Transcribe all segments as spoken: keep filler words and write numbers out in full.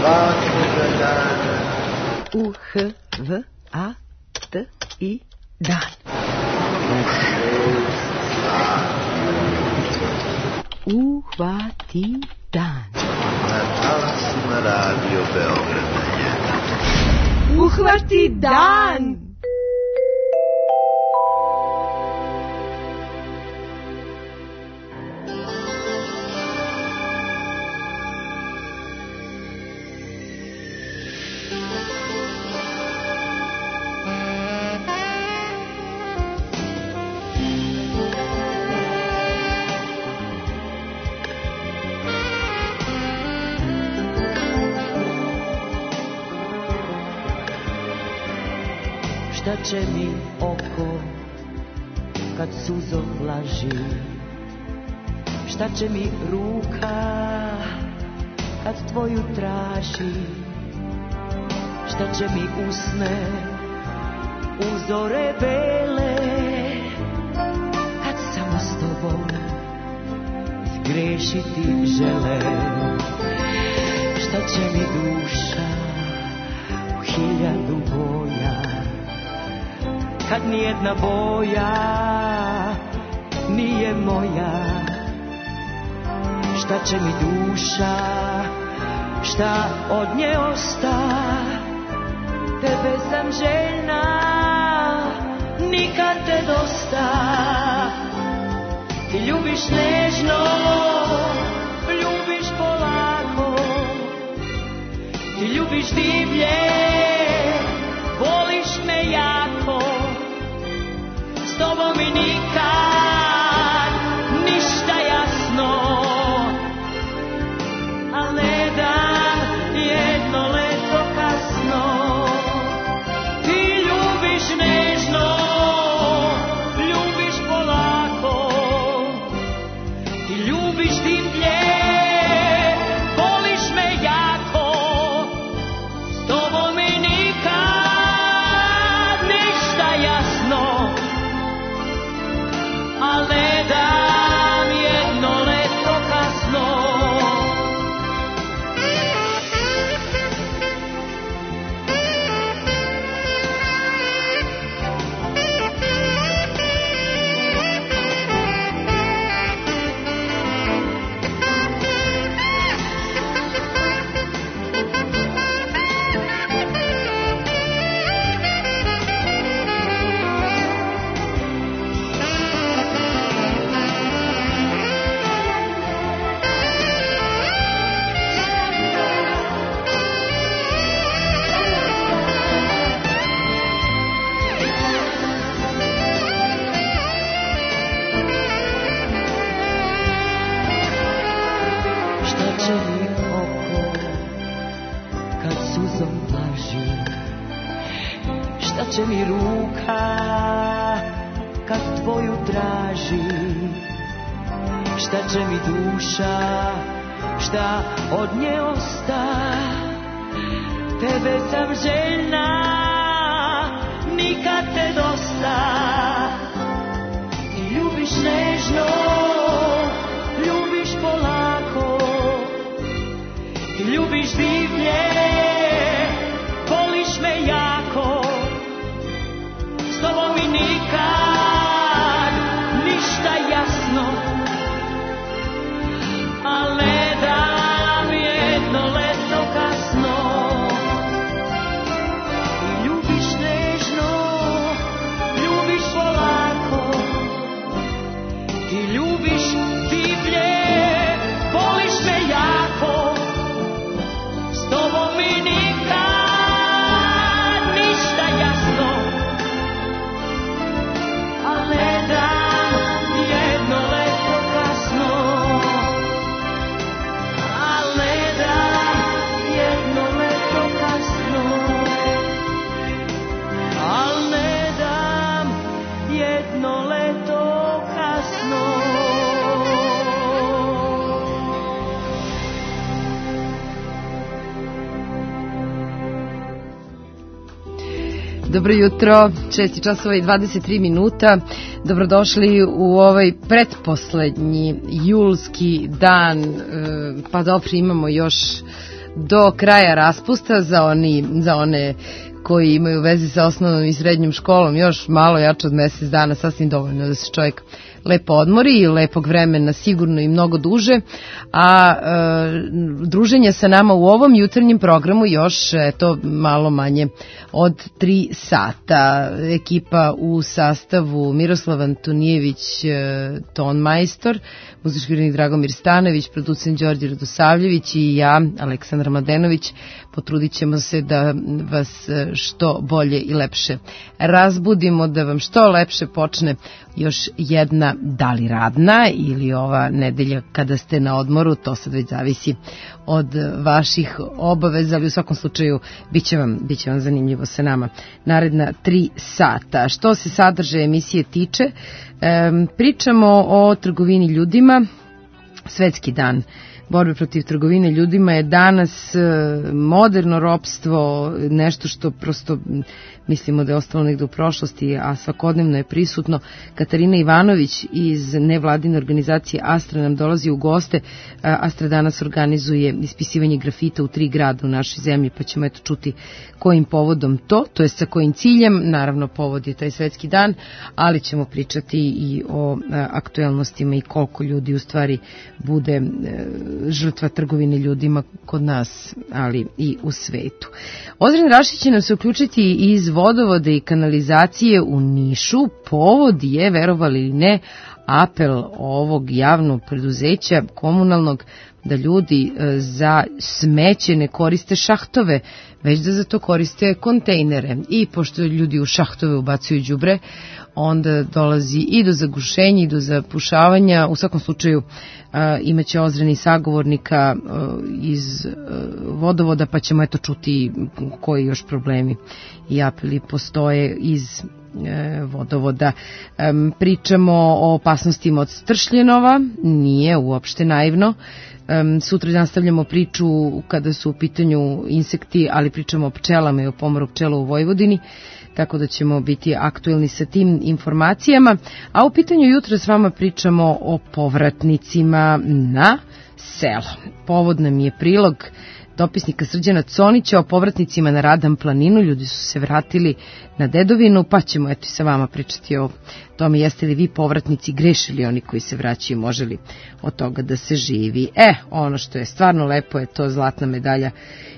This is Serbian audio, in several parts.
svakoga dana. U H V A T I dan. U šest Uhvati dan. na talasima Radio Beograda jedan. Uhvati dan. Šta će mi oko kad suzo vlaži? Šta će mi ruka kad tvoju traži? Šta će mi usne uzore bele kad samo s tobom zgrešiti žele? Šta će mi duša u hiljadu boja kad nijedna boja nije moja? Šta će mi duša, šta od nje osta? Tebe sam željna, nikad te dosta. Ti ljubiš nežno, ljubiš polako. Ti ljubiš divlje, voliš me jako. S tobom mi nikad ništa jasno, al ne dan jedno leto kasno. Ti ljubiš nežno, ljubiš polako. Ti ljubiš divlje, voliš me jako. S tobom mi nikad ništa jasno, al ne dam jedno leto kasno. Će mi ruka kad tvoju traži? Šta će mi duša, šta od nje osta? Tebe sam željna, nikad te dosta. Ti ljubiš nežno, ljubiš polako. Ti ljubiš divlje, voliš me jako. S tobom mi nikad ništa jasno, al ne dam jedno leto kasno. Ti ljubiš nežno, ljubiš polako. Ti ljubiš divlje, voliš me jako. S tobom mi nikad ništa jasno, al ne dam jedno leto kasno. Al ne dam jedno leto kasno. Al ne dam jedno leto kasno. Dobro jutro, šest časova i dvadeset tri minuta. Dobrodošli u ovaj pretposlednji julski dan. Pa dobro, imamo još do kraja raspusta, za, oni, za one koji imaju veze sa osnovnom i srednjom školom, još malo jače od mesec dana, sasvim dovoljno da se čovjek lepo odmori i lepog vremena sigurno i mnogo duže, a e, druženje sa nama u ovom jutarnjem programu još eto malo manje od tri sata. Ekipa u sastavu Miroslav Antonijević, e, tonmajstor, muzički urednik Dragomir Stanović, producent Đorđe Radosavljević i ja, Aleksandra Mladenović, potrudit ćemo se da vas što bolje i lepše razbudimo, da vam što lepše počne još jedna, da li radna ili ova nedelja kada ste na odmoru, to sad već zavisi od vaših obaveza, ali u svakom slučaju bit će vam, bit će vam zanimljivo sa nama naredna tri sata. Što se sadržaja emisije tiče, pričamo o trgovini ljudima. Svetski dan borbe protiv trgovine ljudima je danas moderno ropstvo, nešto što prosto mislimo da je ostalo negde u prošlosti, a svakodnevno je prisutno. Katarina Ivanović iz nevladine organizacije Astra nam dolazi u goste. Astra danas organizuje ispisivanje grafita u tri grada u našoj zemlji, pa ćemo eto čuti kojim povodom to, to je sa kojim ciljem. Naravno, povod je taj svetski dan, ali ćemo pričati i o aktuelnostima i koliko ljudi u stvari bude žrtva trgovine ljudima kod nas, ali i u svetu. Ozren Rašić će nam se uključiti iz vodovoda i kanalizacije u Nišu. Povod je, verovali ili ne, apel ovog javnog preduzeća komunalnog da ljudi za smeće ne koriste šahtove, već da za to koriste kontejnere. I pošto ljudi u šahtove ubacuju đubre, onda dolazi i do zagušenja i do zapušavanja. U svakom slučaju imaće Ozren i sagovornika iz vodovoda, pa ćemo eto čuti koji još problemi i apeli postoje iz vodovoda. Pričamo o opasnostima od stršljenova, nije uopšte naivno. Sutra nastavljamo priču kada su u pitanju insekti, ali pričamo o pčelama i o pomoru pčela u Vojvodini, tako da ćemo biti aktuelni sa tim informacijama. A u pitanju jutra s vama pričamo o povratnicima na selo. Povod nam je prilog dopisnika Srđana Conića o povratnicima na Radan planinu. Ljudi su se vratili na dedovinu, pa ćemo eto i sa vama pričati o tome jeste li vi povratnici, grešili oni koji se vraćaju, može li od toga da se živi. E, ono što je stvarno lepo je to zlatna medalja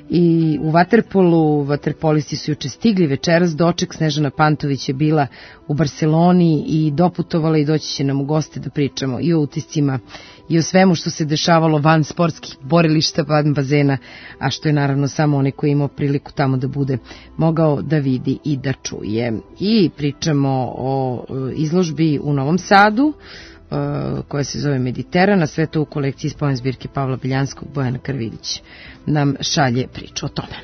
i u vaterpolu. Vaterpolisti su juče stigli večeras, doček. Snežana Pantović je bila u Barseloni i doputovala i doći će nam u goste da pričamo i o utiscima i o svemu što se dešavalo van sportskih borilišta, van bazena, a što je naravno samo onaj koji je imao priliku tamo da bude mogao da vidi i da čuje. I pričamo o izložbi u Novom Sadu koja se zove Mediterana, sve to u kolekciji spomen zbirke Pavla Beljanskog. Bojana Karvidić nam šalje priču o tome.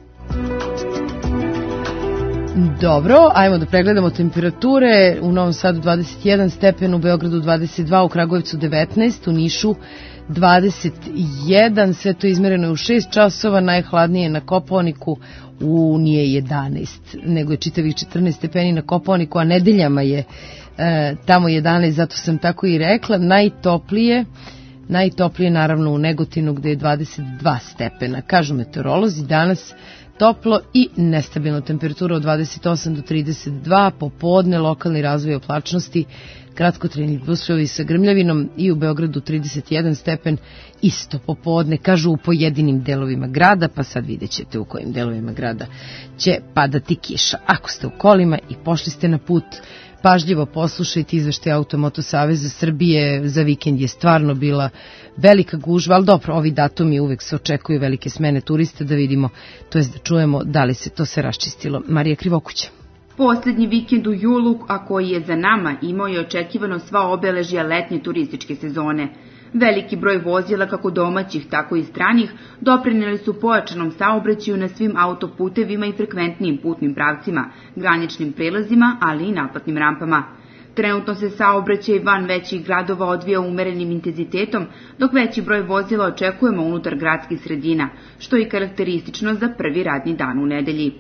Dobro, ajmo da pregledamo temperature. U Novom Sadu dvadeset jedan stepen, u Beogradu dvadeset dva, u Kragujevcu devetnaest, u Nišu dvadeset jedan, sve to izmereno je u šest časova, najhladnije na Kopaoniku, u nije jedanaest, nego je čitavih četrnaest stepeni na Kopaoniku, a nedeljama je e, tamo jedanaest, zato sam tako i rekla. Najtoplije, najtoplije naravno u Negotinu gde je dvadeset dva stepena. Kažu meteorolozi danas toplo i nestabilna temperatura od dvadeset osam do trideset dva, popodne lokalni razvoj oblačnosti, kratkotrajni buslovi sa grmljavinom i u Beogradu trideset jedan stepen, isto popodne, kažu u pojedinim delovima grada, pa sad vidjet ćete u kojim delovima grada će padati kiša. Ako ste u kolima i pošli ste na put, pažljivo poslušajte izveštaj Automoto Saveza Srbije. Za vikend je stvarno bila velika gužva, ali dobro, ovi datumi uvek se očekuju velike smene turista, da vidimo, to jest da čujemo da li se to se raščistilo. Marija Krivokuća. Poslednji vikend u julu, a koji je za nama, imao je očekivano sva obeležja letnje turističke sezone. Veliki broj vozila, kako domaćih, tako i stranih, doprineli su pojačanom saobraćaju na svim autoputevima i frekventnijim putnim pravcima, graničnim prelazima, ali i naplatnim rampama. Trenutno se saobraćaj van većih gradova odvija umerenim intenzitetom, dok veći broj vozila očekujemo unutar gradskih sredina, što je karakteristično za prvi radni dan u nedelji.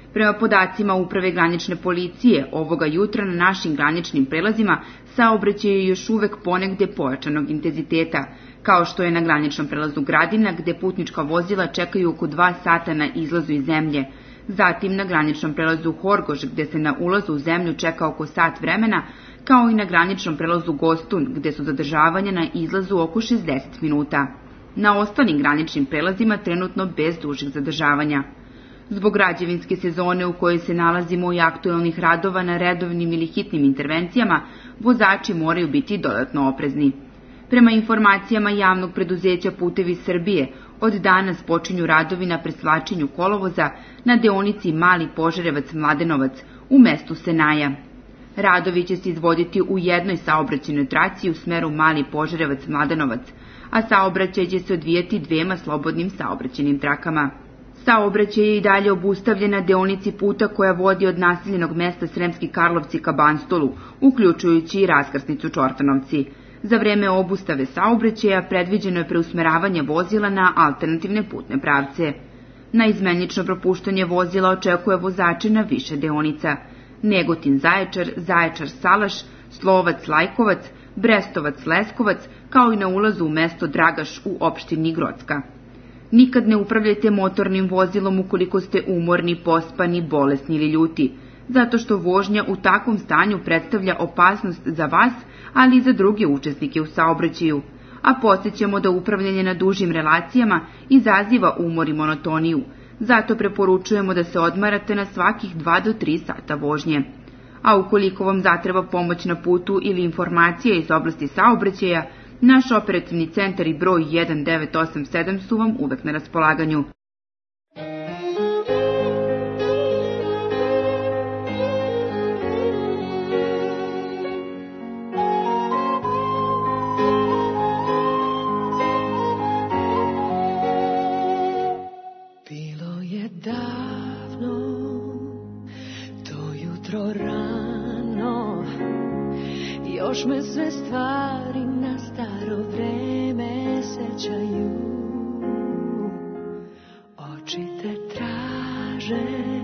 Prema podacima Uprave granične policije, ovoga jutra na našim graničnim prelazima saobraćaj je još uvek ponegde pojačanog intenziteta, kao što je na graničnom prelazu Gradina, gde putnička vozila čekaju oko dva sata na izlazu iz zemlje. Zatim na graničnom prelazu Horgoš, gde se na ulazu u zemlju čeka oko sat vremena, kao i na graničnom prelazu Gostun, gde su zadržavanja na izlazu oko šezdeset minuta. Na ostalim graničnim prelazima trenutno bez dužih zadržavanja. Zbog građevinske sezone u kojoj se nalazimo i aktuelnih radova na redovnim ili hitnim intervencijama, vozači moraju biti dodatno oprezni. Prema informacijama javnog preduzeća Putevi Srbije, od danas počinju radovi na presvlačenju kolovoza na deonici Mali Požarevac-Mladenovac u mestu Senaja. Radovi će se izvoditi u jednoj saobraćajnoj traci u smeru Mali Požarevac-Mladenovac, a saobraćaj će se odvijati dvema slobodnim saobraćajnim trakama. Saobraćaj je i dalje obustavljen na deonici puta koja vodi od naseljenog mesta Sremski Karlovci ka Banstolu, uključujući i raskrsnicu Čortanovci. Za vreme obustave saobraćaja predviđeno je preusmeravanje vozila na alternativne putne pravce. Na izmenično propuštanje vozila očekuje vozače na više deonica: Negotin-Zaječar, Zaječar-Salaš, Slovac-Lajkovac, Brestovac-Leskovac, kao i na ulazu u mesto Dragaš u opštini Grocka. Nikad ne upravljajte motornim vozilom ukoliko ste umorni, pospani, bolesni ili ljuti, zato što vožnja u takvom stanju predstavlja opasnost za vas, ali i za druge učesnike u saobraćaju, a podsjećamo da upravljanje na dužim relacijama izaziva umor i monotoniju, zato preporučujemo da se odmarate na svakih dva do tri sata vožnje. A ukoliko vam zatreba pomoć na putu ili informacija iz oblasti saobraćaja, naš operativni centar i broj jedan devet osam sedam su vam uvek na raspolaganju. Bilo je davno, to jutro rano, još me sve stvari na staro vreme sećaju. Oči te traže,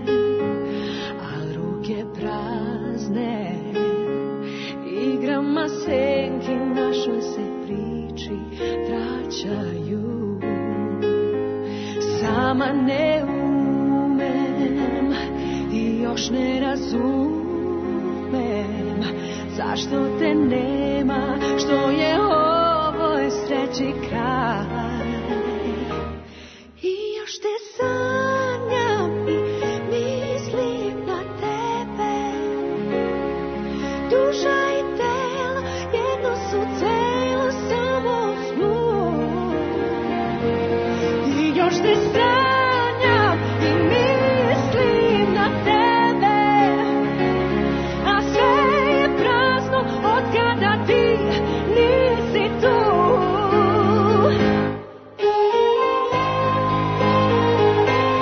a ruke prazne. Igrama senki našoj se priči vraćaju. Sama ne umem i još ne razumem zašto te nema, što je ovoj sreći kraj. I još te sanjam i mislim na tebe. Duša i telo jedno su celo, samo snu. I još te sanjam i mislim na tebe. Otkada ti nisi tu.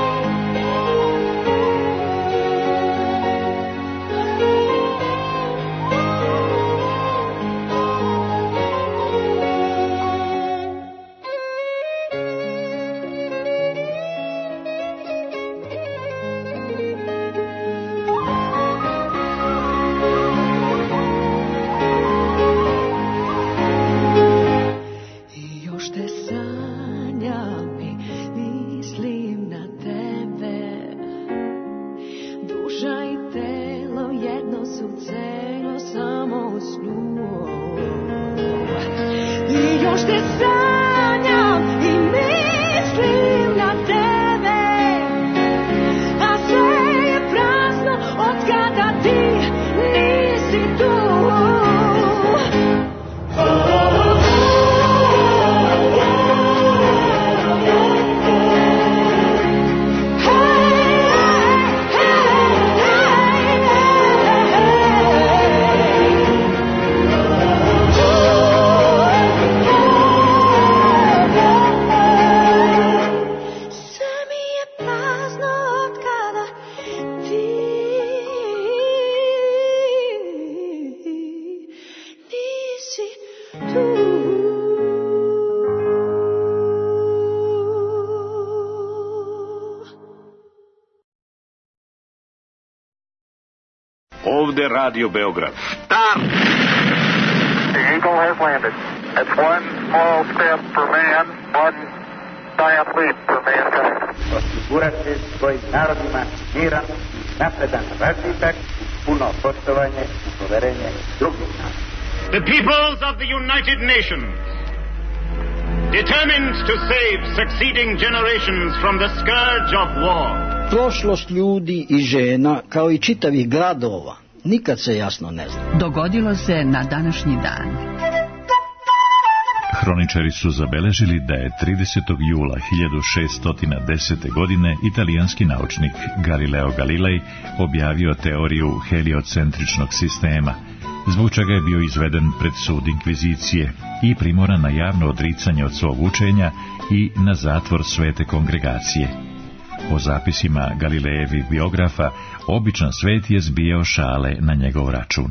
Ovde Radio Beograd. Start! The Eagle has landed. It's one small step for man, one giant leap for mankind. Osigurati svojim narodima miran, napredan razvitak, puno poštovanje i poverenje drugih naroda. The peoples of the United Nations, determined to save succeeding generations from the scourge of war. Prošlost ljudi i žena, kao i čitavih gradova, nikad se jasno ne zna. Dogodilo se na današnji dan. Hroničari su zabeležili da je tridesetog jula hiljadu šeststo desete. godine italijanski naučnik Galileo Galilei objavio teoriju heliocentričnog sistema, zbog čega je bio izveden pred sud inkvizicije i primoran na javno odricanje od svog učenja i na zatvor svete kongregacije. Po zapisima Galilejevih biografa, običan svet je zbijao šale na njegov račun.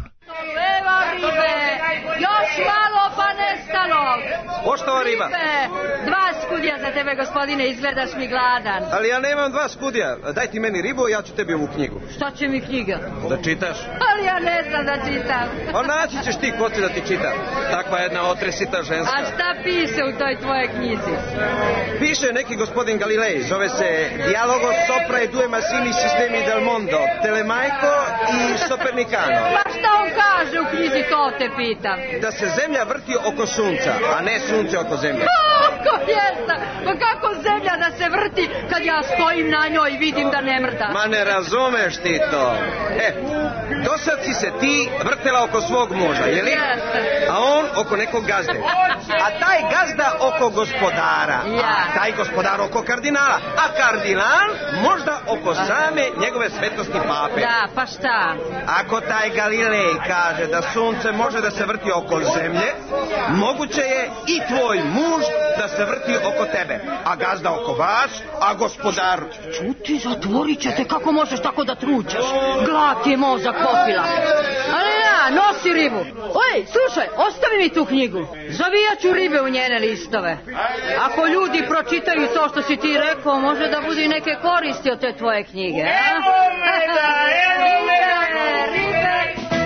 Pošto riba? Dva skudija za tebe, gospodine, izgledaš mi gladan. Ali ja nemam dva skudija. Daj ti meni ribu, ja ću tebi ovu knjigu. Šta će mi knjiga? Da čitaš? Ali ja ne znam da čitam. Pa naći ćeš ti ko će da ti čita. Takva jedna otresita ženska. A šta piše u toj tvojoj knjizi? Piše neki gospodin Galilei, zove se Dialogo sopra i due massimi sistemi del mondo, Telemaico i Sopernicano. Pa šta on kaže u knjizi, to te pitam? Da se zemlja vrti oko sunca, a ne sunce oko zemlje. Kako jesta? Pa kako zemlja da se vrti kad ja stojim na njoj i vidim da ne mrda? Ma ne razumeš ti to. E, dosad si se ti vrtela oko svog muža, je li? A on oko nekog gazde. A taj gazda oko gospodara. A taj gospodar oko kardinala. A kardinal možda oko same njegove svetosti pape. Da, pa šta? Ako taj Galilej kaže da sunce može da se vrti oko zemlje, moguće je i tvoj muž da se vrti oko tebe, a gazda oko vas, a gospodar... Čuti, zatvorit će te, kako možeš tako da trućaš? Glad je mozak popila. Ali ja, nosi ribu. Oj, slušaj, ostavi mi tu knjigu. Zavijat ću ribe u njene listove. Ako ljudi pročitaju to što si ti rekao, može da bude i neke koristi od te tvoje knjige. Evo meda, evo meda, ribe.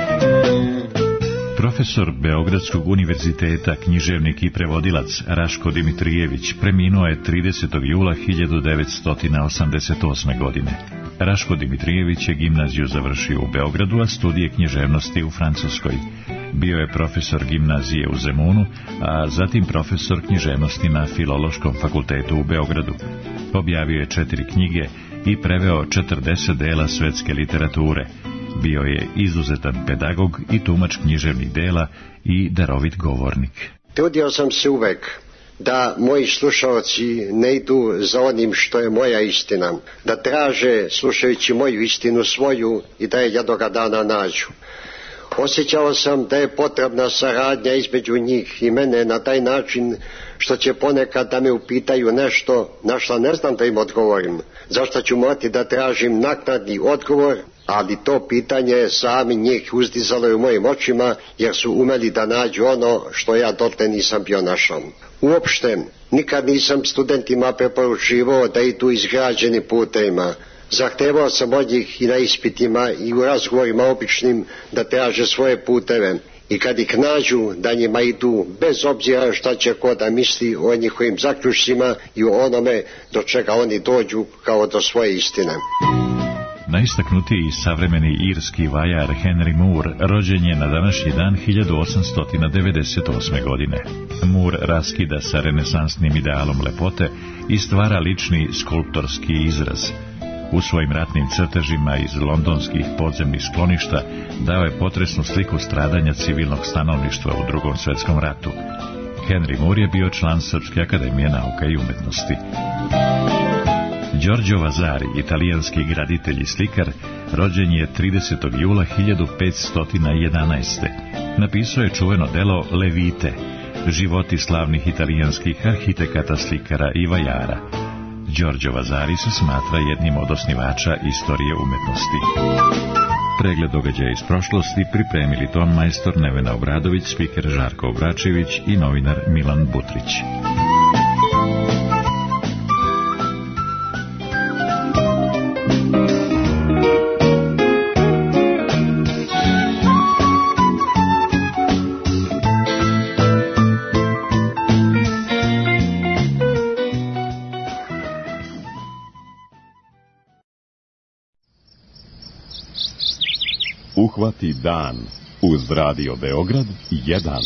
Profesor Beogradskog univerziteta, književnik i prevodilac Raško Dimitrijević preminuo je tridesetog jula hiljadu devetsto osamdeset osme. godine. Raško Dimitrijević je gimnaziju završio u Beogradu, a studije književnosti u Francuskoj. Bio je profesor gimnazije u Zemunu, a zatim profesor književnosti na Filološkom fakultetu u Beogradu. Objavio je četiri knjige i preveo četrdeset dela svetske literature. Bio je izuzetan pedagog i tumač književnih dela i darovit govornik. Trudio sam se uvek da moji slušalci ne idu za onim što je moja istina, da traže, slušajući moju istinu, svoju i da je jednoga dana nađu. Osjećao sam da je potrebna saradnja između njih i mene na taj način što će ponekad da me upitaju nešto na što ne znam da im odgovorim, zašto ću morati da tražim naknadni odgovor, ali to pitanje sami njih uzdizalo je u mojim očima jer su umeli da nađu ono što ja dotle nisam bio našao. Uopšte, nikad nisam studentima preporučivao da idu izgrađeni putevima. Zahtevao sam od njih i na ispitima i u razgovorima običnim da traže svoje puteve i kad ih nađu da njima idu bez obzira šta će ko da misli o njihovim zaključcima i o onome do čega oni dođu kao do svoje istine. Najistaknutiji savremeni irski vajar Henry Moore rođen je na današnji dan hiljadu osamsto devedeset osme. godine. Moore raskida sa renesansnim idealom lepote i stvara lični skulptorski izraz. U svojim ratnim crtežima iz londonskih podzemnih skloništa dao je potresnu sliku stradanja civilnog stanovništva u Drugom svetskom ratu. Henry Moore je bio član Srpske akademije nauka i umetnosti. Giorgio Vasari, italijanski graditelj i slikar, rođen je tridesetog jula hiljadu petsto jedanaeste. Napisao je čuveno delo Le Vite, životi slavnih italijanskih arhitekata, slikara i vajara. Giorgio Vasari se smatra jednim od osnivača istorije umetnosti. Pregled događaja iz prošlosti pripremili ton majstor Nevena Obradović, spiker Žarko Obračević i novinar Milan Butrić. Uhvati dan uz Radio Beograd jedan.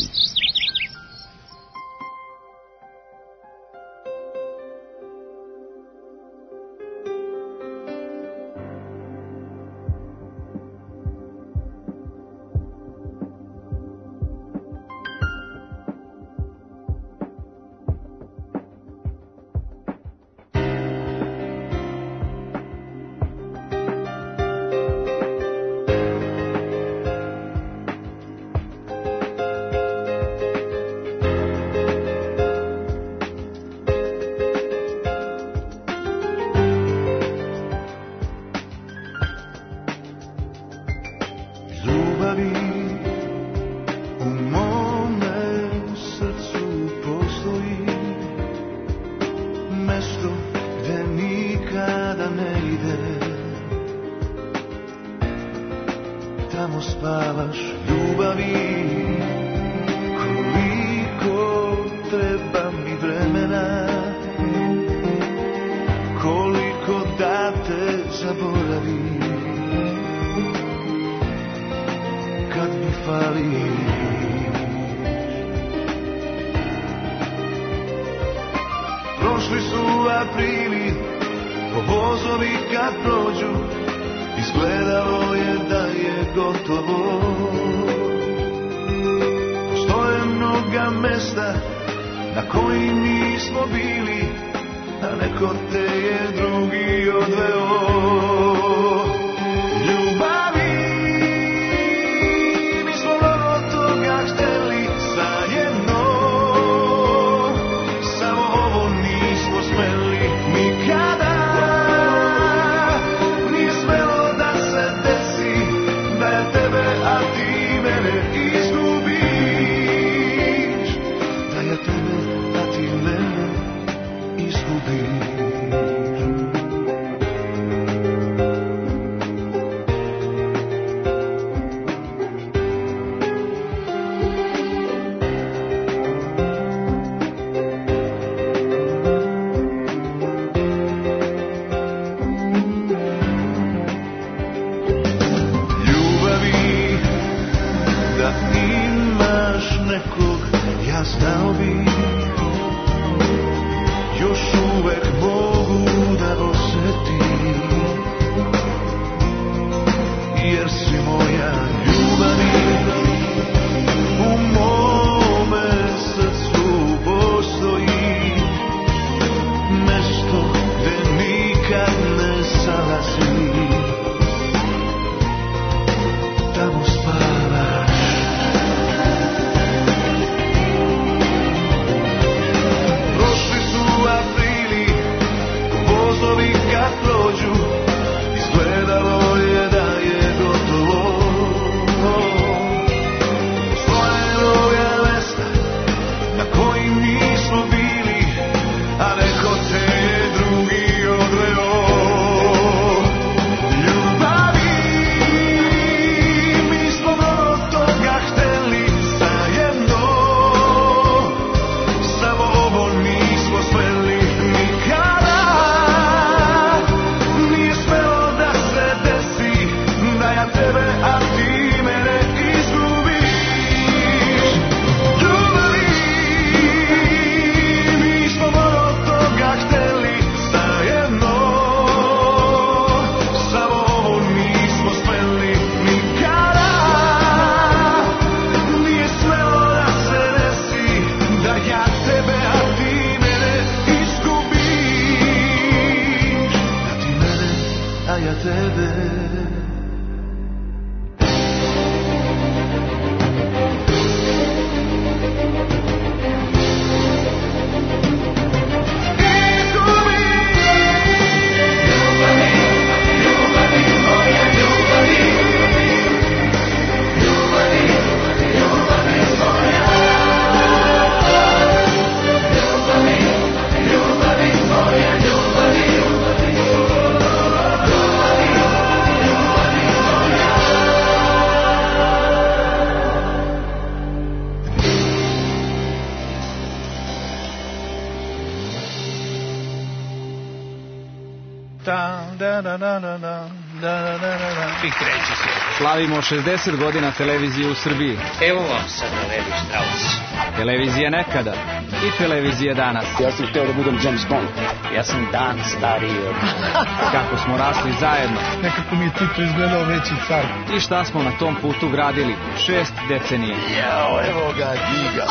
da da da da da I kreće se. Slavimo šezdeset godina televizije u Srbiji. Evo vam sad Levi Strauss. Televizija nekada i televizija danas. Ja sam htio da budem James Bond. Ja sam dan stariji od... Kako smo rasli zajedno. Nekako mi je Tito izgledao veći car. I šta smo na tom putu gradili šest decenije. Jao, evo ga, giga.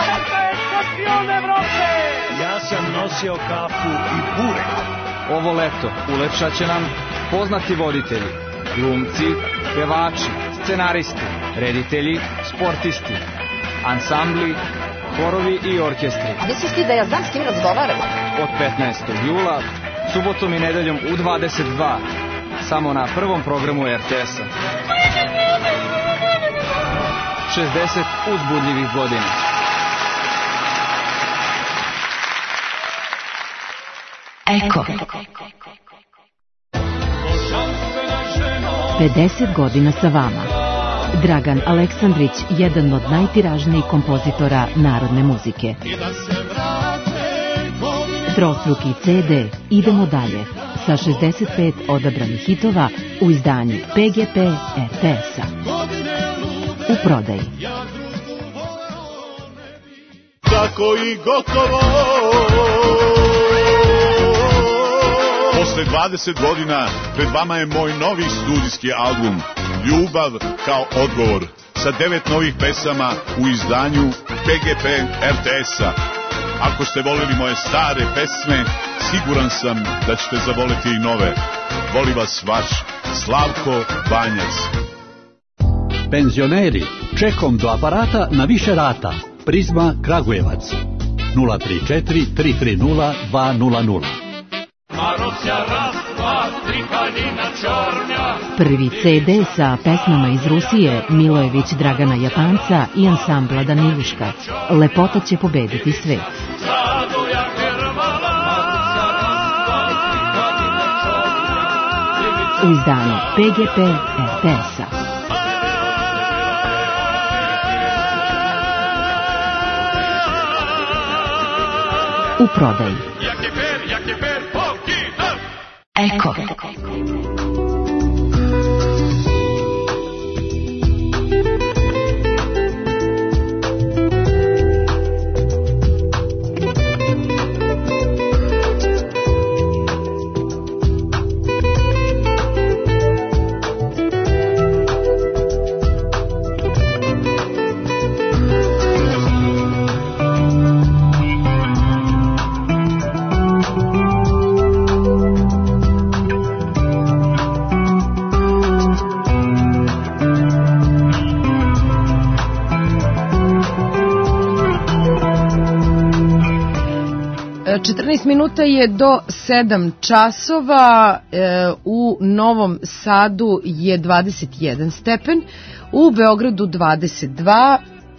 Ja sam nosio kapu i burek. Ovo leto ulepšat će nam poznati voditelji, glumci, pevači, scenaristi, reditelji, sportisti, ansambli, horovi i orkestri. A misliš ti da ja znam s kim razgovaram? Od petnaestog jula, subotom i nedeljom u dvadeset dva, samo na prvom programu er te es-a. šezdeset uzbudljivih godina. Eko. pedeset godina sa vama. Dragan Aleksandrić, jedan od najtiražnijih kompozitora narodne muzike. Trostruki ce de Idemo dalje sa šezdeset pet odabranih hitova u izdanju pe ge pe er te es-a. U prodaji. Tako i gotovo. Posle dvadeset godina pred vama je moj novi studijski album Ljubav kao odgovor sa devet novih pesama u izdanju pe ge pe er te es-a. Ako ste voleli moje stare pesme, siguran sam da ćete zavoleti i nove. Voli vas vaš Slavko Banjac. Penzioneri, čekom do aparata na više rata. Prizma Kragujevac nula tri četiri tri tri nula dva nula nula. Prvi ce de sa pesmama iz Rusije Milojević Dragana Japanca i ansambla Daniluška. Lepota će pobediti svet. U izdanju pe ge pe er te es-a. U prodaji. Eko. četrnaest minuta je do sedam časova, e, u Novom Sadu je dvadeset jedan stepen, u Beogradu dvadeset dva,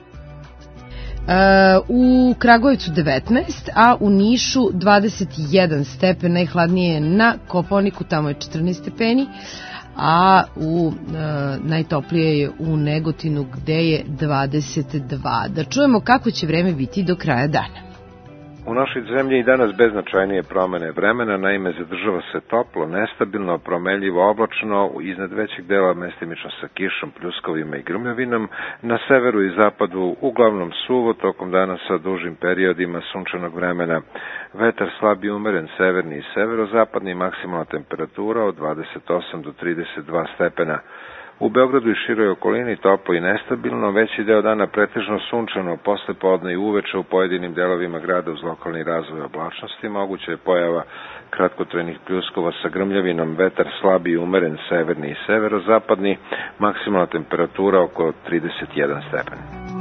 e, u Kragujevcu devetnaest, a u Nišu dvadeset jedan stepen, najhladnije je na Kopaoniku, tamo je četrnaest stepeni, a u e, najtoplije je u Negotinu gde je dvadeset dva. Da čujemo kako će vreme biti do kraja dana. U našoj zemlji i danas beznačajnije promene vremena, naime zadržava se toplo, nestabilno, promenljivo, oblačno, iznad većeg dela mestimično sa kišom, pljuskovima i grmljavinom, na severu i zapadu uglavnom suvo, tokom dana sa dužim periodima sunčanog vremena. Vetar slab i umeren, severni i severozapadni, maksimalna temperatura od dvadeset osam do trideset dva stepena. U Beogradu i široj okolini toplo i nestabilno, veći deo dana pretežno sunčano, posle podne i uveče u pojedinim delovima grada uz lokalni razvoj oblačnosti, moguća je pojava kratkotrajnih pljuskova sa grmljavinom, vetar slabi i umeren, severni i severozapadni, maksimalna temperatura oko trideset jedan stepen.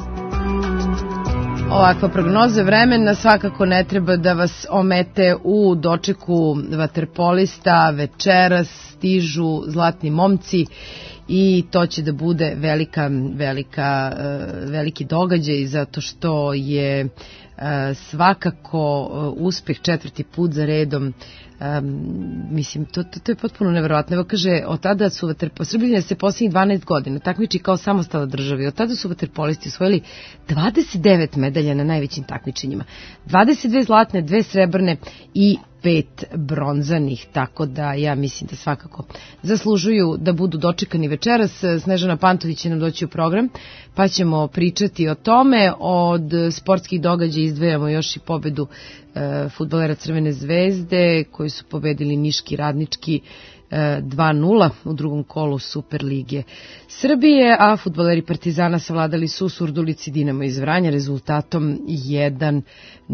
Ovakva prognoza vremena svakako ne treba da vas omete u dočeku vaterpolista. Večeras stižu zlatni momci i to će da bude velika, velika, veliki događaj, zato što je svakako uspeh četvrti put za redom. Um, mislim, to, to, to je potpuno neverovatno. Evo kaže, od tada su vaterpolisti, Srbija se posljednjih dvanaest godina takmiči kao samostalna država i od tada su vaterpolisti osvojili dvadeset devet medalja na najvećim takmičenjima. dvadeset dve zlatne, dve srebrne i pet bronzanih, tako da ja mislim da svakako zaslužuju da budu dočekani večeras. Snežana Pantović će nam doći u program, pa ćemo pričati o tome. Od sportskih događaja izdvajamo još i pobedu e, fudbalera Crvene zvezde, koji su pobedili Niški Radnički dva nula u drugom kolu Superlige Srbije, a fudbaleri Partizana savladali su Surdulici Dinamo iz Vranja rezultatom jedan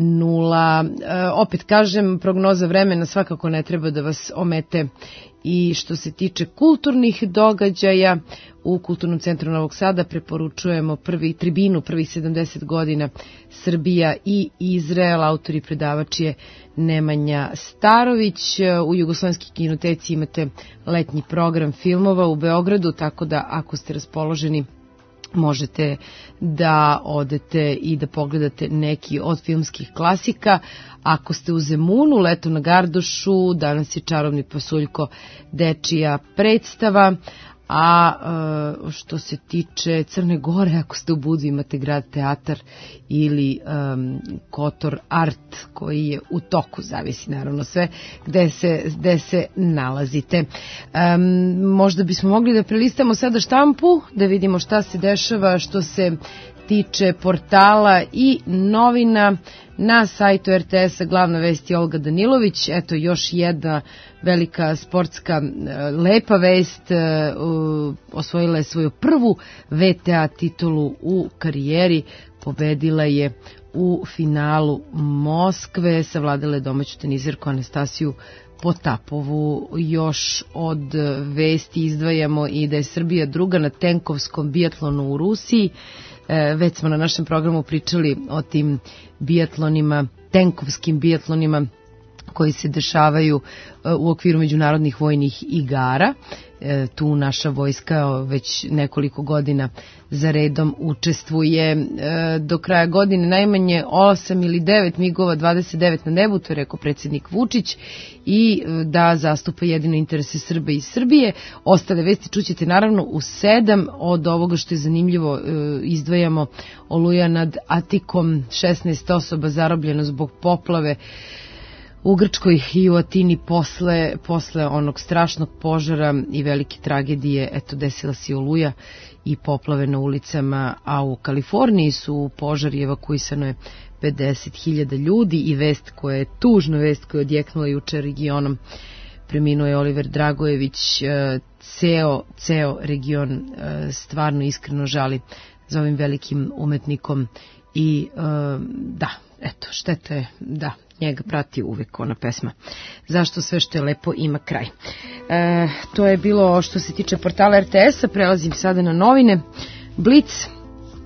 nula. E, opet kažem, prognoza vremena svakako ne treba da vas omete i što se tiče kulturnih događaja. U Kulturnom centru Novog Sada preporučujemo prvi tribinu, prvih sedamdeset godina Srbija i Izrael. Autor i predavač je Nemanja Starović. U Jugoslovenskoj kinoteci imate letnji program filmova u Beogradu, tako da ako ste raspoloženi možete da odete i da pogledate neki od filmskih klasika. Ako ste u Zemunu, Leto na Gardošu, danas je Čarobni pasuljko dečija predstava. A e, što se tiče Crne Gore, ako ste u Budu, imate Grad teatar ili um, Kotor Art koji je u toku, zavisi naravno sve gde se, gde se nalazite. Um, možda bismo mogli da prelistamo sada štampu, da vidimo šta se dešava što se tiče portala i novina. Na sajtu R T S-a glavna vest je Olga Danilović. Eto još jedna velika sportska lepa vest. Osvojila je svoju prvu V T A titulu u karijeri. Pobedila je u finalu Moskve. Savladala je domaću tenizerku Anastasiju Potapovu. Još od vesti izdvajamo i da je Srbija druga na tenkovskom bijatlonu u Rusiji. E, već smo na našem programu pričali o tim bijatlonima, tenkovskim bijatlonima koji se dešavaju e, u okviru međunarodnih vojnih igara. E, tu naša vojska već nekoliko godina za redom učestvuje. E, do kraja godine najmanje osam ili devet migova dvadeset devet na nebu, to je rekao predsjednik Vučić, i e, da zastupa jedino interese Srba i Srbije. Ostale vesti čućete naravno u sedam. Od ovoga što je zanimljivo e, izdvajamo Oluja nad Atikom, šesnaest osoba zarobljeno zbog poplave u Grčkoj i u Atini posle, posle onog strašnog požara i velike tragedije. Eto, desila se Oluja i poplave na ulicama, a u Kaliforniji su u požar i evakuisano je pedeset hiljada ljudi. I vest koja je tužna, vest koja je odjeknula juče regionom, preminuo je Oliver Dragojević. Ceo, ceo region stvarno iskreno žali za ovim velikim umetnikom i da, eto, šteta je da njega prati uvek ona pesma Zašto sve što je lepo ima kraj. E, to je bilo što se tiče portala R T S-a. Prelazim sada na novine. Blic. E,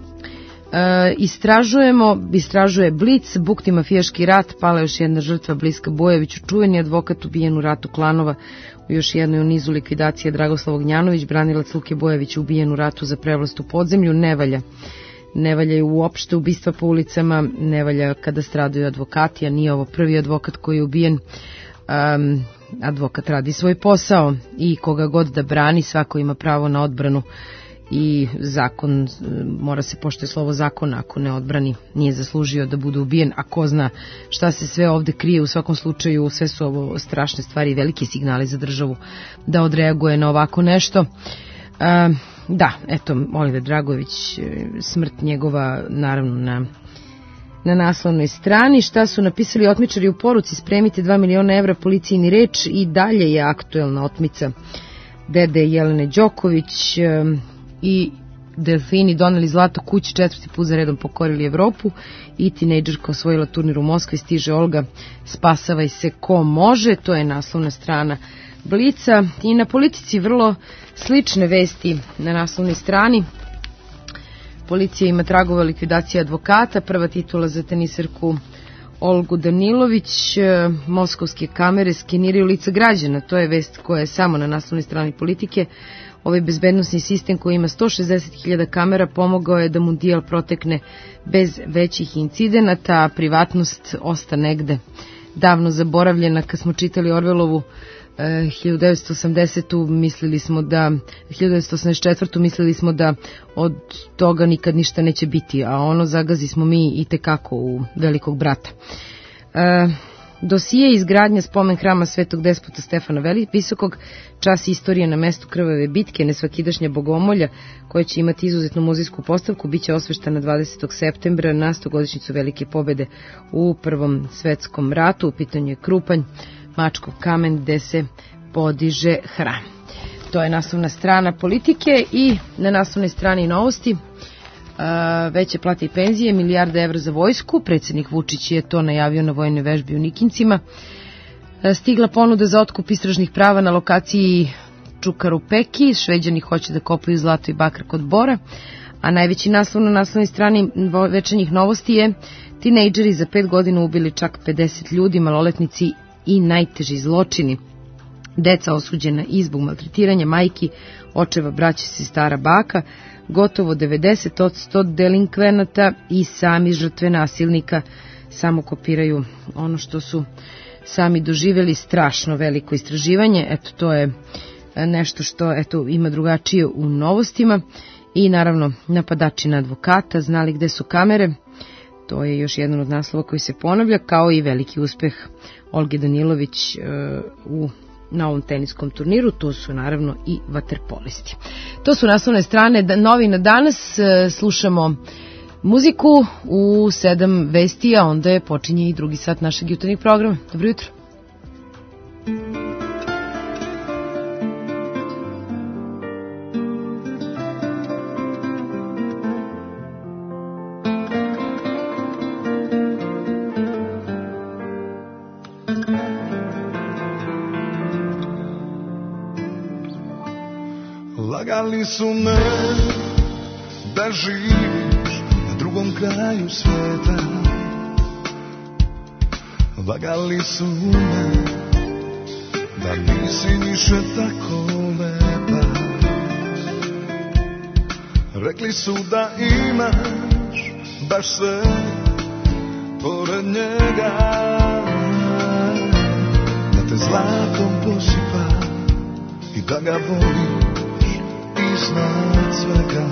istražujemo, istražuje Blic, bukti mafijaški rat, pala još jedna žrtva Bliska Bojeviću, čuveni advokat ubijen u ratu klanova. U još jednoj u nizu likvidacije Dragoslav Ognjanović, branilac Luke Bojević ubijen u ratu za prevlast u podzemlju. Ne valja. Ne valjaju uopšte ubistva po ulicama, ne valja kada stradaju advokati, a nije ovo prvi advokat koji je ubijen. Um, advokat radi svoj posao i koga god da brani, svako ima pravo na odbranu i zakon, mora se poštuje slovo zakona, ako ne odbrani nije zaslužio da bude ubijen, a ko zna šta se sve ovde krije. U svakom slučaju sve su ovo strašne stvari i veliki signali za državu da odreaguje na ovako nešto. Um, Da, eto, Oliver Dragojević, smrt njegova naravno na, na naslovnoj strani. Šta su napisali otmičari u poruci? Spremite dva miliona evra, policijini reč. I dalje je aktuelna otmica dede Jelene Đoković i Delfini doneli zlato kući, četvrti put za redom pokorili Evropu i tinejdžerka osvojila turnir u Moskvi. Stiže Olga, spasavaj se ko može. To je naslovna strana Blica. I na Politici vrlo slične vesti na naslovnoj strani. Policija ima tragova likvidacije advokata, prva titula za teniserku Olgu Danilović, moskovske kamere skeniraju lica građana, to je vest koja je samo na naslovnoj strani Politike. Ovaj bezbednosni sistem koji ima sto šezdeset hiljada kamera pomogao je da mundijal protekne bez većih incidenata, a privatnost osta negde davno zaboravljena. Kad smo čitali Orwelovu hiljadu devetsto osamdesetu mislili smo da hiljadu devetsto osamdeset četvrtu mislili smo da od toga nikad ništa neće biti, a ono zagazi smo mi i tekako u Velikog brata. E, Dosije izgradnja spomen hrama Svetog despota Stefana Veli, Visokog, čas istorije na mestu krvave bitke, nesvakidašnja bogomolja, koja će imati izuzetnu muzejsku postavku, biće osveštana dvadesetog septembra na stogodišnjicu velike pobede u Prvom svetskom ratu. U pitanju je Krupanj, Mačkov kamen, gde se podiže hram. To je naslovna strana Politike i na naslovnoj strani Novosti. Veće plate i penzije, milijarda evra za vojsku, predsjednik Vučić je to najavio na vojnoj vežbi u Nikincima. Stigla ponuda za otkup istražnih prava na lokaciji Čukarupeki, Šveđani hoće da kopaju zlato i bakar kod Bora, a najveći naslov na naslovnoj strani Večernjih Novosti je: tinejdžeri za pet godina ubili čak pedeset ljudi, maloletnici i najteži zločini. Deca osuđena i zbog maltretiranja majki, očeva, braće, sestara, baka. Gotovo devedeset posto delinkvenata i sami žrtve nasilnika samo kopiraju ono što su sami doživjeli. Strašno veliko istraživanje. Eto, to je nešto što eto ima drugačije u Novostima. I naravno napadači na advokata, znali gde su kamere. To je još jedan od naslova koji se ponavlja, kao i veliki uspeh Olge Danilović uh, u na ovom teniskom turniru. Tu su naravno i vaterpolisti. To su naslovne strane novina danas. Slušamo muziku u sedam vesti, a onda je počinje i drugi sat našeg jutarnjeg programa. Dobro jutro. Lagali su me da živiš na drugom kraju sveta. Lagali su me da nisi više tako lepa. Rekli su da imaš baš sve pored njega, da te zlatom posipa i da ga voliš iznad svega.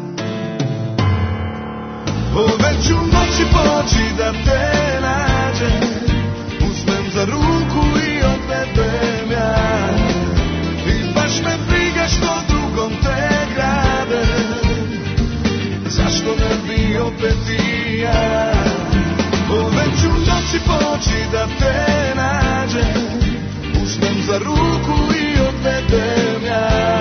Ove ću noći poći da te nađem, uzmem za ruku i odvedem ja. I baš me briga što drugom te grade, zašto ne bi opet i ja. Ove ću noći poći da te nađem, uzmem za ruku i odvedem ja.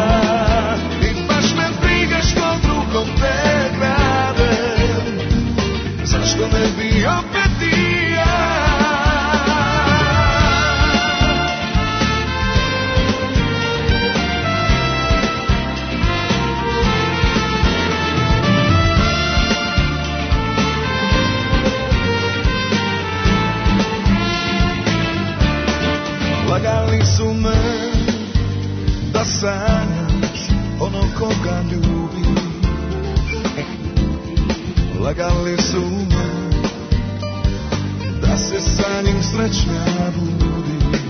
Te grade, zašto ne bi opet i ja. Lagali su me da sanjaš ono koga ljubiš. Lagali su me da se sa njim srećna budiš.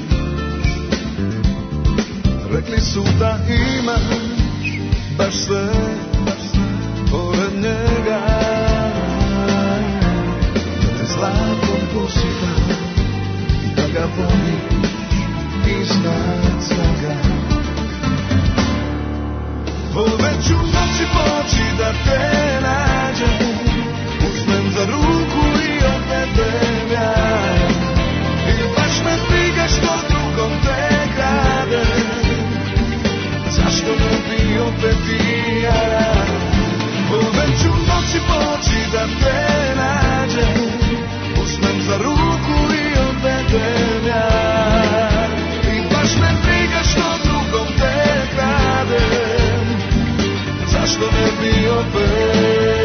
Rekli su da imaš baš sve pored njega, da te zlatom posipa i da ga voliš iznad svega. Ove ću noći poći da te nađem, uzmem za ruku i odvedem ja. I baš me briga što drugom te grade, zašto ne bi opet i ja. Ove ću noći poći da te nađem, uzmem za ruku i odvedem ja. I baš me briga što drugom te grade, zašto ne bi opet.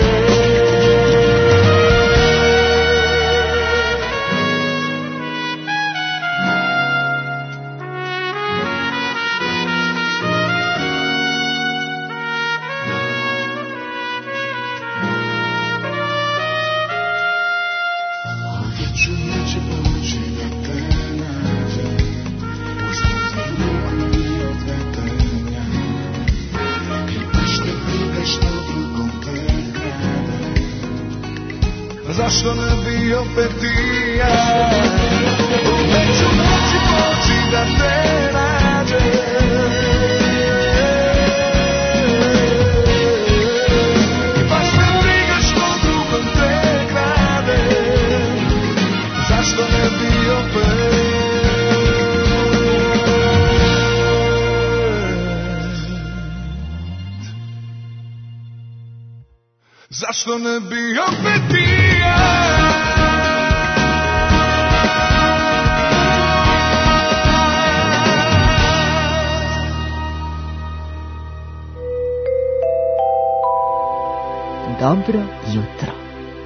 Zašto ne bi opet i ja. ću noći poći da te nađem. I baš me briga što drugom te kradem, zašto ne bi opet. Zašto ne bi opet pijao? Dobro jutro.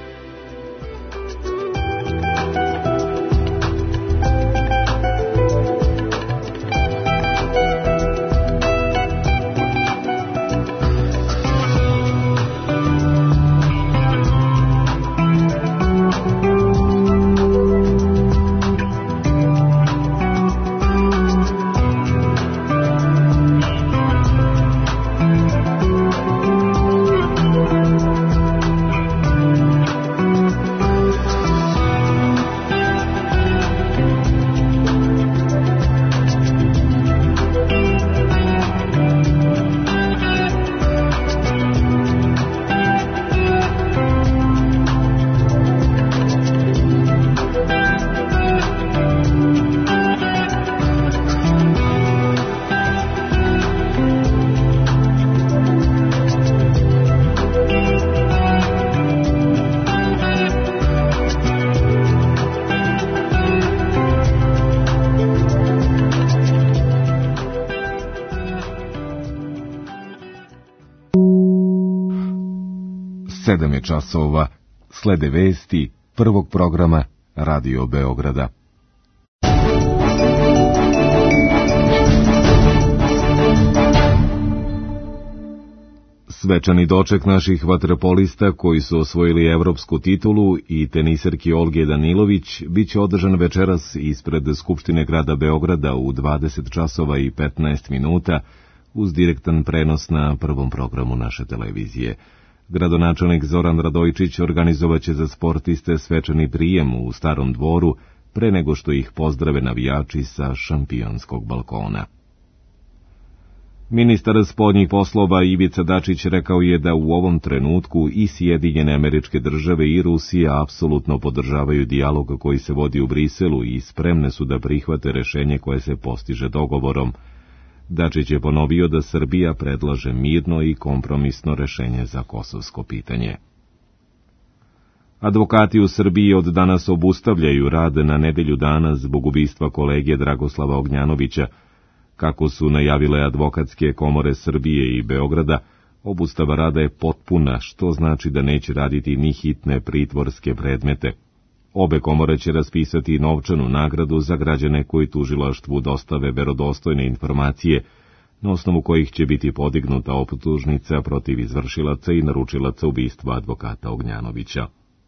sedam je časova, slede vesti prvog programa Radio Beograda. Svečani doček naših vaterpolista koji su osvojili evropsku titulu i teniserki Olge Danilović bit će održan večeras ispred Skupštine grada Beograda u dvadeset časova i petnaest minuta uz direktan prenos na prvom programu naše televizije. Gradonačelnik Zoran Radojičić organizovaće za sportiste svečani prijem u Starom dvoru pre nego što ih pozdrave navijači sa šampionskog balkona. Ministar spoljnih poslova Ivica Dačić rekao je da u ovom trenutku i Sjedinjene Američke Države i Rusija apsolutno podržavaju dijalog koji se vodi u Briselu i spremne su da prihvate rešenje koje se postiže dogovorom. Dačić je ponovio da Srbija predlaže mirno i kompromisno rešenje za kosovsko pitanje. Advokati u Srbiji od danas obustavljaju rad na nedelju dana zbog ubistva kolege Dragoslava Ognjanovića. Kako su najavile advokatske komore Srbije i Beograda, obustava rada je potpuna, što znači da neće raditi ni hitne pritvorske predmete. Obe komore će raspisati novčanu nagradu za građane koji tužilaštvu dostave verodostojne informacije, na osnovu kojih će biti podignuta optužnica protiv izvršilaca i naručilaca ubistva advokata Ognjanovića.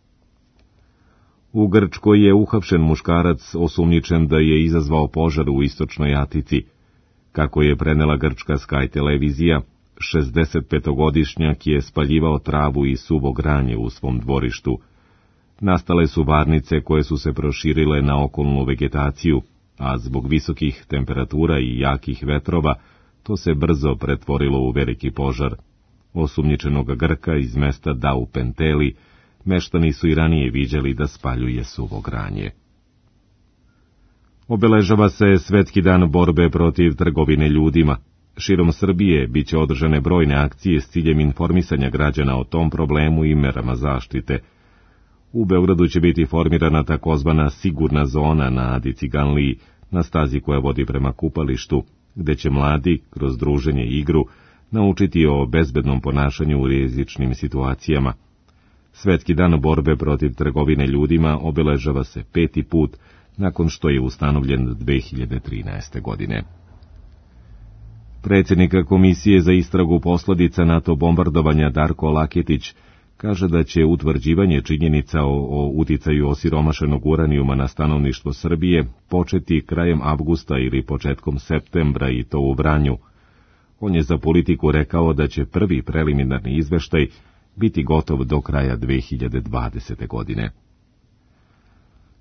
U Grčkoj je uhapšen muškarac osumnjičen da je izazvao požar u istočnoj Atici. Kako je prenela grčka Sky televizija, šezdesetpetogodišnjak je spaljivao travu i suvo granje u svom dvorištu. Nastale su varnice koje su se proširile na okolnu vegetaciju, a zbog visokih temperatura i jakih vetrova, to se brzo pretvorilo u veliki požar. Osumnjičenog Grka iz mesta Dau Penteli, meštani su i ranije viđali da spaljuje suvo granje. Obeležava se Svetski dan borbe protiv trgovine ljudima. Širom Srbije biće održane brojne akcije s ciljem informisanja građana o tom problemu i merama zaštite. U Beogradu će biti formirana takozvana sigurna zona na Adi Ciganliji, na stazi koja vodi prema kupalištu, gde će mladi, kroz druženje i igru, naučiti o bezbednom ponašanju u rizičnim situacijama. Svetski dan borbe protiv trgovine ljudima obeležava se peti put, nakon što je ustanovljen dve hiljade trinaeste. godine. Predsjednik Komisije za istragu posledica NATO bombardovanja Darko Laketić kaže da će utvrđivanje činjenica o, o uticaju osiromašenog uranijuma na stanovništvo Srbije početi krajem avgusta ili početkom septembra i to u Vranju. On je za Politiku rekao da će prvi preliminarni izveštaj biti gotov do kraja dve hiljade dvadesete. godine.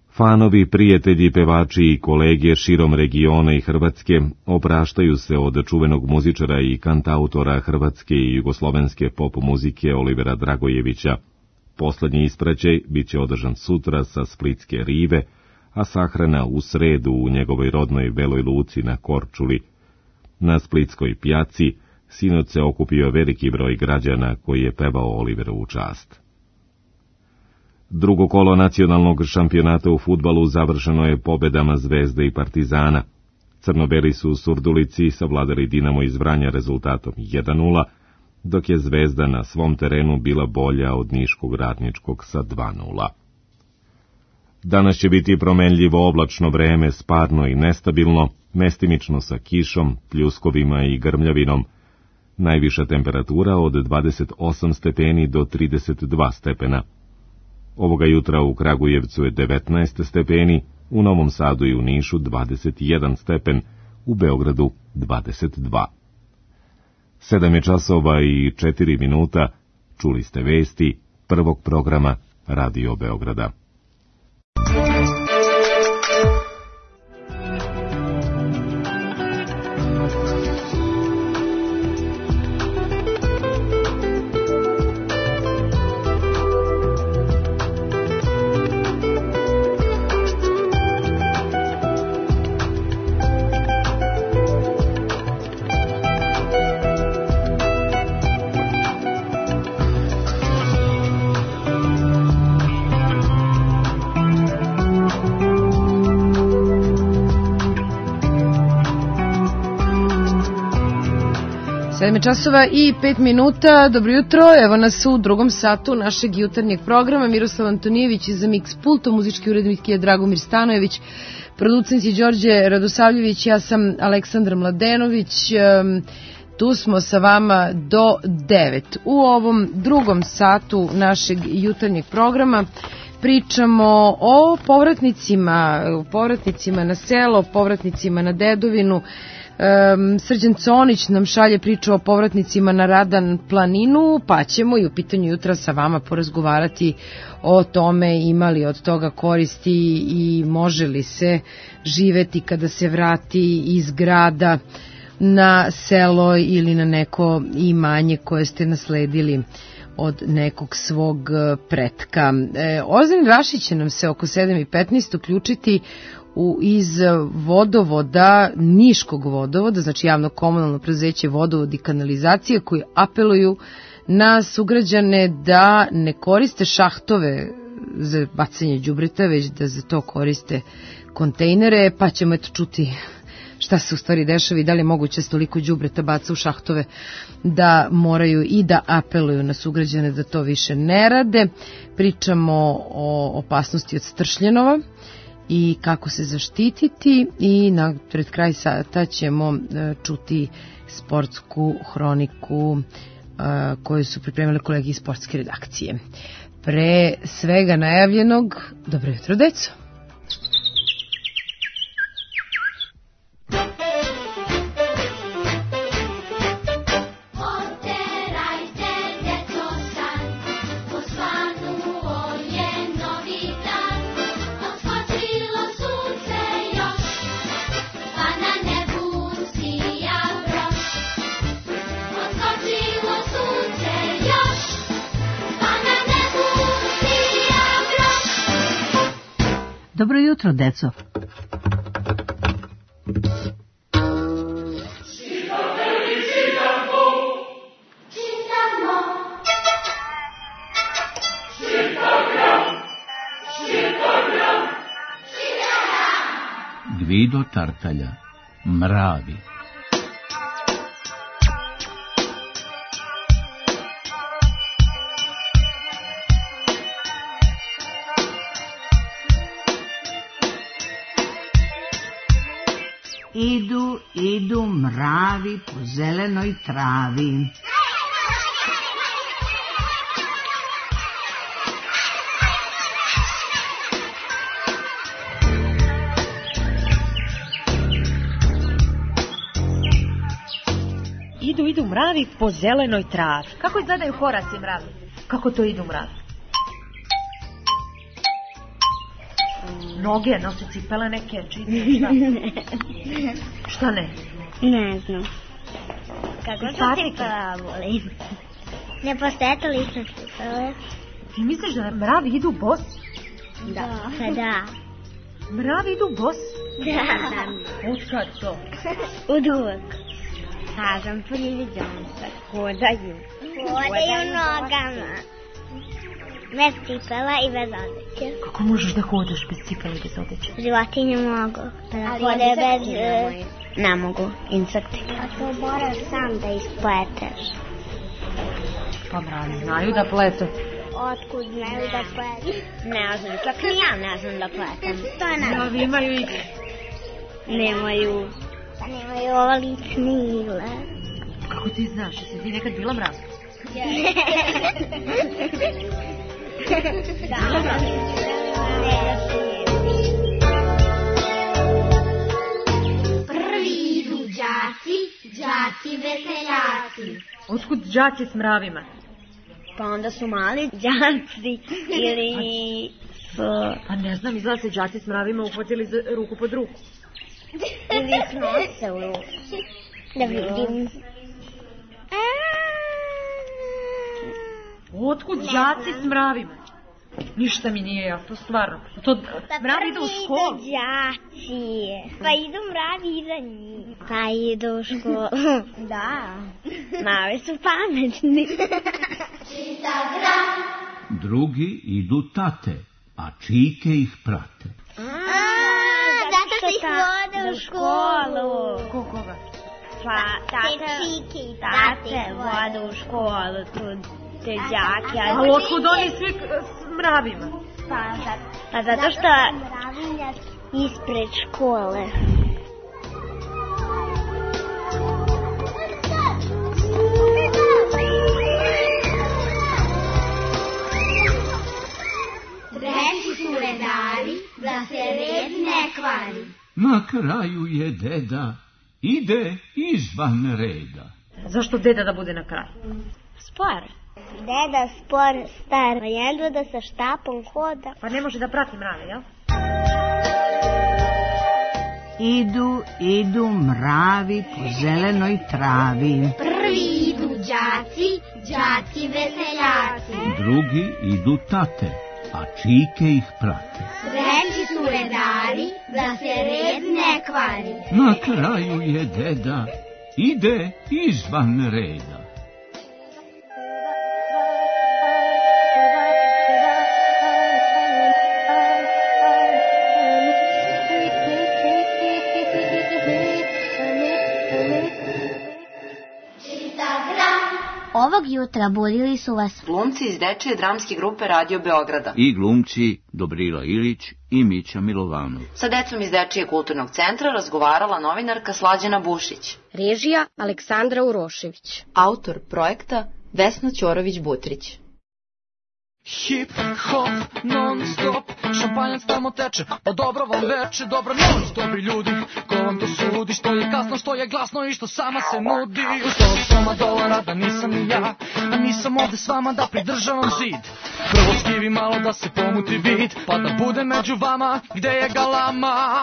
Fanovi, prijatelji, pevači i kolege širom regiona i Hrvatske opraštaju se od čuvenog muzičara i kantautora hrvatske i jugoslovenske pop muzike Olivera Dragojevića. Poslednji ispraćaj bit će održan sutra sa Splitske rive, a sahrana u sredu u njegovoj rodnoj Beloj Luci na Korčuli. Na Splitskoj pjaci sinoć se okupio veliki broj građana koji je pevao Oliverovu čast. Drugo kolo nacionalnog šampionata u fudbalu završeno je pobedama Zvezde i Partizana. Crnobeli su u Surdulici savladali Dinamo iz Vranja rezultatom jedan nula, dok je Zvezda na svom terenu bila bolja od Niškog Radničkog sa dva nula. Danas će biti promenljivo oblačno vreme, sparno i nestabilno, mestimično sa kišom, pljuskovima i grmljavinom. Najviša temperatura od dvadeset osam stepeni do trideset dva stepena. Ovoga jutra u Kragujevcu je devetnaest stepeni, u Novom Sadu i u Nišu dvadeset jedan stepen, u Beogradu dvadeset dva. Sedam je časova i četiri minuta, čuli ste vesti prvog programa Radio Beograda. sedam časova i pet minuta, dobro jutro, evo nas u drugom satu našeg jutarnjeg programa. Miroslav Antonijević za Mix Pulto, muzički urednik je Dragomir Stanojević, producent je Đorđe Radosavljević, ja sam Aleksandra Mladenović, tu smo sa vama do devet. U ovom drugom satu našeg jutarnjeg programa pričamo o povratnicima, povratnicima na selo, povratnicima na dedovinu. Um, Srđan Conić nam šalje priču o povratnicima na Radan planinu, pa ćemo i u pitanju jutra sa vama porazgovarati o tome ima li od toga koristi i može li se živeti kada se vrati iz grada na selo ili na neko imanje koje ste nasledili od nekog svog pretka. E, Ozren Rašić će nam se oko sedam i petnaest uključiti u, iz vodovoda, Niškog vodovoda, znači javno komunalno preduzeće vodovod i kanalizacije, koji apeluju na sugrađane da ne koriste šahtove za bacanje đubreta, već da za to koriste kontejnere, pa ćemo eto čuti šta se u stvari dešava i da li je moguće s toliko đubreta baca u šahtove da moraju i da apeluju na sugrađane da to više ne rade. Pričamo o opasnosti od stršljenova i kako se zaštititi i na pred kraj sata ćemo čuti sportsku hroniku koju su pripremili kolegi iz sportske redakcije. Pre svega najavljenog, dobro jutro deco! Dobro jutro, deco. Gvido Tartalja, Mravi. Idu, idu mravi po zelenoj travi. Idu, idu mravi po zelenoj travi. Kako izgledaju koraci mravi? Kako to idu mravi? Noge, nose cipele neke, čiste, šta? Šta ne? Ne znam. Kako se cipela volim? Ne postoje toliko cipele. Ti misliš da mravi idu bos? Da. Pa da. Mravi idu bos? Da. Otkad to? Od uvek. Kažem, priviđam se. Hodaju. Hodaju nogama. Bez cipela i bez odeće. Kako možeš da hodaš bez cipela i bez odeće? Životinje mogu. Da hode bez... Uh, ne mogu. Insekti. A to moraš sam da ispleteš. Pa mravi znaju da plete. Otkud znaju da plete? Ne znam, čak ni ja ne znam da pletem. To je ne. Mravi imaju igre. Nemaju. Pa nemaju ova licne igle. Kako ti znaš? Jesi ti nekad bila mrav? Prvi idu đaci, đaci veseljaci. Otkud đaci s mravima? Pa onda su mali đaci ili su... Pa ne znam, izgleda se đaci s mravima uhvatili za ruku pod ruku. Ili s nose u ruku. Da vidim. Otkud đaci s mravima? Ništa mi nije jasno, stvarno. To mravi ide u školu. Pa prvi idu đaci. Pa idu mravi iza njih. Pa idu u školu. Da. Mravi su pametni. Drugi idu tate, a čike ih prate. Zato što ih vode u školu. Ko koga? Pa tate, čike i tate vode u školu. Te đake. Ali otkud oni svi s mravima? Pa, pa zato što ispred škole. Treći su redari, da se red ne kvari. Na kraju je deda, ide izvan reda. Zašto deda da bude na kraju? Spor. Deda spor star, jedva da sa štapom hoda. Pa ne može da prati mrave, jel? Idu, idu mravi po zelenoj travi. Prvi idu đaci, đaci veseljaci. Drugi idu tate, a čike ih prate. Treći su redari, da se red ne kvari. Na kraju je deda, ide izvan reda. Ovog jutra budili su vas glumci iz dečije dramske grupe Radio Beograda i glumci Dobrila Ilić i Mića Milovanov. Sa decom iz dečije kulturnog centra razgovarala novinarka Slađana Bušić. Režija Aleksandra Urošević. Autor projekta Vesna Ćorović-Butrić. Hip hop non stop, šampanjac tamo teče, pa dobro vam veče, dobra noć, dobri ljudi, ko vam to sudi, što je kasno, što je glasno i što sama se nudi. Ustao soma dolara da nisam ni ja, a nisam ovde s vama da pridržavam zid. Prvo skivi malo da se pomuti vid, pa da bude među vama gde je galama.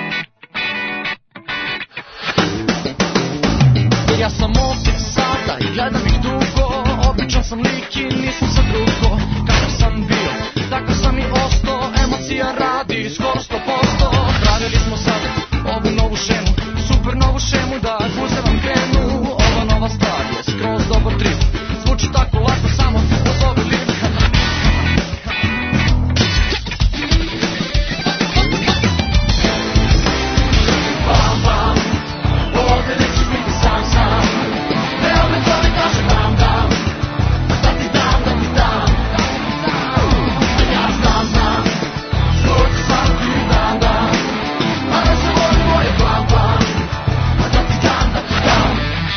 Ja sam ovdje sada i gledam ih dugo, običan sam lik i nisam sad drugo. Kako sam bio, tako sam i ostao, emocija radi skoro sto posto. Pravili smo sad ovu novu šemu, super novu šemu da guze vam krenu. Ova nova stvar je skroz dobar trip, zvuči tako lako samo pozovi lip. Bam bam, ovdje nećeš biti sam sam. Evo me to ne kaže dam dam, da ti dam, da ti dam. Ja znam, znam, zvuči svaki dan dan. A da se voli moje plan plan, da ti dam, da ti dam.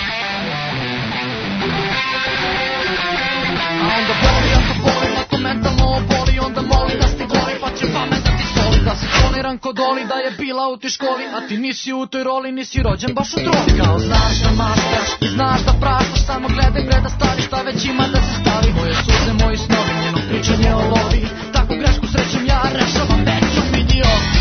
A onda boli, ako boli, ako mentalno oboli, onda molim da ste goli, pa će pamet da ti soli. Da se kloniran kod Oli, da je bila u toj školi, a ti nisi u toj roli, nisi rođen baš u troli. Kao znaš da maštaš, znaš da praštaš, samo gledaj bre da staviš, šta već ima da se stavi. Moje suze, moji snovi, njeno pričanje o lovi, tako grešku srećem ja rešavam većom idiot.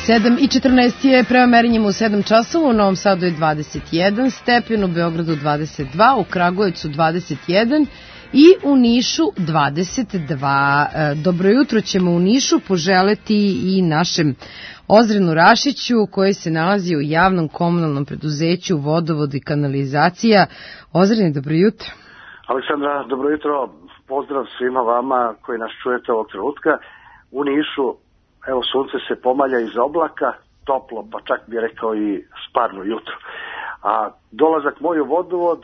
sedam i četrnaest je prema merenjima u sedam časova, u Novom Sadu je dvadeset jedan stepen, u Beogradu dvadeset dva, u Kragujevcu dvadeset jedan i u Nišu dvadeset dva. Dobro jutro ćemo u Nišu poželeti i našem Ozrenu Rašiću, koji se nalazi u javnom komunalnom preduzeću Vodovod i kanalizacija. Ozrene, dobro jutro. Aleksandra, dobro jutro. Pozdrav svima vama koji nas čujete ovog trenutka. U Nišu, evo, sunce se pomalja iz oblaka, toplo, pa čak bi rekao i sparno jutro. A dolazak moj u Vodovod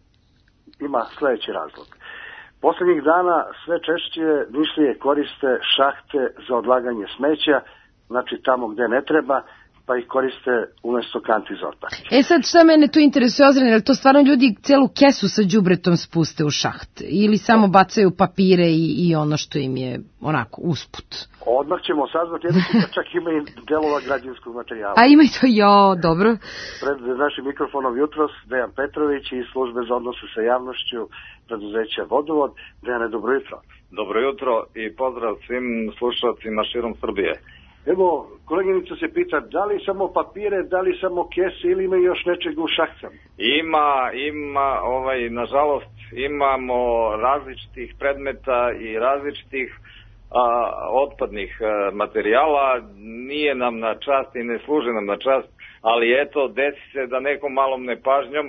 ima sledeći razlog. Poslednjih dana sve češće Nišlije koriste šahte za odlaganje smeća, znači tamo gde ne treba, pa ih koriste umesto kanti za otpad. E sad, šta mene tu interesuje, Ozren, je li to stvarno ljudi celu kesu sa đubretom spuste u šaht? Ili samo bacaju papire i, i ono što im je onako usput? Odmah ćemo saznati, jedno da čak ima i delova građevinskog materijala. A ima i to, jo, dobro. Pred našim mikrofonom jutros Dejan Petrović iz službe za odnose sa javnošću preduzeća Vodovod. Dejane, dobro jutro. Dobro jutro i pozdrav svim slušalcima širom Srbije. Evo, koleginica se pita, da li samo papire, da li samo kese ili ima još nečeg u šahcama? Ima, ima, ovaj, nažalost, imamo različitih predmeta i različitih a, otpadnih a, materijala. Nije nam na čast i ne služe nam na čast, ali eto, desi se da nekom malom nepažnjom,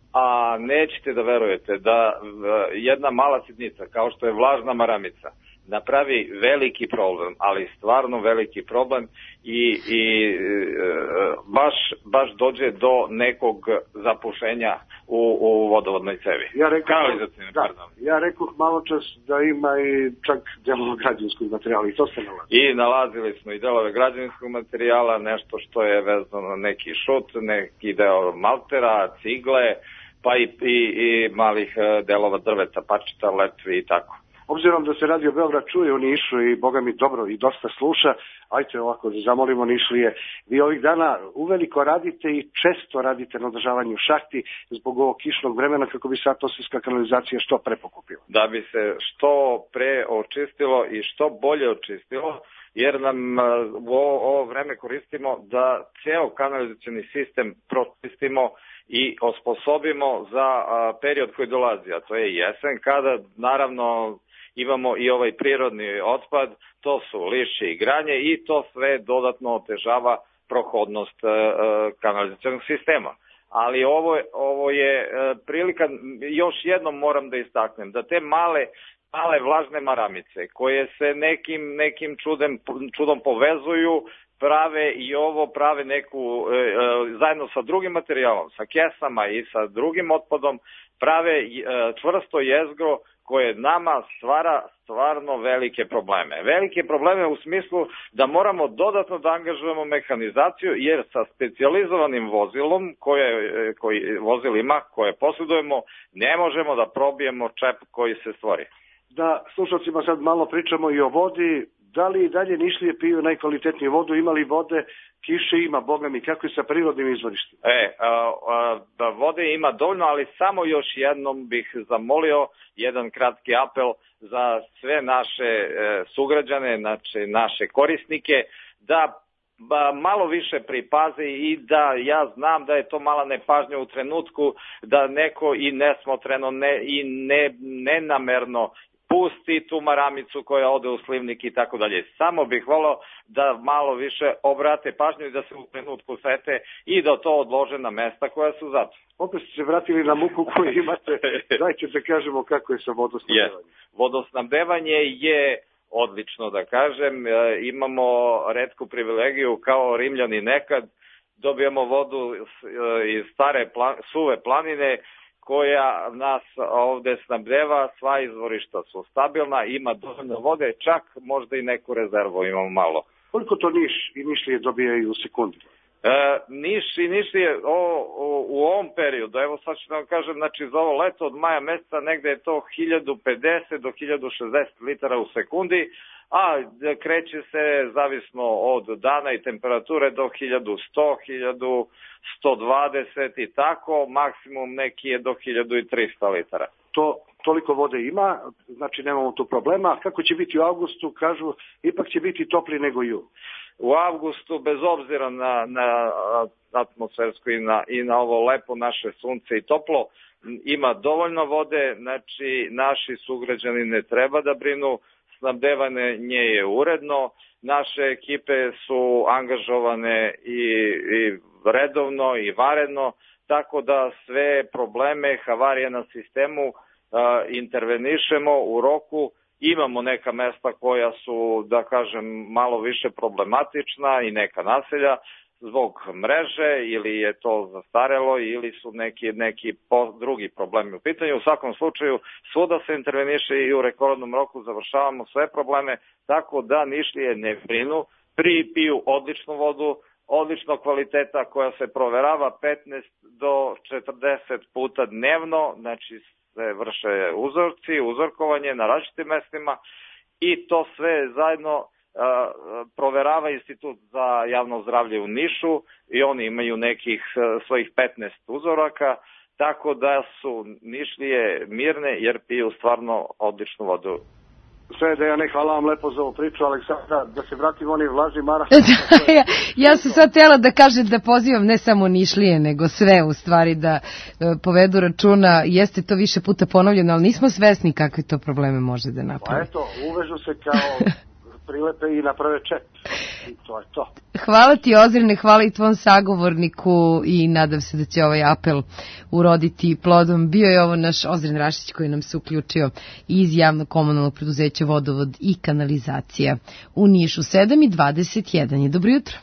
a nećete da verujete da a, jedna mala sitnica, kao što je vlažna maramica, napravi veliki problem, ali stvarno veliki problem i, i e, baš, baš dođe do nekog zapušenja u, u vodovodnoj cevi. Ja rekao, da, ja rekao malo čas da ima i čak delove građevinskog materijala i to se nalazi. I nalazili smo i delove građevinskog materijala, nešto što je vezano na neki šut, neki deo maltera, cigle, pa i, i, i malih delova drveta, pačeta, letvi i tako. Obzirom da se Radio Beograd čuje u Nišu i boga mi dobro i dosta sluša, ajte ovako da zamolimo Nišlije. Vi ovih dana uveliko radite i često radite na održavanju šahti zbog ovog kišnog vremena kako bi se atmosferska kanalizacija što pre pokupila. Da bi se što pre očistilo i što bolje očistilo, jer nam u ovo, ovo vreme koristimo da ceo kanalizacioni sistem pročistimo i osposobimo za a, period koji dolazi, a to je jesen, kada naravno imamo i ovaj prirodni otpad, to su lišće i granje i to sve dodatno otežava prohodnost e, kanalizacionog sistema. Ali ovo, ovo je e, prilika, još jednom moram da istaknem, da te male, male vlažne maramice koje se nekim, nekim čudem, čudom povezuju, prave i ovo, prave neku, e, e, zajedno sa drugim materijalom, sa kesama i sa drugim otpadom, prave e, čvrsto jezgro koje nama stvara stvarno velike probleme. Velike probleme u smislu da moramo dodatno da angažujemo mehanizaciju, jer sa specijalizovanim vozilom, koje, koji, vozilima koje posjedujemo, ne možemo da probijemo čep koji se stvori. Da, slušalcima sad malo pričamo i o vodi. Da li i dalje Nišlije piju najkvalitetniju vodu? Ima li vode? Kiše ima, boga mi, kako je sa prirodnim izvorištima? E, a, a, da vode ima dovoljno, ali samo još jednom bih zamolio jedan kratki apel za sve naše e, sugrađane, znači naše korisnike, da ba, malo više pripaze i da ja znam da je to mala nepažnja u trenutku da neko i nesmotreno ne, i ne, nenamerno pusti tu maramicu koja ode u slivnik i tako dalje. Samo bih volao da malo više obrate pažnju i da se u trenutku sete i da to odlože na mesta koja su zato. Opet ste se vratili na muku koju imate. Dajte da kažemo kako je sa vodosnabdevanjem. Yes. Vodosnabdevanje je odlično, da kažem. E, imamo retku privilegiju kao Rimljani nekad. Dobijamo vodu iz stare plan, suve planine koja nas ovde snabdeva, sva izvorišta su stabilna, ima dovoljno vode, čak možda i neku rezervu imamo malo. Koliko to Niš i Nišlije dobijaju u sekundi? E, Niš i Nišlije o, o, u ovom periodu, evo sad ću da vam kažem, znači za ovo leto od maja meseca negde je to hiljadu pedeset do hiljadu šezdeset litara u sekundi, a kreće se zavisno od dana i temperature do hiljadu sto, hiljadu sto dvadeset i tako, maksimum neki je do hiljadu trista litara. To, toliko vode ima, znači nemamo tu problema. A kako će biti u avgustu, kažu, ipak će biti topli nego jul. U avgustu, bez obzira na, na atmosfersko i na, i na ovo lepo naše sunce i toplo, ima dovoljno vode, znači naši sugrađani ne treba da brinu, snabdevanje nje je uredno, naše ekipe su angažovane i, i redovno i varedno, tako da sve probleme, havarije na sistemu a, intervenišemo u roku. Imamo neka mesta koja su, da kažem, malo više problematična i neka naselja zbog mreže ili je to zastarelo ili su neki, neki po, drugi problemi u pitanju. U svakom slučaju, svuda se interveniše i u rekordnom roku završavamo sve probleme, tako da Nišlije ne brinu, pri piju odličnu vodu, odlično kvaliteta koja se proverava petnaest do četrdeset puta dnevno, znači se vrše uzorci, uzorkovanje na različitim mestima i to sve zajedno uh, proverava Institut za javno zdravlje u Nišu i oni imaju nekih uh, svojih petnaest uzoraka, tako da su Nišlije mirne jer piju stvarno odličnu vodu. Sve Dejane, hvala vam lepo za ovu priču, Aleksandra, da se vratim oni vlaži maraš. Da, ja, ja sam sad htjela da kažem da pozivam ne samo Nišlije, nego sve u stvari da e, povedu računa, jeste to više puta ponovljeno, ali nismo svesni kakve to probleme može da napravi. Pa eto, uvežu se kao prilepe i naprave čep. I to je to. Hvala ti, Ozrene, hvala i tvom sagovorniku i nadam se da će ovaj apel uroditi plodom. Bio je ovo naš Ozren Rašić koji nam se uključio iz javnog komunalnog preduzeća Vodovod i kanalizacija u Nišu. sedam i dvadeset jedan je. Dobro jutro.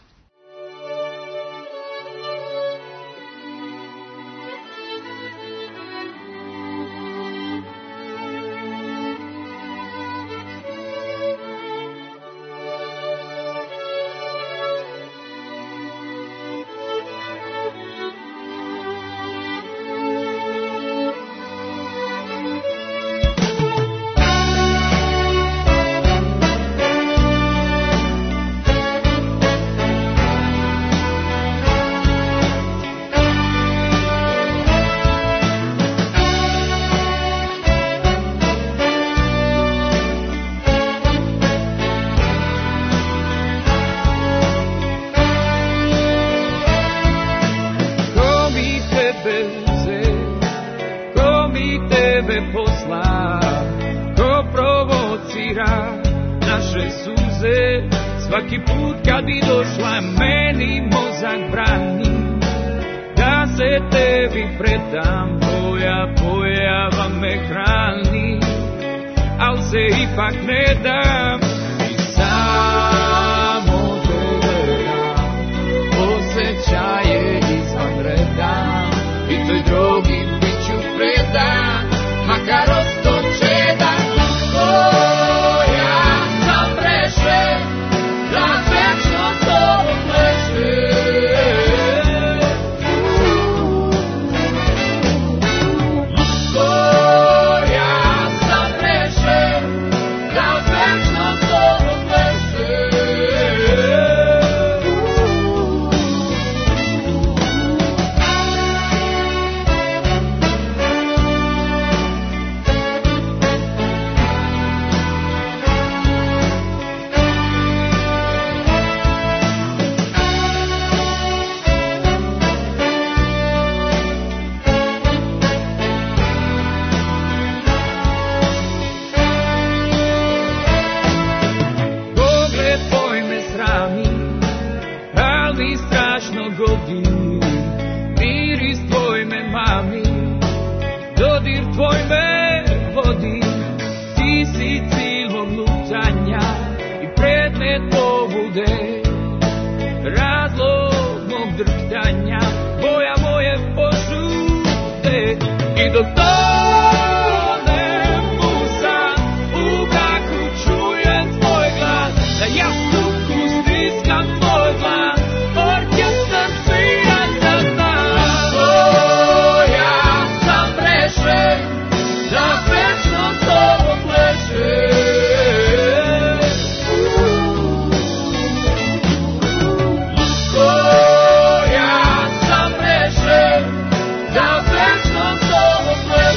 We'll be right back.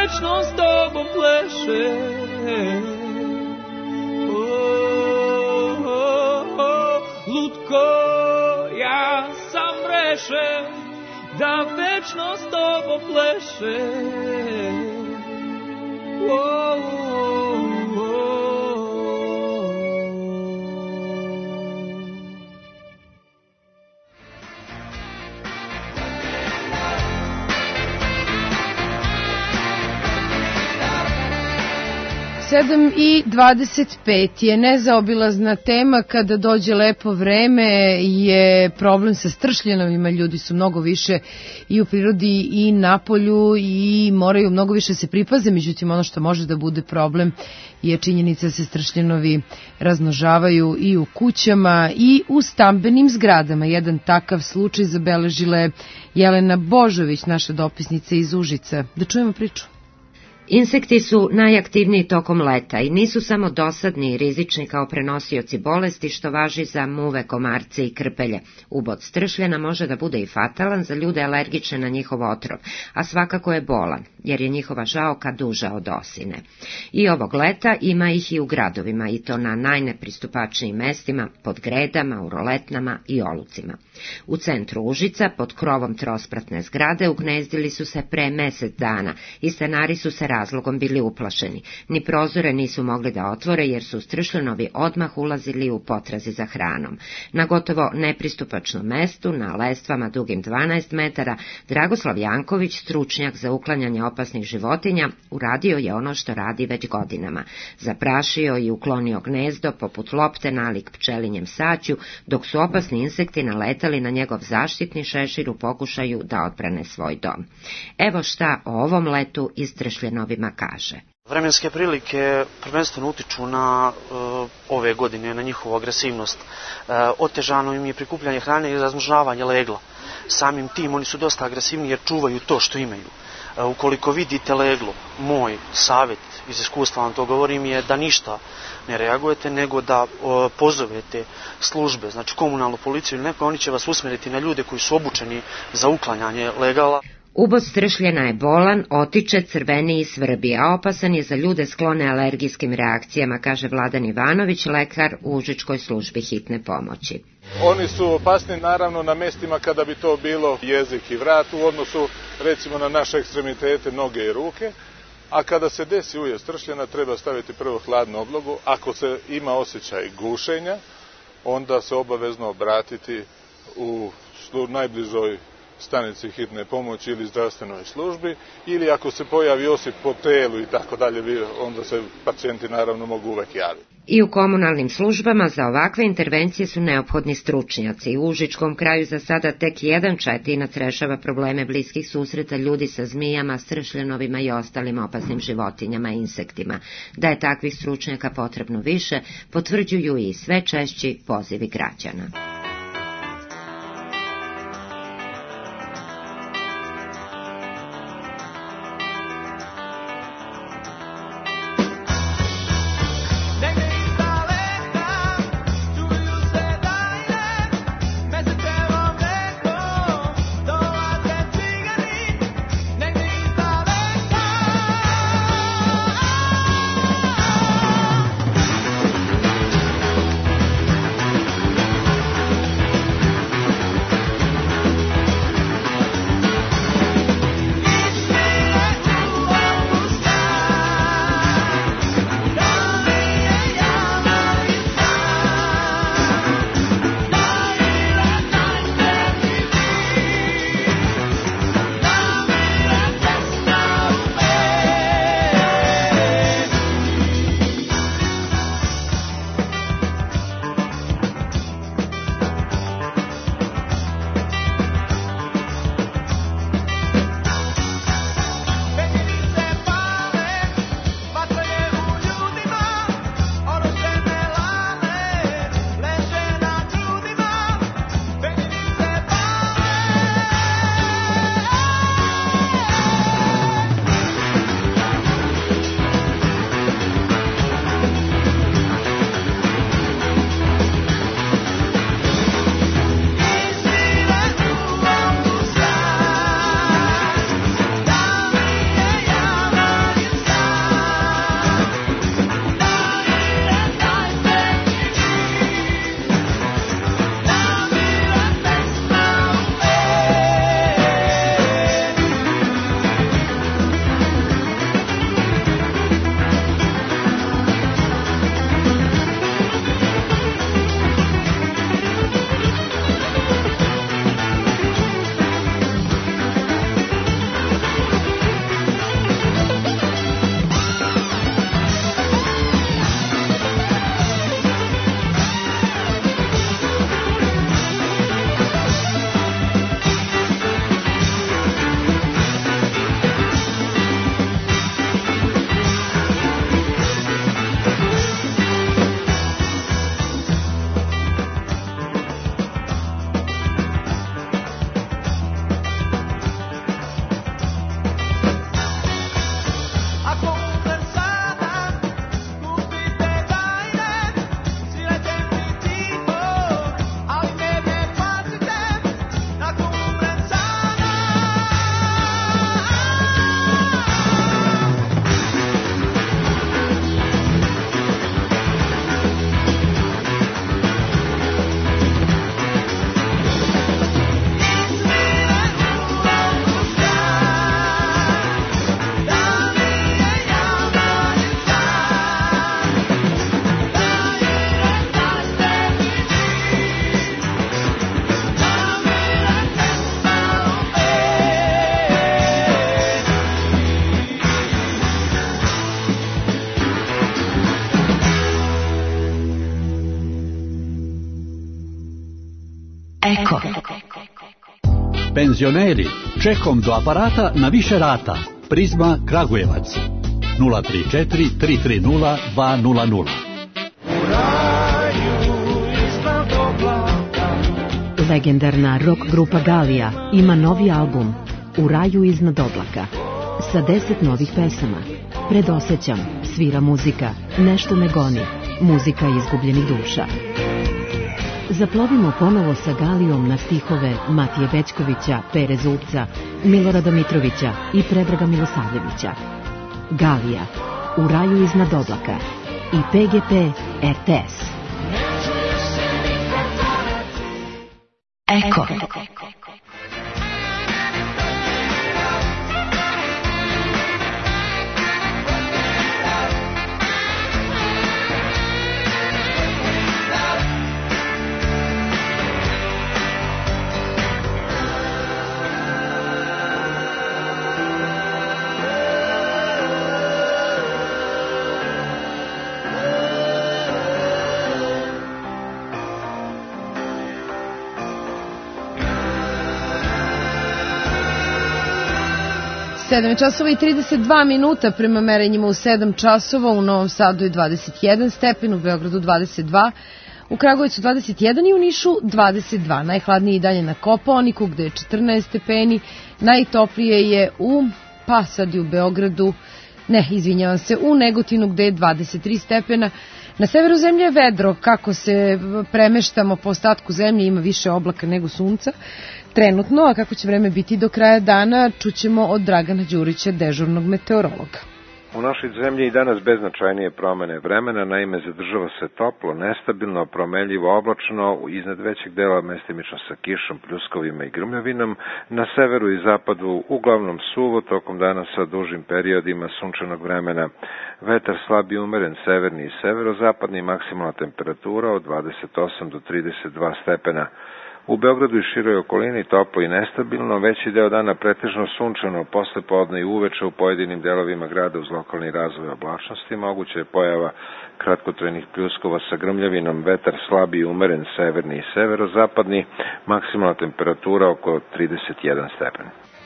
večno s tobom pleše. Oh, oh, oh, lutko, ja sam rešen da večno s tobom pleše. Oh, oh, oh. sedam i dvadeset pet je nezaobilazna tema kada dođe lepo vreme, je problem sa stršljenovima, ljudi su mnogo više i u prirodi i na polju i moraju mnogo više se pripaze, međutim ono što može da bude problem je činjenica da se stršljenovi razmnožavaju i u kućama i u stambenim zgradama. Jedan takav slučaj zabeležila je Jelena Božović, naša dopisnica iz Užica. Da čujemo priču. Insekti su najaktivniji tokom leta i nisu samo dosadni i rizični kao prenosioci bolesti, što važi za muve, komarce i krpelje. Ubod stršljena može da bude i fatalan za ljude alergične na njihov otrov, a svakako je bolan, jer je njihova žaoka duža od osine. I ovog leta ima ih i u gradovima, i to na najnepristupačnijim mestima, pod gredama, u roletnama i olucima. U centru Užica, pod krovom trospratne zgrade, ugnezdili su se pre mesec dana i stanari su se razlogom bili uplašeni. Ni prozore nisu mogli da otvore jer su stršljenovi odmah ulazili u potrazi za hranom. Na gotovo nepristupačnom mestu, na lestvama dugim dvanaest metara, Dragoslav Janković, stručnjak za uklanjanje opasnih životinja, uradio je ono što radi već godinama. Zaprašio i uklonio gnezdo poput lopte nalik pčelinjem saću, dok su opasni insekti naletali na njegov zaštitni šešir u pokušaju da odbrane svoj dom. Evo šta o ovom letu iz stršljenovima kaže. Vremenske prilike prvenstveno utiču na uh, ove godine, na njihovu agresivnost. Uh, otežano im je prikupljanje hrane i razmnožavanje legla. Samim tim oni su dosta agresivni jer čuvaju to što imaju. Uh, ukoliko vidite leglo, moj savjet iz iskustva vam to govorim je da ništa ne reagujete, nego da uh, pozovete službe, znači komunalnu policiju ili neko, oni će vas usmeriti na ljude koji su obučeni za uklanjanje legala. Ubod stršljena je bolan, otiče, crveni i svrbi, a opasan je za ljude sklone alergijskim reakcijama, kaže Vladan Ivanović, lekar u Užičkoj službi hitne pomoći. Oni su opasni naravno na mestima kada bi to bilo jezik i vrat u odnosu recimo na naše ekstremitete, noge i ruke, a kada se desi ujeo stršljena treba staviti prvo hladnu oblogu. Ako se ima osjećaj gušenja, onda se obavezno obratiti u najbližoj stanici hitne pomoći ili zdravstvenoj službi, ili ako se pojavi osip po telu i tako dalje, onda se pacijenti naravno mogu uvek javiti. I u komunalnim službama za ovakve intervencije su neophodni stručnjaci. U Užičkom kraju za sada tek jedan četinac rešava probleme bliskih susreta ljudi sa zmijama, stršljenovima i ostalim opasnim životinjama i insektima. Da je takvih stručnjaka potrebno više, potvrđuju i sve češći pozivi građana. Eko. Penzioneri, čekom do aparata na više rata. Prizma Kragujevac. nula tri četiri tri tri nula dva nula nula. Legendarna rock grupa Galija ima novi album U raju iznad oblaka sa deset novih pesama. Predosećam, svira muzika, nešto me goni, muzika izgubljenih duša. Zaplovimo ponovo sa Galijom na stihove Matije Bećkovića, Pere Zubca, Milorada Mitrovića i Predraga Milosavljevića. Galija, U raju iznad oblaka i P G P R T S. Eko. sedam časova i trideset dva minuta prema merenjima u sedam časova, u Novom Sadu je dvadeset jedan stepen, u Beogradu dvadeset dva, u Kragujevcu dvadeset jedan i u Nišu dvadeset dva. Najhladnije i dalje na Kopaoniku gde je četrnaest stepeni, najtoplije je u, pa sad i u Beogradu, ne, izvinjavam se, u Negotinu gde je dvadeset tri stepena. Na severu zemlje je vedro, kako se premeštamo po ostatku zemlje ima više oblaka nego sunca trenutno, a kako će vreme biti do kraja dana čućemo od Dragana Đurića, dežurnog meteorologa. U našoj zemlji i danas beznačajnije promene vremena, naime zadržava se toplo, nestabilno, promenljivo oblačno, iznad većeg dela mestimično sa kišom, pljuskovima i grmljavinom, na severu i zapadu uglavnom suvo, tokom dana sa dužim periodima sunčanog vremena. Vetar slab i umeren, severni i severozapadni, maksimalna temperatura od dvadeset osam do trideset dva stepena. U Beogradu i široj okolini toplo i nestabilno, veći deo dana pretežno sunčano, posle podne i uveče u pojedinim delovima grada uz lokalni razvoj oblačnosti, moguće je pojava kratkotrajnih pljuskova sa grmljavinom, vetar slab i umeren, severni i severozapadni, maksimalna temperatura oko trideset jedan stepen.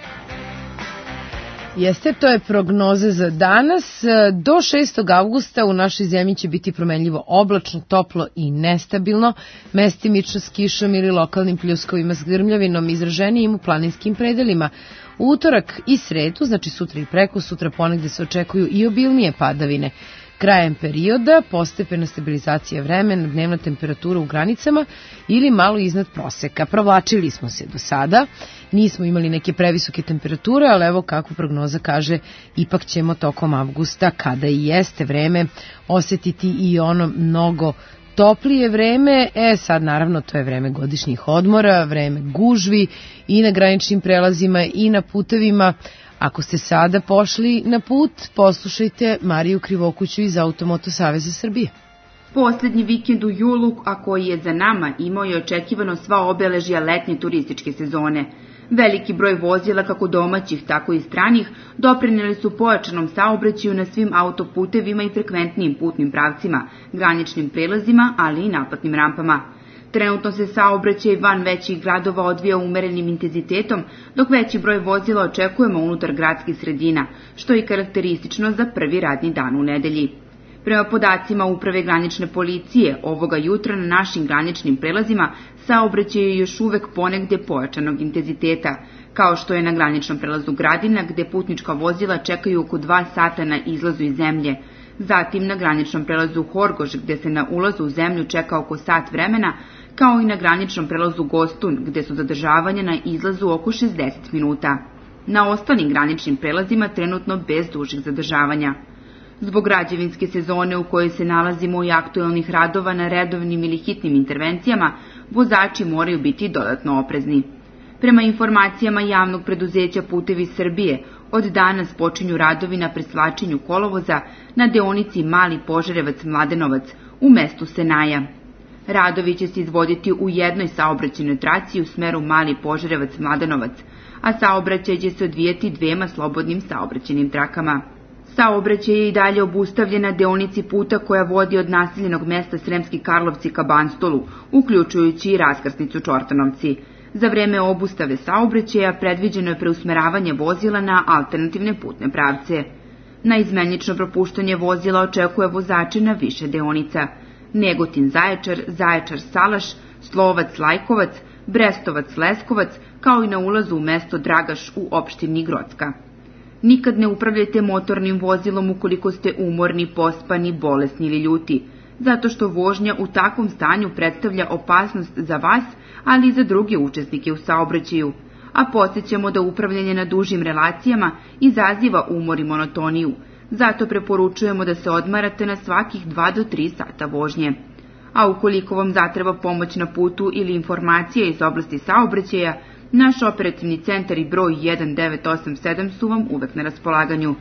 Jeste, to je prognoza za danas. Do šestog avgusta u našoj zemlji će biti promenljivo oblačno, toplo i nestabilno, mestimično s kišom ili lokalnim pljuskovima s grmljavinom, izraženijim u planinskim predelima. U utorak i sredu, znači sutra i preko sutra, ponegde se očekuju i obilnije padavine. Krajem perioda postepena stabilizacija vremena, dnevna temperatura u granicama ili malo iznad proseka. Provlačili smo se do sada, nismo imali neke previsoke temperature, ali evo kako prognoza kaže, ipak ćemo tokom avgusta, kada i jeste vreme, osetiti i ono mnogo toplije vreme. E sad naravno to je vreme godišnjih odmora, vreme gužvi i na graničnim prelazima i na putevima. Ako ste sada pošli na put, poslušajte Mariju Krivokuću iz Automoto Saveza Srbije. Poslednji vikend u julu, a koji je za nama, imao je očekivano sva obeležja letnje turističke sezone. Veliki broj vozila, kako domaćih, tako i stranih, doprineli su pojačanom saobraćaju na svim autoputevima i frekventnijim putnim pravcima, graničnim prelazima, ali i naplatnim rampama. Trenutno se saobraćaj van većih gradova odvija umerenim intenzitetom, dok veći broj vozila očekujemo unutar gradskih sredina, što je karakteristično za prvi radni dan u nedelji. Prema podacima Uprave granične policije, ovoga jutra na našim graničnim prelazima saobraćaj je još uvek ponegde pojačanog intenziteta, kao što je na graničnom prelazu Gradina, gde putnička vozila čekaju oko dva sata na izlazu iz zemlje. Zatim na graničnom prelazu Horgoš, gde se na ulazu u zemlju čeka oko sat vremena, kao i na graničnom prelazu Gostun, gde su zadržavanja na izlazu oko šezdeset minuta. Na ostalim graničnim prelazima trenutno bez dužih zadržavanja. Zbog građevinske sezone u kojoj se nalazimo i aktuelnih radova na redovnim ili hitnim intervencijama, vozači moraju biti dodatno oprezni. Prema informacijama javnog preduzeća Putevi Srbije, od danas počinju radovi na presvlačenju kolovoza na deonici Mali Požarevac-Mladenovac u mestu Senaja. Radovi će se izvoditi u jednoj saobraćajnoj traci u smeru Mali Požarevac-Mladenovac, a saobraćaj će se odvijati dvema slobodnim saobraćajnim trakama. Saobraćaj je i dalje obustavljen na deonici puta koja vodi od naseljenog mesta Sremski Karlovci ka Banstolu, uključujući i raskrsnicu Čortanovci. Za vreme obustave saobraćaja predviđeno je preusmeravanje vozila na alternativne putne pravce. Na izmenično propuštanje vozila očekuje vozače na više deonica: Negotin-Zaječar, Zaječar-Salaš, Slovac-Lajkovac, Brestovac-Leskovac, kao i na ulazu u mesto Dragaš u opštini Grocka. Nikad ne upravljajte motornim vozilom ukoliko ste umorni, pospani, bolesni ili ljuti, zato što vožnja u takvom stanju predstavlja opasnost za vas, ali i za druge učesnike u saobraćaju. A podsjećamo da upravljanje na dužim relacijama izaziva umor i monotoniju, zato preporučujemo da se odmarate na svakih dva do tri sata vožnje. A ukoliko vam zatreba pomoć na putu ili informacije iz oblasti saobraćaja, naš operativni centar i broj jedan devet osam sedam su vam uvek na raspolaganju.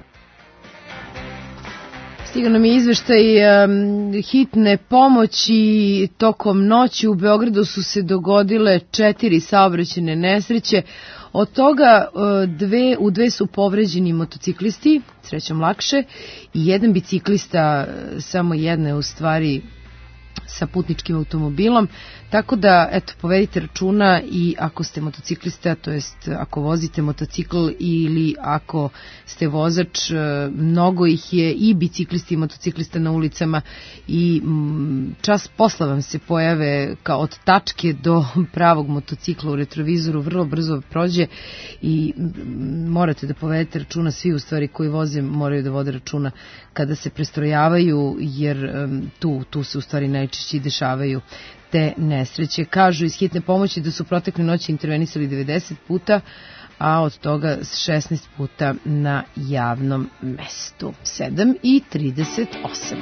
Stigao nam je izveštaj um, hitne pomoći. Tokom noći u Beogradu su se dogodile četiri saobraćajne nesreće. Od toga dve, u dve su povređeni motociklisti, srećom lakše, i jedan biciklista, samo jedna je u stvari sa putničkim automobilom, tako da, eto, povedite računa i ako ste motociklista, to jest ako vozite motocikl ili ako ste vozač, mnogo ih je i biciklisti i motociklista na ulicama i čas posla vam se pojave kao od tačke do pravog motocikla u retrovizoru, vrlo brzo prođe i morate da povedete računa, svi u stvari koji voze moraju da vode računa kada se prestrojavaju, jer tu, tu se u stvari najčešće dešavaju te nesreće. Kažu iz hitne pomoći da su protekle noći intervenisali devedeset puta, a od toga šesnaest puta na javnom mestu. sedam i trideset osam.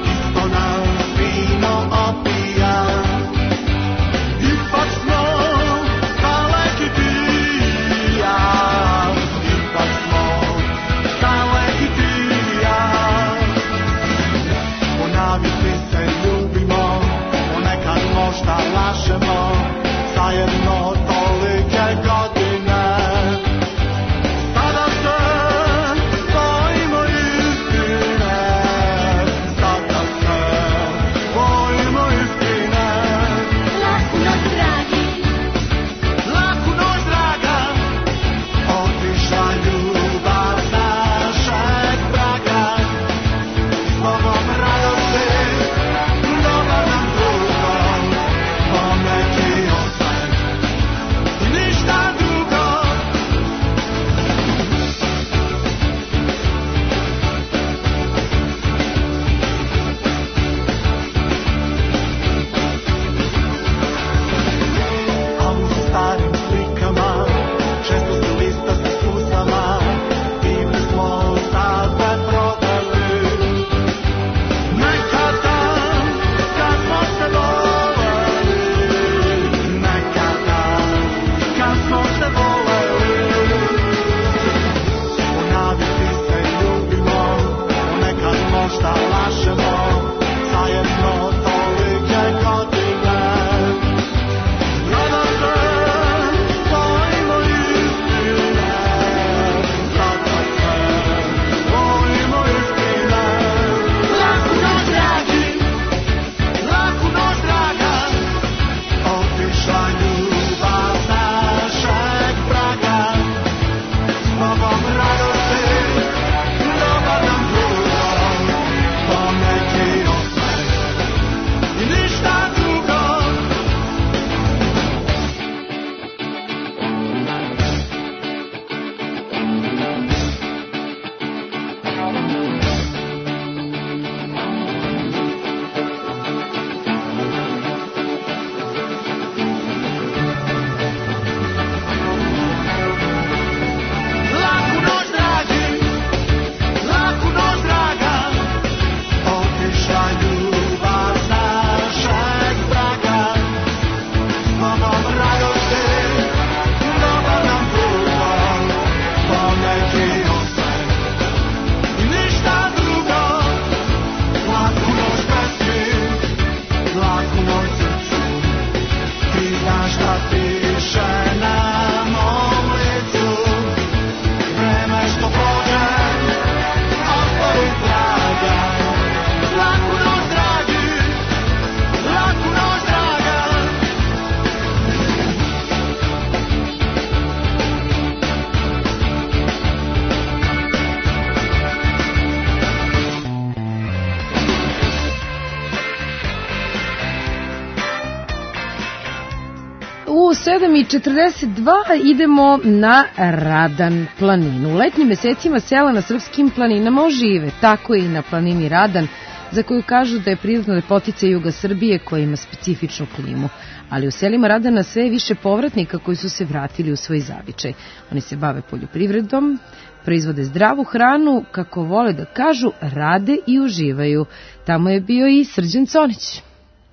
Ipak smo sedam i četrdeset dva idemo na Radan planinu. U letnjim mesecima sela na srpskim planinama ožive, tako i na planini Radan, za koju kažu da je prirodna lepotica juga Srbije koja ima specifičnu klimu. Ali u selima Radana sve je više povratnika koji su se vratili u svoj zavičaj. Oni se bave poljoprivredom, proizvode zdravu hranu, kako vole da kažu, rade i uživaju. Tamo je bio i Srđan Conić.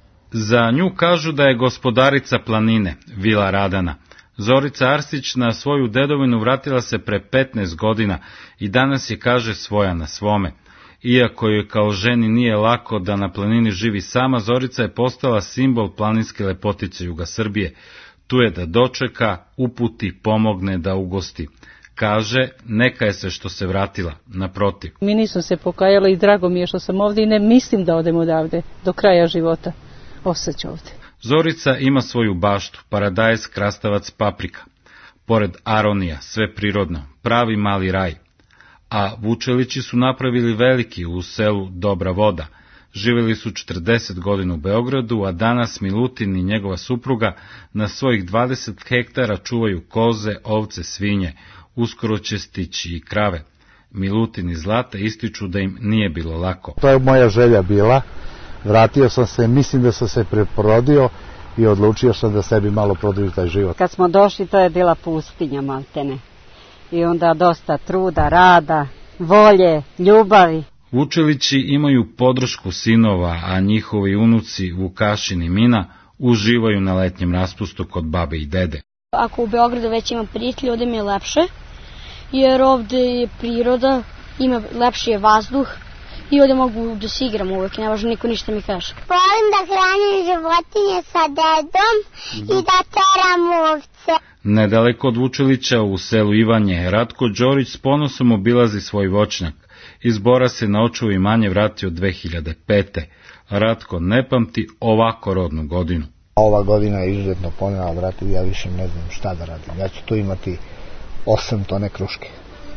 Za nju kažu da je gospodarica planine, Vila Radana. Zorica Arsić na svoju dedovinu vratila se pre petnaest godina i danas je, kaže, svoja na svome. Iako joj kao ženi nije lako da na planini živi sama, Zorica je postala simbol planinske lepotice juga Srbije. Tu je da dočeka, uputi, pomogne, da ugosti. Kaže, neka je se što se vratila, naprotiv. Mi nisam se pokajala i drago mi je što sam ovdje i ne mislim da odem odavde do kraja života. Osjeća ovdje. Zorica ima svoju baštu, paradajz, krastavac, paprika. Pored aronija, sve prirodno, pravi mali raj. A Vučelići su napravili veliki u selu Dobra Voda. Živjeli su četrdeset godina u Beogradu, a danas Milutin i njegova supruga na svojih dvadeset hektara čuvaju koze, ovce, svinje, uskoro će stići i krave. Milutin i Zlata ističu da im nije bilo lako. To je moja želja bila. Vratio sam se, mislim da sam se preporodio i odlučio sam da sebi malo produžim taj život. Kad smo došli, to je bila pustinja maltene. I onda dosta truda, rada, volje, ljubavi. Vučelići imaju podršku sinova, a njihovi unuci Vukašin i Mina uživaju na letnjem raspustu kod babe i dede. Ako u Beogradu već imam prijatelje, ovdje mi je lepše, jer ovdje je priroda, ima lepši je vazduh i ovdje mogu da se igram uvek, ne važno niko ništa mi kaže. Volim da hranim životinje sa dedom i da teram ovce. Nedaleko od Vučelića u selu Ivanje, Ratko Đorić s ponosom obilazi svoj voćnjak. Iz Bora se na očuvo imanje vratio dve hiljade pete. Ratko ne pamti ovako rodnu godinu. Ova godina je izuzetno ponela, brate, ja više ne znam šta da radim. Ja ću tu imati osam tone kruške,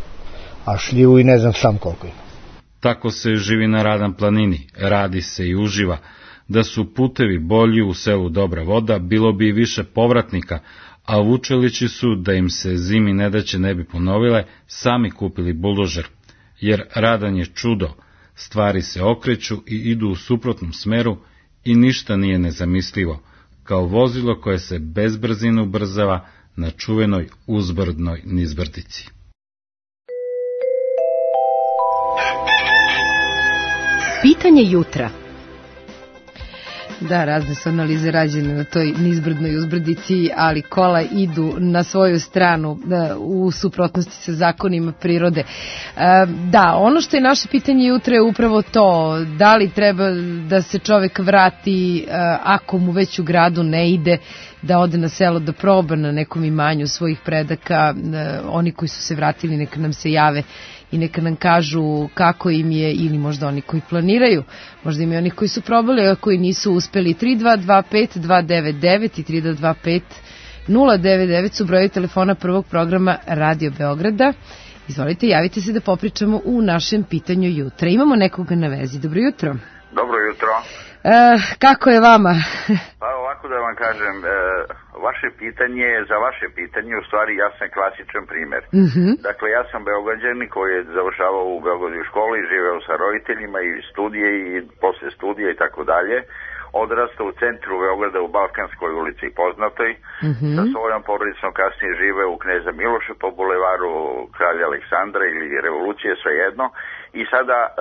a šljivu i ne znam sam koliko ima. Tako se živi na Radan planini, radi se i uživa. Da su putevi bolji u selu Dobra Voda, bilo bi i više povratnika, a Vučelići su, da im se zimi nedaće ne bi ponovile, sami kupili buldožer. Jer Radan je čudo, stvari se okreću i idu u suprotnom smeru i ništa nije nezamislivo, kao vozilo koje se bez brzine ubrzava na čuvenoj uzbrdnoj nizbrdici. Pitanje jutra. Da, razne su analize rađene na toj nizbrdnoj uzbrdici, ali kola idu na svoju stranu u suprotnosti sa zakonima prirode. Da, ono što je naše pitanje jutra je upravo to, da li treba da se čovek vrati ako mu već u gradu ne ide, da ode na selo da proba na nekom imanju svojih predaka. Oni koji su se vratili neka nam se jave i neka nam kažu kako im je, ili možda oni koji planiraju, možda ima i oni koji su probali, a koji nisu uspeli. Tri dva dva pet dva devet devet i tri dva dva pet nula devet devet su brojevi telefona prvog programa Radio Beograda. Izvolite, javite se da popričamo u našem pitanju jutra. Imamo nekoga na vezi. Dobro jutro. Dobro jutro. E, kako je vama? Pa ovako da vam kažem, e, vaše pitanje, za vaše pitanje u stvari ja sam klasičan primer. Mm-hmm. Dakle, ja sam Beograđanin koji je završavao u Beogradu školi i živeo sa roditeljima i studije i posle studija i tako dalje. Odrastao u centru Beograda u Balkanskoj ulici poznatoj. Mm-hmm. Sa svojom porodicom kasnije žive u Kneza Miloša po bulevaru Kralja Aleksandra ili Revolucije, svejedno. I sada e,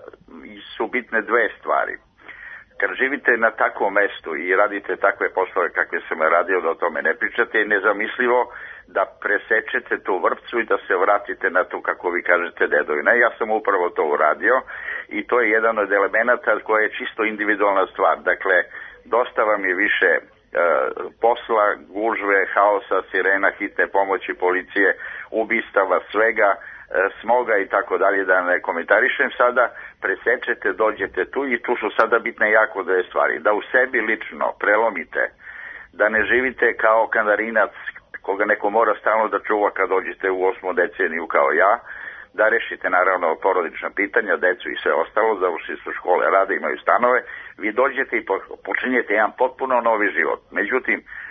su bitne dve stvari. Kad živite na takvom mestu i radite takve poslove kakve sam radio, da o tome ne pričate, je nezamislivo da presečete tu vrpcu i da se vratite na tu, kako vi kažete, dedovina. Ja sam upravo to uradio i to je jedan od elemenata koja je čisto individualna stvar. Dakle, dosta vam je više e, posla, gužve, haosa, sirena, hitne pomoći, policije, ubistava, svega, smoga i tako dalje, da ne komentarišem sada, presečete, dođete tu i tu su sada bitne jako dve stvari. Da u sebi lično prelomite, da ne živite kao kanarinac koga neko mora stalno da čuva kad dođete u osmu deceniju kao ja, da rešite naravno porodična pitanja, decu i sve ostalo, završili su škole, rade, imaju stanove, vi dođete i počinjete jedan potpuno novi život. Međutim,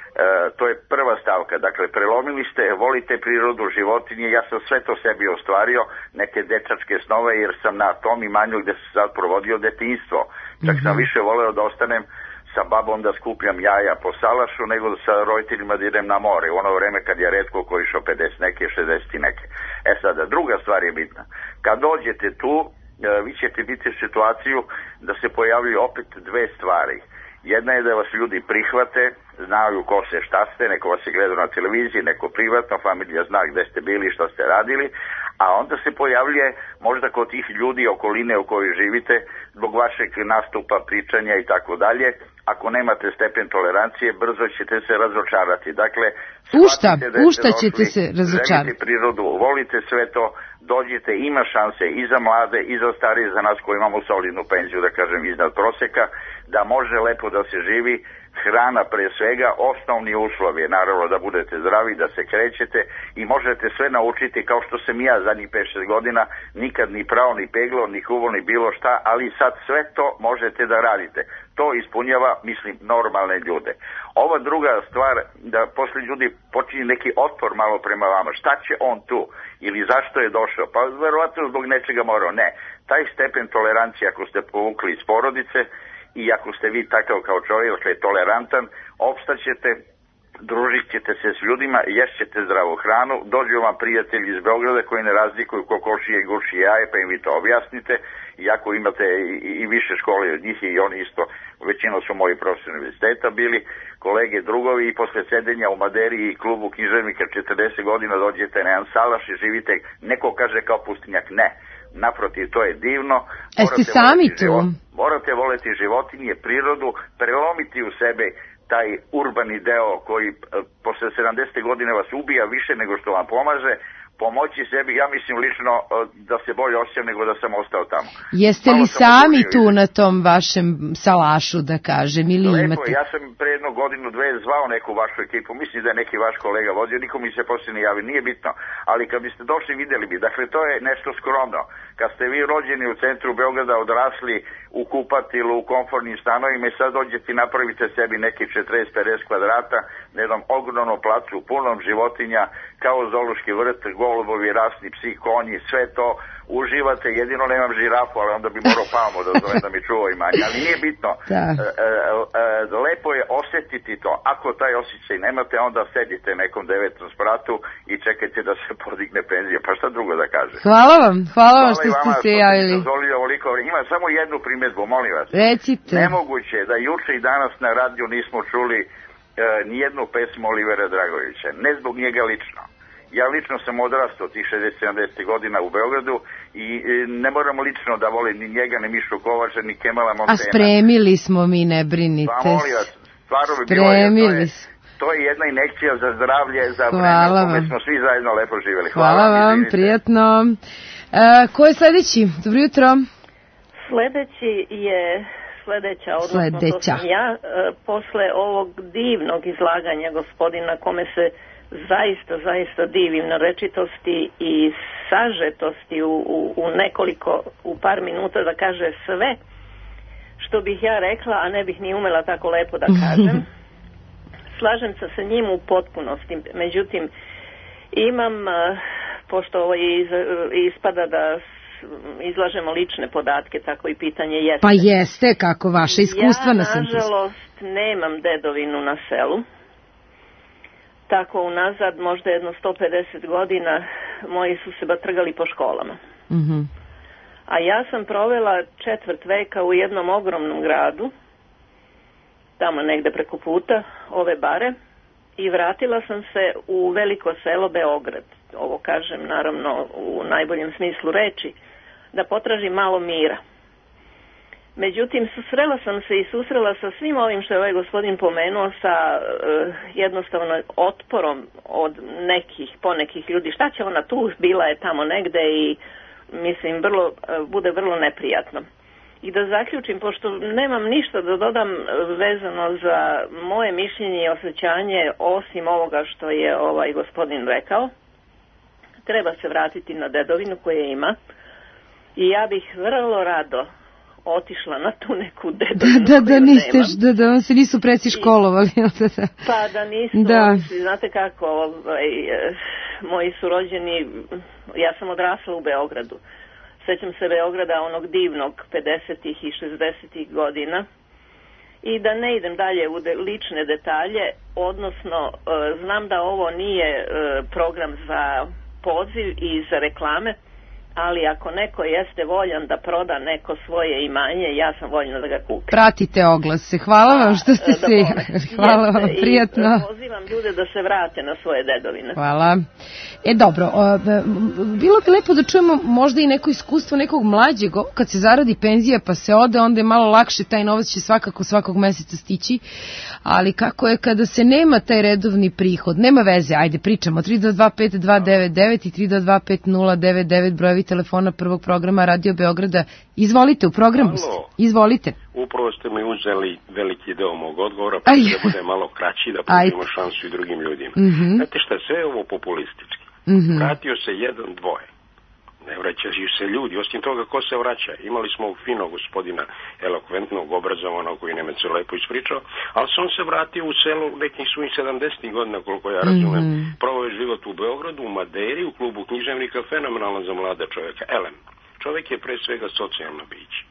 to je prva stavka. Dakle, prelomili ste, volite prirodu, životinje, ja sam sve to sebi ostvario, neke dečačke snove, jer sam na tom imanju gde sam sad provodio detinjstvo. Čak sam više voleo da ostanem sa babom da skupljam jaja po salašu, nego sa roditeljima da idem na more. U ono vreme kad je retko ko išao pedeset neke, šezdeset neke. E sada, druga stvar je bitna. Kad dođete tu, vi ćete biti u situaciju da se pojavljuju opet dve stvari. Jedna je da vas ljudi prihvate, znaju ko se, šta ste, neko vas je gledao na televiziji, neko privatno, familija zna gde ste bili i šta ste radili, a onda se pojavljuje možda kod tih ljudi okoline u kojoj živite, zbog vašeg nastupa, pričanja i tako dalje, ako nemate stepen tolerancije, brzo ćete se razočarati. Dakle, u šta, u šta ćete se razočarati? Želite prirodu, volite sve to, dođite, ima šanse i za mlade i za starije, za nas koji imamo solidnu penziju, da kažem, iznad proseka, da može lepo da se živi, hrana pre svega, osnovni uslov je naravno da budete zdravi, da se krećete i možete sve naučiti kao što sam ja zadnjih pet šest godina, nikad ni prao, ni peglo, ni kuvo, ni bilo šta, ali sad sve to možete da radite. To ispunjava, mislim, normalne ljude. Ova druga stvar, da posle ljudi počinje neki otpor malo prema vama, šta će on tu ili zašto je došao, pa verovatno zbog nečega morao, ne. Taj stepen tolerancije ako ste povukli iz porodice i ako ste vi takav kao čovjek, dakle tolerantan, opstaćete, družit ćete se s ljudima, ješćete zdravu hranu, dođu vam prijatelji iz Beograda koji ne razlikuju kokošije i gušije jaje, pa im vi to objasnite, iako imate i, i više škole od njih i oni isto, većino su moji profesori univerziteta bili, kolege, drugovi i posle sedenja u Maderi i klubu književnika četrdeset godina dođete na jedan salaš i živite, neko kaže kao pustinjak, ne. Naprotiv, to je divno. E ste sami tu? Život, morate voleti životinje, prirodu, prelomiti u sebe taj urbani deo koji posle sedamdeset godina vas ubija više nego što vam pomaže, pomoći sebi, ja mislim lično da se bolje osjećam nego da sam ostao tamo. Jeste li sami tu na tom vašem salašu, da kažem, ili Lepo, imate? Ja sam pre jednu godinu, dve zvao neku vašu ekipu, mislim da je neki vaš kolega vodio, niko mi se poslije ne javi, nije bitno, ali kad biste došli vidjeli bi, dakle to je nešto skromno. Kad ste vi rođeni u centru Beograda, odrasli u kupatilu, u komfortnim stanovima i sad dođete i napravite sebi neki četrdeset pedeset kvadrata na jednom ogromnom placu, punom životinja, kao zoološki vrt, golubovi, rasni psi, konji, sve to, uživate, jedino nemam žirafu, ali onda bi morao pamo da zove da mi čuva imanje, ali nije bitno. Da. E, e, e, lepo je osjetiti to. Ako taj osjećaj nemate, onda sedite nekom devetom spratu i čekajte da se podigne penzija, pa šta drugo da kaže. Hvala vam, hvala vam što ste se javili. Ima samo jednu primjedbu, molim vas. Recite. Nemoguće da juče i danas na radiju nismo čuli e, nijednu pesmu Olivera Dragovića, ne zbog njega lično. Ja lično sam odrastao tih šezdeset sedamdeset godina u Beogradu i ne moramo lično da volim ni njega, ni Mišu Kovača, ni Kemala Montena. A spremili smo mi, ne brinite. Pa molim vas, stvarno bi bilo je, to je, to je jedna injekcija za zdravlje, za vreme u kome smo svi zajedno lepo živjeli. Hvala, Hvala vam, izvinite. Prijatno. E, ko je sledeći? Dobro jutro. Sledeći je sledeća, odnosno sledeća. To sam ja, e, posle ovog divnog izlaganja gospodina kome se zaista, zaista divim na rečitosti i sažetosti u, u, u nekoliko, u par minuta da kaže sve što bih ja rekla, a ne bih ni umela tako lepo da kažem. Slažem se sa njim u potpunosti, međutim imam, pošto ovo ispada da izlažemo lične podatke, tako i pitanje jeste. Pa jeste, kako vaše iskustva ja, na sam nažalost, nemam dedovinu na selu. Tako unazad, možda jedno sto pedeset godina, moji su se batrgali po školama. Mm-hmm. A ja sam provela četvrt veka u jednom ogromnom gradu, tamo negde preko puta, ove bare, i vratila sam se u veliko selo Beograd. Ovo kažem, naravno, u najboljem smislu reči, da potražim malo mira. Međutim, susrela sam se i susrela sa svim ovim što je ovaj gospodin pomenuo, sa uh, jednostavno otporom od nekih, ponekih ljudi. Šta će ona tu, bila je tamo negde i mislim, vrlo, uh, bude vrlo neprijatno. I da zaključim, pošto nemam ništa da dodam vezano za moje mišljenje i osjećanje, osim ovoga što je ovaj gospodin rekao, treba se vratiti na dedovinu koje ima i ja bih vrlo rado otišla na tu neku dedovinu da, da, koju niste, nemam. da, da vam se nisu preci školovali. Da, da. Pa da nisu, da. Znate kako, ovaj, moji su rođeni, ja sam odrasla u Beogradu. Sećam se Beograda, onog divnog pedesetih i šezdesetih godina. I da ne idem dalje u de, lične detalje, odnosno e, znam da ovo nije e, program za poziv i za reklame, ali ako neko jeste voljan da proda neko svoje imanje, ja sam voljna da ga kupim. Pratite oglase. Hvala vam što ste se... Hvala vam, prijatno. I pozivam ljude da se vrate na svoje dedovine. Hvala. E dobro, o, bilo bi lepo da čujemo možda i neko iskustvo nekog mlađeg, kad se zaradi penzija pa se ode, onda je malo lakše, taj novac će svakako svakog meseca stići, ali kako je kada se nema taj redovni prihod, nema veze, ajde pričamo, tri dva dva pet dva devet devet i tri dva dva pet nula devet devet, brojevi telefona prvog programa Radio Beograda. Izvolite, u programu ste. Izvolite. Upravo ste mi uzeli veliki deo mog odgovora, pa da bude malo kraći, da pružimo šansu i drugim ljudima. Mm-hmm. Znate šta, sve je ovo populistički. Mm-hmm. Vratio se jedan, dvoje. Ne vraćaju se ljudi, osim toga ko se vraća. Imali smo u fino gospodina elokventnog, obrazovanog, koji nam je se lepo ispričao, ali se on se vratio u selo nekih svojih sedamdesetih godina, koliko ja razumem. Mm-hmm. Proveo je život u Beogradu, u Maderi, u klubu književnika, fenomenalno za mlada čovjeka. Elem, čovjek je pre svega socijalno biće.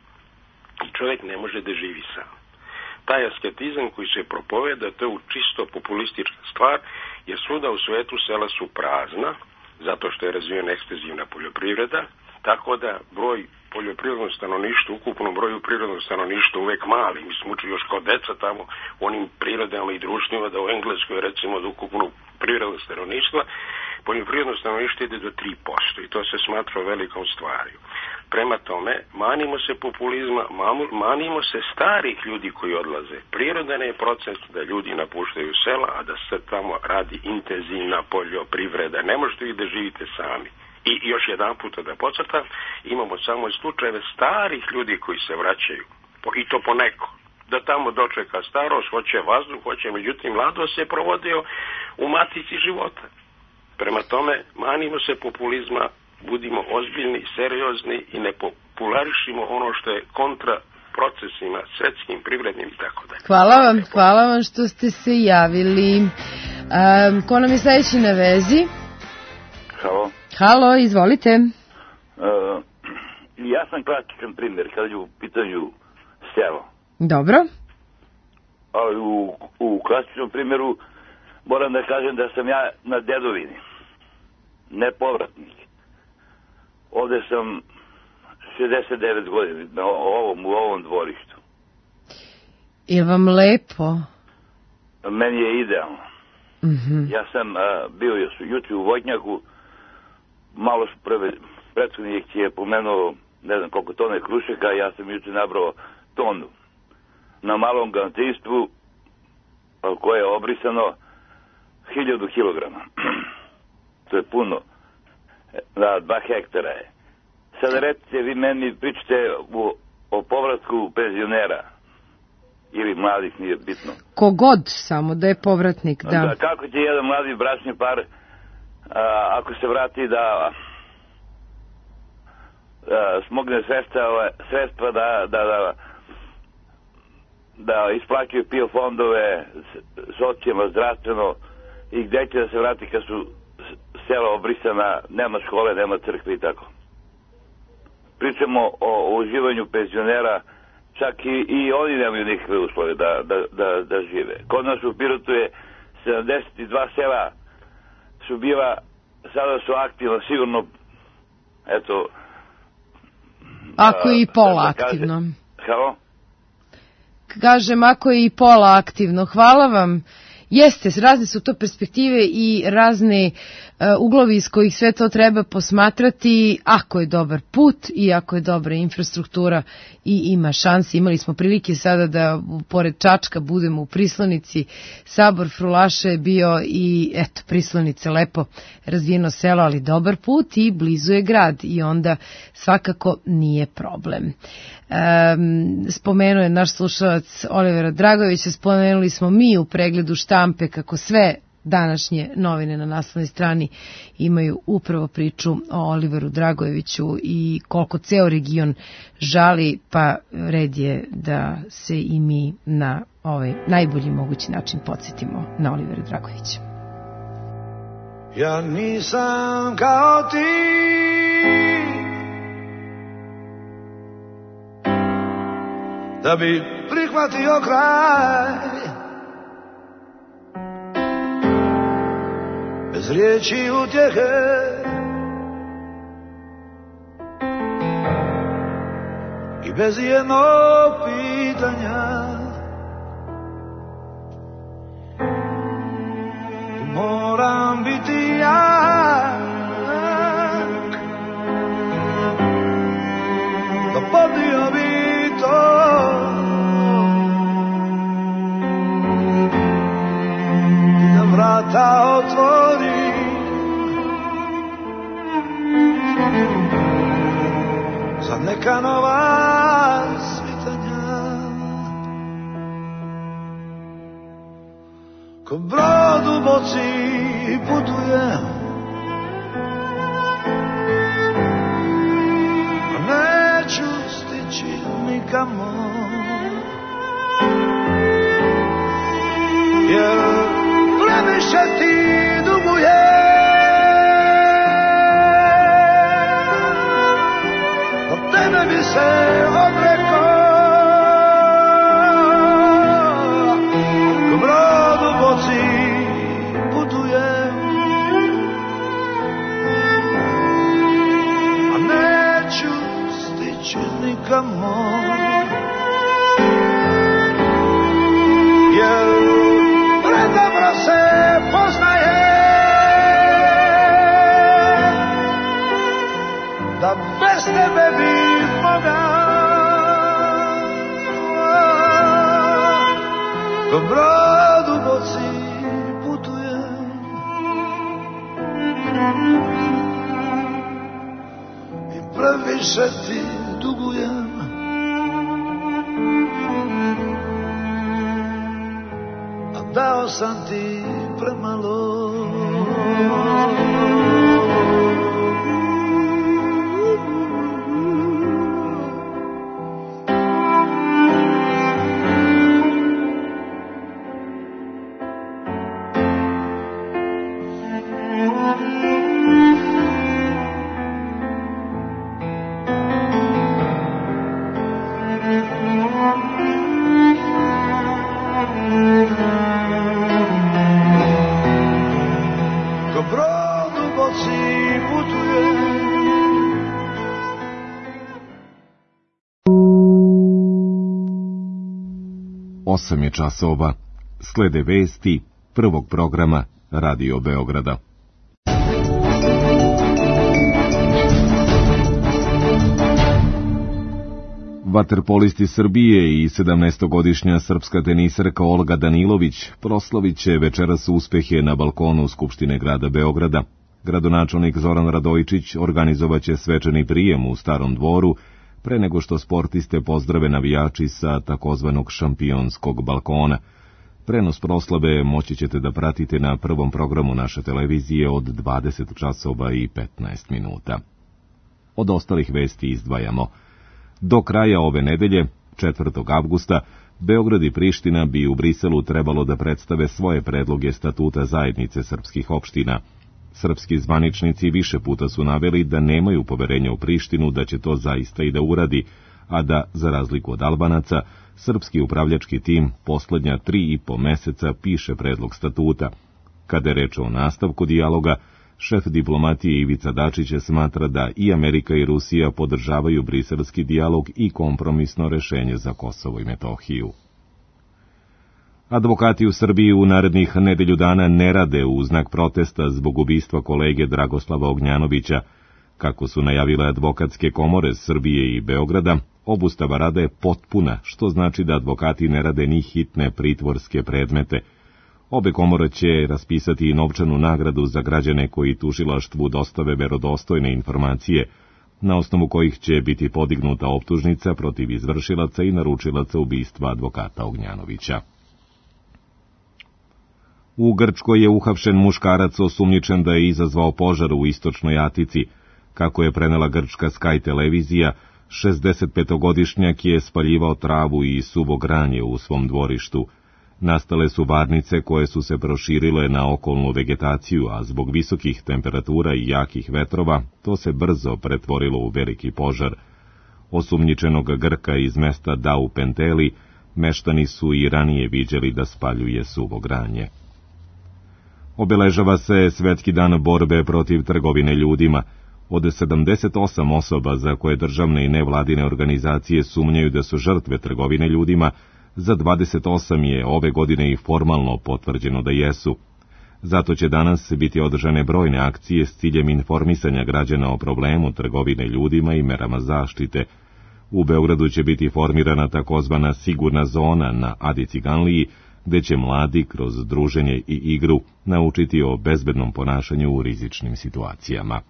I čovjek ne može da živi sam. Taj asketizam koji se propoveda, to je čisto populistička stvar, jer svuda u svetu sela su prazna, zato što je razvijena ekstenzivna poljoprivreda, tako da broj poljoprivrednog stanovništva, ukupnom broju prirodnog stanovništva uvek mali. Mi smo učili još kao deca tamo u onim prirodama i društvima da u Engleskoj recimo od ukupnog prirodnog stanovništva poljoprivredno stanovništvo ide do tri posto i to se smatra velikom stvari. Prema tome, manimo se populizma, manimo se starih ljudi koji odlaze. Prirodan je proces da ljudi napuštaju sela, a da se tamo radi intenzivna poljoprivreda. Ne možete vi da živite sami. I još jedan puta da podcrtam, imamo samo slučajeve starih ljudi koji se vraćaju. I to poneko. Da tamo dočeka starost, hoće vazduh, hoće, međutim, mladost se provodio u matici života. Prema tome, manimo se populizma, budimo ozbiljni, seriozni i ne popularišimo ono što je kontra procesima svetskim, privrednim i tako dalje. Hvala vam, hvala vam što ste se javili. Um, ko nam je sledeći na vezi? Halo. Halo, izvolite. Uh, ja sam klasičan primjer kada je u pitanju selo. Dobro. Ali u, u klasičnom primjeru moram da kažem da sam ja na dedovini, ne povratnik. Ovde sam šezdeset devet godina na ovom, u ovom dvorištu. Je vam lepo? Meni je idealno. Mm-hmm. Ja sam a, bio juče u Vojtnjaku, malo su prve, prethodnik je pomenuo, ne znam koliko tone krušaka, ja sam juče nabrao tonu. Na malom gazdinstvu koje je obrisano hiljadu kilograma. To je puno. Da, dva hektara je. Sada recite, vi meni pričate o, o povratku penzionera ili mladih, nije bitno. Kogod, samo da je povratnik, da. Da, kako će jedan mladi bračni par, a, ako se vrati da a, smogne sredstva, sredstva da, da, da, da isplaćuje P I O fondove, socijalno, zdravstveno, i gde će da se vrati kad su sela obrisana, nema škole, nema crkve i tako. Pričamo o, o uživanju penzionera, čak i, i oni nemaju nikakve uslove da, da, da, da žive. Kod nas u Pirotu je sedamdeset dva sela su bila, sada su aktivno, sigurno, eto... Ako je i pola da aktivno. Halo? Kažem, ako je i pola aktivno. Hvala vam. Jeste, razne su to perspektive i razne uh, uglovi iz kojih sve to treba posmatrati, ako je dobar put i ako je dobra infrastruktura i ima šanse. Imali smo prilike sada da pored Čačka budemo u Prislonici, Sabor Frulaša je bio i eto, Prislonice, lepo razvijeno selo, ali dobar put i blizu je grad i onda svakako nije problem. Um, spomenuo je naš slušalac Olivera Dragovića, spomenuli smo mi u pregledu štampe kako sve današnje novine na naslovnoj strani imaju upravo priču o Oliveru Dragojeviću i koliko ceo region žali, pa red je da se i mi na ovaj najbolji mogući način podsjetimo na Olivera Dragojevića. Ja nisam kao ti, da bi prihvatio kraj, bez riječi utjehe, i bez jednog pitanja. Moram biti jak da podnio bi to, i da vrata otvori za neka nova svitanja. Ko brod u boci putujem, a neću stići nikamo, jer previše ti dugujem, da tebe bi se odrekao. Ko brod u boci putujem, a neću stići nikamo, jer predobro se poznaje da bez tebe bi mogao. Ko brod u boci putujem i previše ti dugujem, a dao sam ti premalo. Osam je časova. Slede vesti prvog programa Radio Beograda. Vaterpolisti Srbije i sedamnaestogodišnja srpska tenisarka Olga Danilović proslavit će večeras uspehe na balkonu Skupštine grada Beograda. Gradonačelnik Zoran Radojičić organizovaće svečani prijem u Starom dvoru, pre nego što sportiste pozdrave navijači sa takozvanog šampionskog balkona. Prenos proslave moći ćete da pratite na prvom programu naše televizije od dvadeset časova i petnaest minuta. Od ostalih vesti izdvajamo. Do kraja ove nedelje, četvrtog avgusta, Beograd i Priština bi u Briselu trebalo da predstave svoje predloge statuta zajednice srpskih opština. Srpski zvaničnici više puta su naveli da nemaju poverenja u Prištinu da će to zaista i da uradi, a da, za razliku od Albanaca, srpski upravljački tim poslednja tri i po meseca piše predlog statuta. Kada je reč o nastavku dijaloga, šef diplomatije Ivica Dačić smatra da i Amerika i Rusija podržavaju briselski dijalog i kompromisno rešenje za Kosovo i Metohiju. Advokati u Srbiji u narednih nedelju dana ne rade u znak protesta zbog ubistva kolege Dragoslava Ognjanovića. Kako su najavile advokatske komore Srbije i Beograda, obustava rada je potpuna, što znači da advokati ne rade ni hitne pritvorske predmete. Obe komore će raspisati i novčanu nagradu za građane koji tužilaštvu dostave verodostojne informacije, na osnovu kojih će biti podignuta optužnica protiv izvršilaca i naručilaca ubistva advokata Ognjanovića. U Grčkoj je uhapšen muškarac osumnjičen da je izazvao požar u istočnoj Atici. Kako je prenela grčka Sky televizija, šezdesetpetogodišnjak je spaljivao travu i suvo granje u svom dvorištu. Nastale su varnice koje su se proširile na okolnu vegetaciju, a zbog visokih temperatura i jakih vetrova to se brzo pretvorilo u veliki požar. Osumnjičenog Grka iz mesta Dau Penteli meštani su i ranije viđeli da spaljuje suvo granje. Obeležava se Svetski dan borbe protiv trgovine ljudima. Od sedamdeset osam osoba za koje državne i nevladine organizacije sumnjaju da su žrtve trgovine ljudima, za dvadeset osam je ove godine i formalno potvrđeno da jesu. Zato će danas biti održane brojne akcije s ciljem informisanja građana o problemu trgovine ljudima i merama zaštite. U Beogradu će biti formirana takozvana sigurna zona na Adi Ciganliji, gde će mladi kroz druženje i igru naučiti o bezbednom ponašanju u rizičnim situacijama.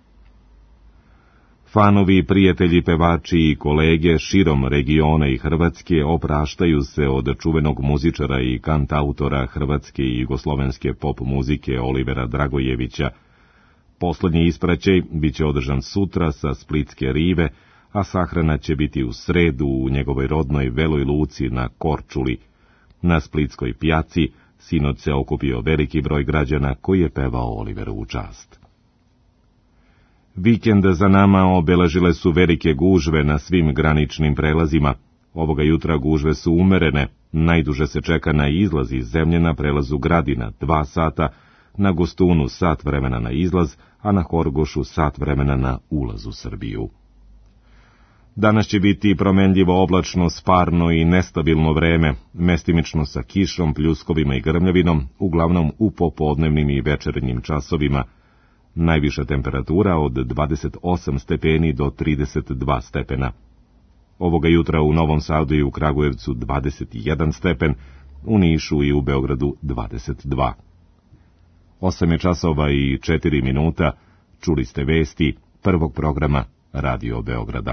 Fanovi, prijatelji, pevači i kolege širom regiona i Hrvatske opraštaju se od čuvenog muzičara i kantautora hrvatske i jugoslovenske pop muzike Olivera Dragojevića. Poslednji ispraćaj biće održan sutra sa Splitske rive, a sahrana će biti u sredu u njegovoj rodnoj Veloj Luci na Korčuli. Na Splitskoj pijaci sinoć se okupio veliki broj građana koji je pevao Oliveru u čast. Vikend za nama obeležile su velike gužve na svim graničnim prelazima. Ovoga jutra gužve su umerene, najduže se čeka na izlaz iz zemlje na prelazu Gradina dva sata, na Gostunu sat vremena na izlaz, a na Horgošu sat vremena na ulaz u Srbiju. Danas će biti promenljivo oblačno, sparno i nestabilno vreme, mestimično sa kišom, pljuskovima i grmljavinom, uglavnom u popodnevnim i večernjim časovima. Najviša temperatura od dvadeset osam stepeni do trideset dva stepena. Ovoga jutra u Novom Sadu i u Kragujevcu dvadeset jedan stepen, u Nišu i u Beogradu dvadeset dva. Osam je časova i četiri minuta, čuli ste vesti prvog programa Radio Beograda.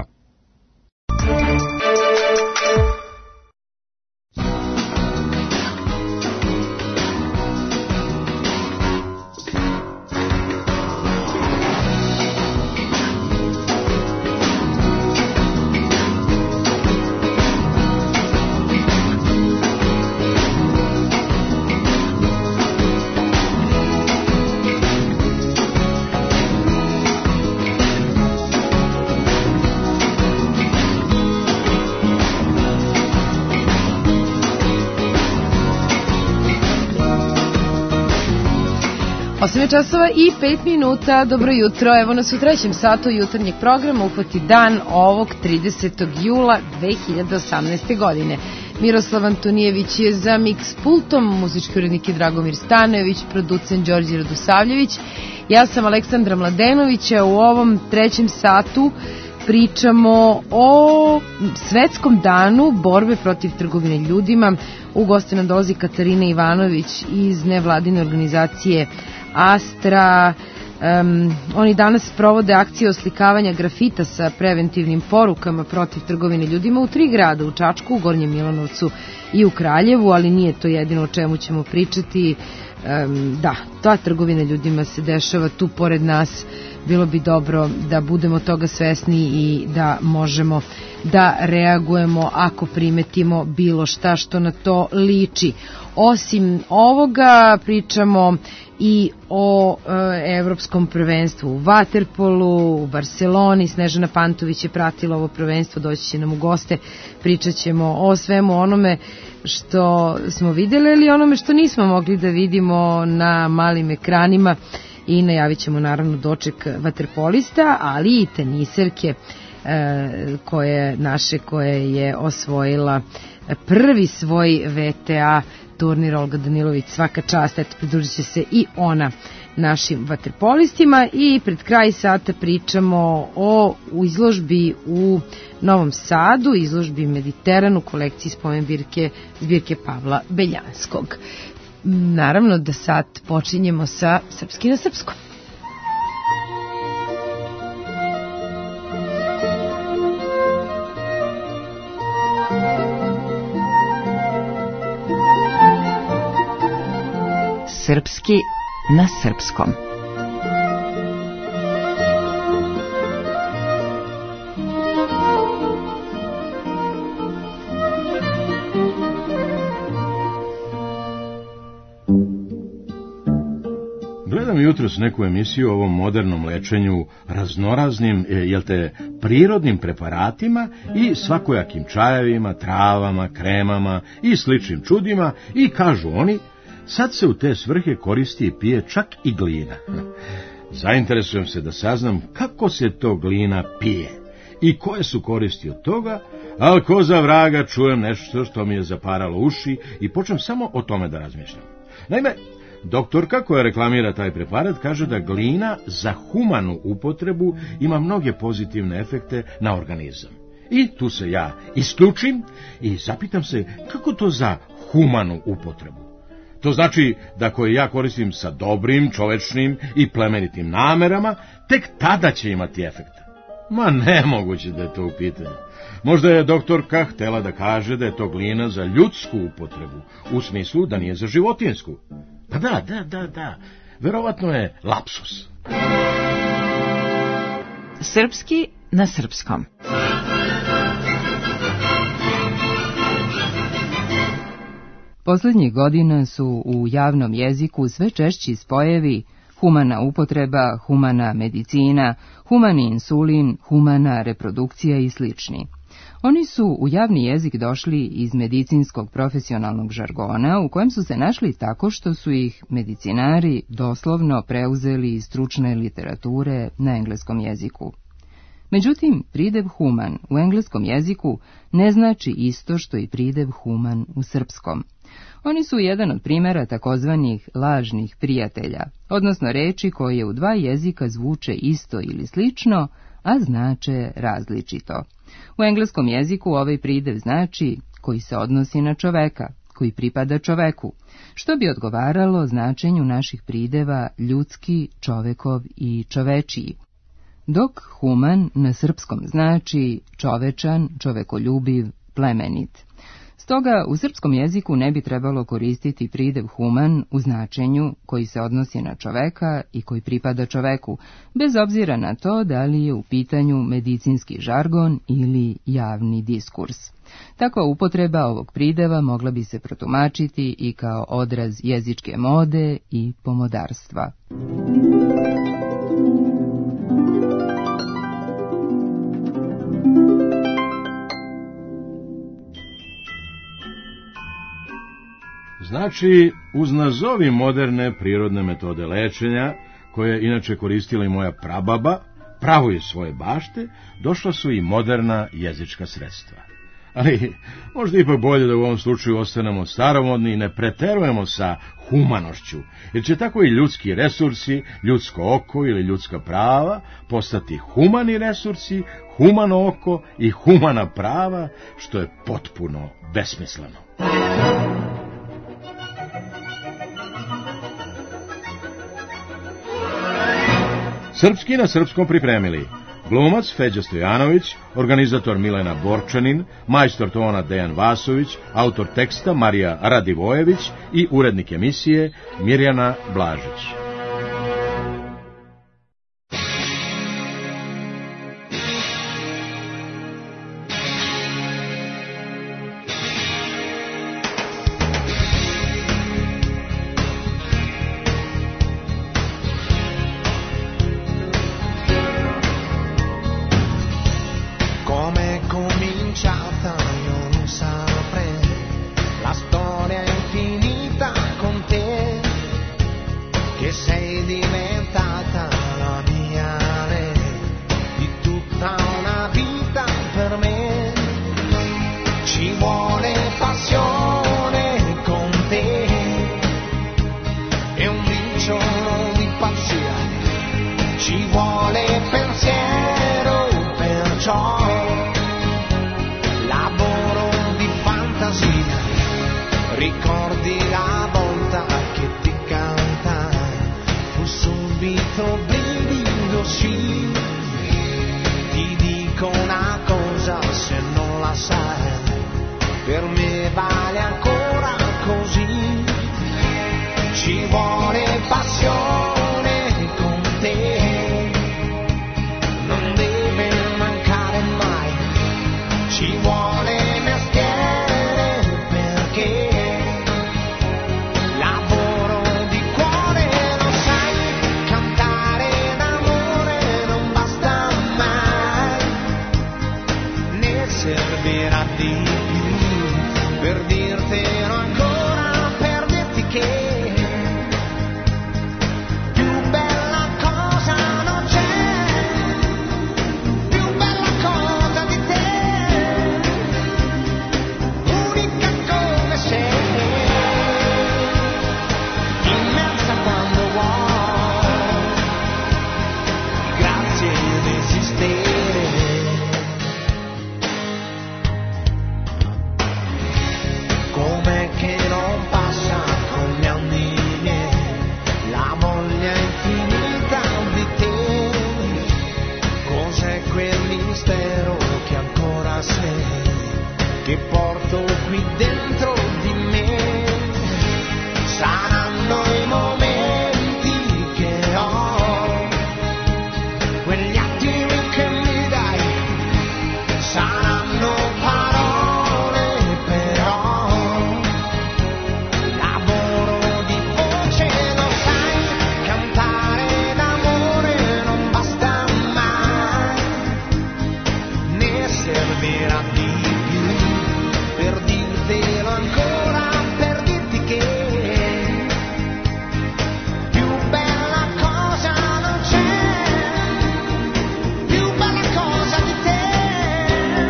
osam je časova i pet minuta, dobro jutro, evo nas u trećem satu jutarnjeg programa, upati dan ovog tridesetog jula dve hiljade osamnaeste. godine. Miroslav Antonijević je za Mix pultom, muzički urednik je Dragomir Stanojević, producent Đorđe Radosavljević, ja sam Aleksandra Mladenović, a u ovom trećem satu pričamo o svetskom danu borbe protiv trgovine ljudima. U goste nam dolazi Katarina Ivanović iz nevladine organizacije Astra. Um, oni danas provode akcije oslikavanja grafita sa preventivnim porukama protiv trgovine ljudima u tri grada, u Čačku, u Gornjem Milanovcu i u Kraljevu, ali nije to jedino o čemu ćemo pričati. Um, da, ta trgovina ljudima se dešava tu pored nas. Bilo bi dobro da budemo toga svesni i da možemo da reagujemo ako primetimo bilo šta što na to liči. Osim ovoga pričamo i o e, evropskom prvenstvu u vaterpolu, u Barseloni. Snežana Pantović je pratila ovo prvenstvo, doći će nam u goste, pričat ćemo o svemu onome što smo videli ili onome što nismo mogli da vidimo na malim ekranima i najavit ćemo naravno doček vaterpolista, ali i teniserke e, koje naše koje je osvojila prvi svoj V T A turnir Olga Danilović, svaka čast, eto pridružit će se i ona našim vaterpolistima. I pred kraj sata pričamo o izložbi u Novom Sadu, izložbi Mediteran u kolekciji spomen zbirke, zbirke Pavla Beljanskog. Naravno da sad počinjemo sa Srpski na srpskom. Srpski na srpskom. Gledam jutros neku emisiju o ovom modernom lečenju raznoraznim, jel te, prirodnim preparatima i svakojakim čajevima, travama, kremama i sličnim čudima i kažu oni, sad se u te svrhe koristi i pije čak i glina. Zainteresujem se da saznam kako se to glina pije i koje su koristi od toga, ali ko za vraga čujem nešto što mi je zaparalo uši i počnem samo o tome da razmišljam. Naime, doktorka koja reklamira taj preparat kaže da glina za humanu upotrebu ima mnoge pozitivne efekte na organizam. I tu se ja isključim i zapitam se kako to za humanu upotrebu. To znači da koje ja koristim sa dobrim, čovečnim i plemenitim namerama, tek tada će imati efekta. Ma nemoguće da je to u pitanju. Možda je doktorka htela da kaže da je to glina za ljudsku upotrebu, u smislu da nije za životinsku. Pa da, da, da, da, verovatno je lapsus. Srpski na srpskom. Poslednjih godina su u javnom jeziku sve češći spojevi humana upotreba, humana medicina, humani insulin, humana reprodukcija i slični. Oni su u javni jezik došli iz medicinskog profesionalnog žargona u kojem su se našli tako što su ih medicinari doslovno preuzeli iz stručne literature na engleskom jeziku. Međutim, pridev human u engleskom jeziku ne znači isto što i pridev human u srpskom. Oni su jedan od primjera takozvanih lažnih prijatelja, odnosno reči koje u dva jezika zvuče isto ili slično, a znače različito. U engleskom jeziku ovaj pridev znači koji se odnosi na čoveka, koji pripada čoveku, što bi odgovaralo značenju naših prideva ljudski, čovekov i čovečiji. Dok human na srpskom znači čovečan, čovekoljubiv, plemenit. Stoga u srpskom jeziku ne bi trebalo koristiti pridev human u značenju koji se odnosi na čoveka i koji pripada čoveku, bez obzira na to da li je u pitanju medicinski žargon ili javni diskurs. Takva upotreba ovog prideva mogla bi se protumačiti i kao odraz jezičke mode i pomodarstva. Znači, uz nazovi moderne prirodne metode lečenja, koje inače koristila i moja prababa, pravo iz svoje bašte, došla su i moderna jezička sredstva. Ali možda ipak bolje da u ovom slučaju ostanemo staromodni i ne preterujemo sa humanošću, jer će tako i ljudski resursi, ljudsko oko ili ljudska prava postati humani resursi, humano oko i humana prava, što je potpuno besmisleno. Srpski na srpskom pripremili glumac Feđa Stojanović, organizator Milena Borčanin, majstor tona Dejan Vasović, autor teksta Marija Radivojević i urednik emisije Mirjana Blažić. Per me vale ancora così, ci vuole ci vuole mestiere perché lavoro di cuore, lo sai, cantare d'amore non basta mai, ne servirà di più per dirtelo ancora, per dirti che che porto qui dentro di me, saranno i momenti che ho, quegli attimi che mi dai, saranno parole però, lavoro di voce, lo sai, cantare d'amore non basta mai, ne servirà di per dirtelo ancora, per dirti che più bella cosa non c'è, più bella cosa di te,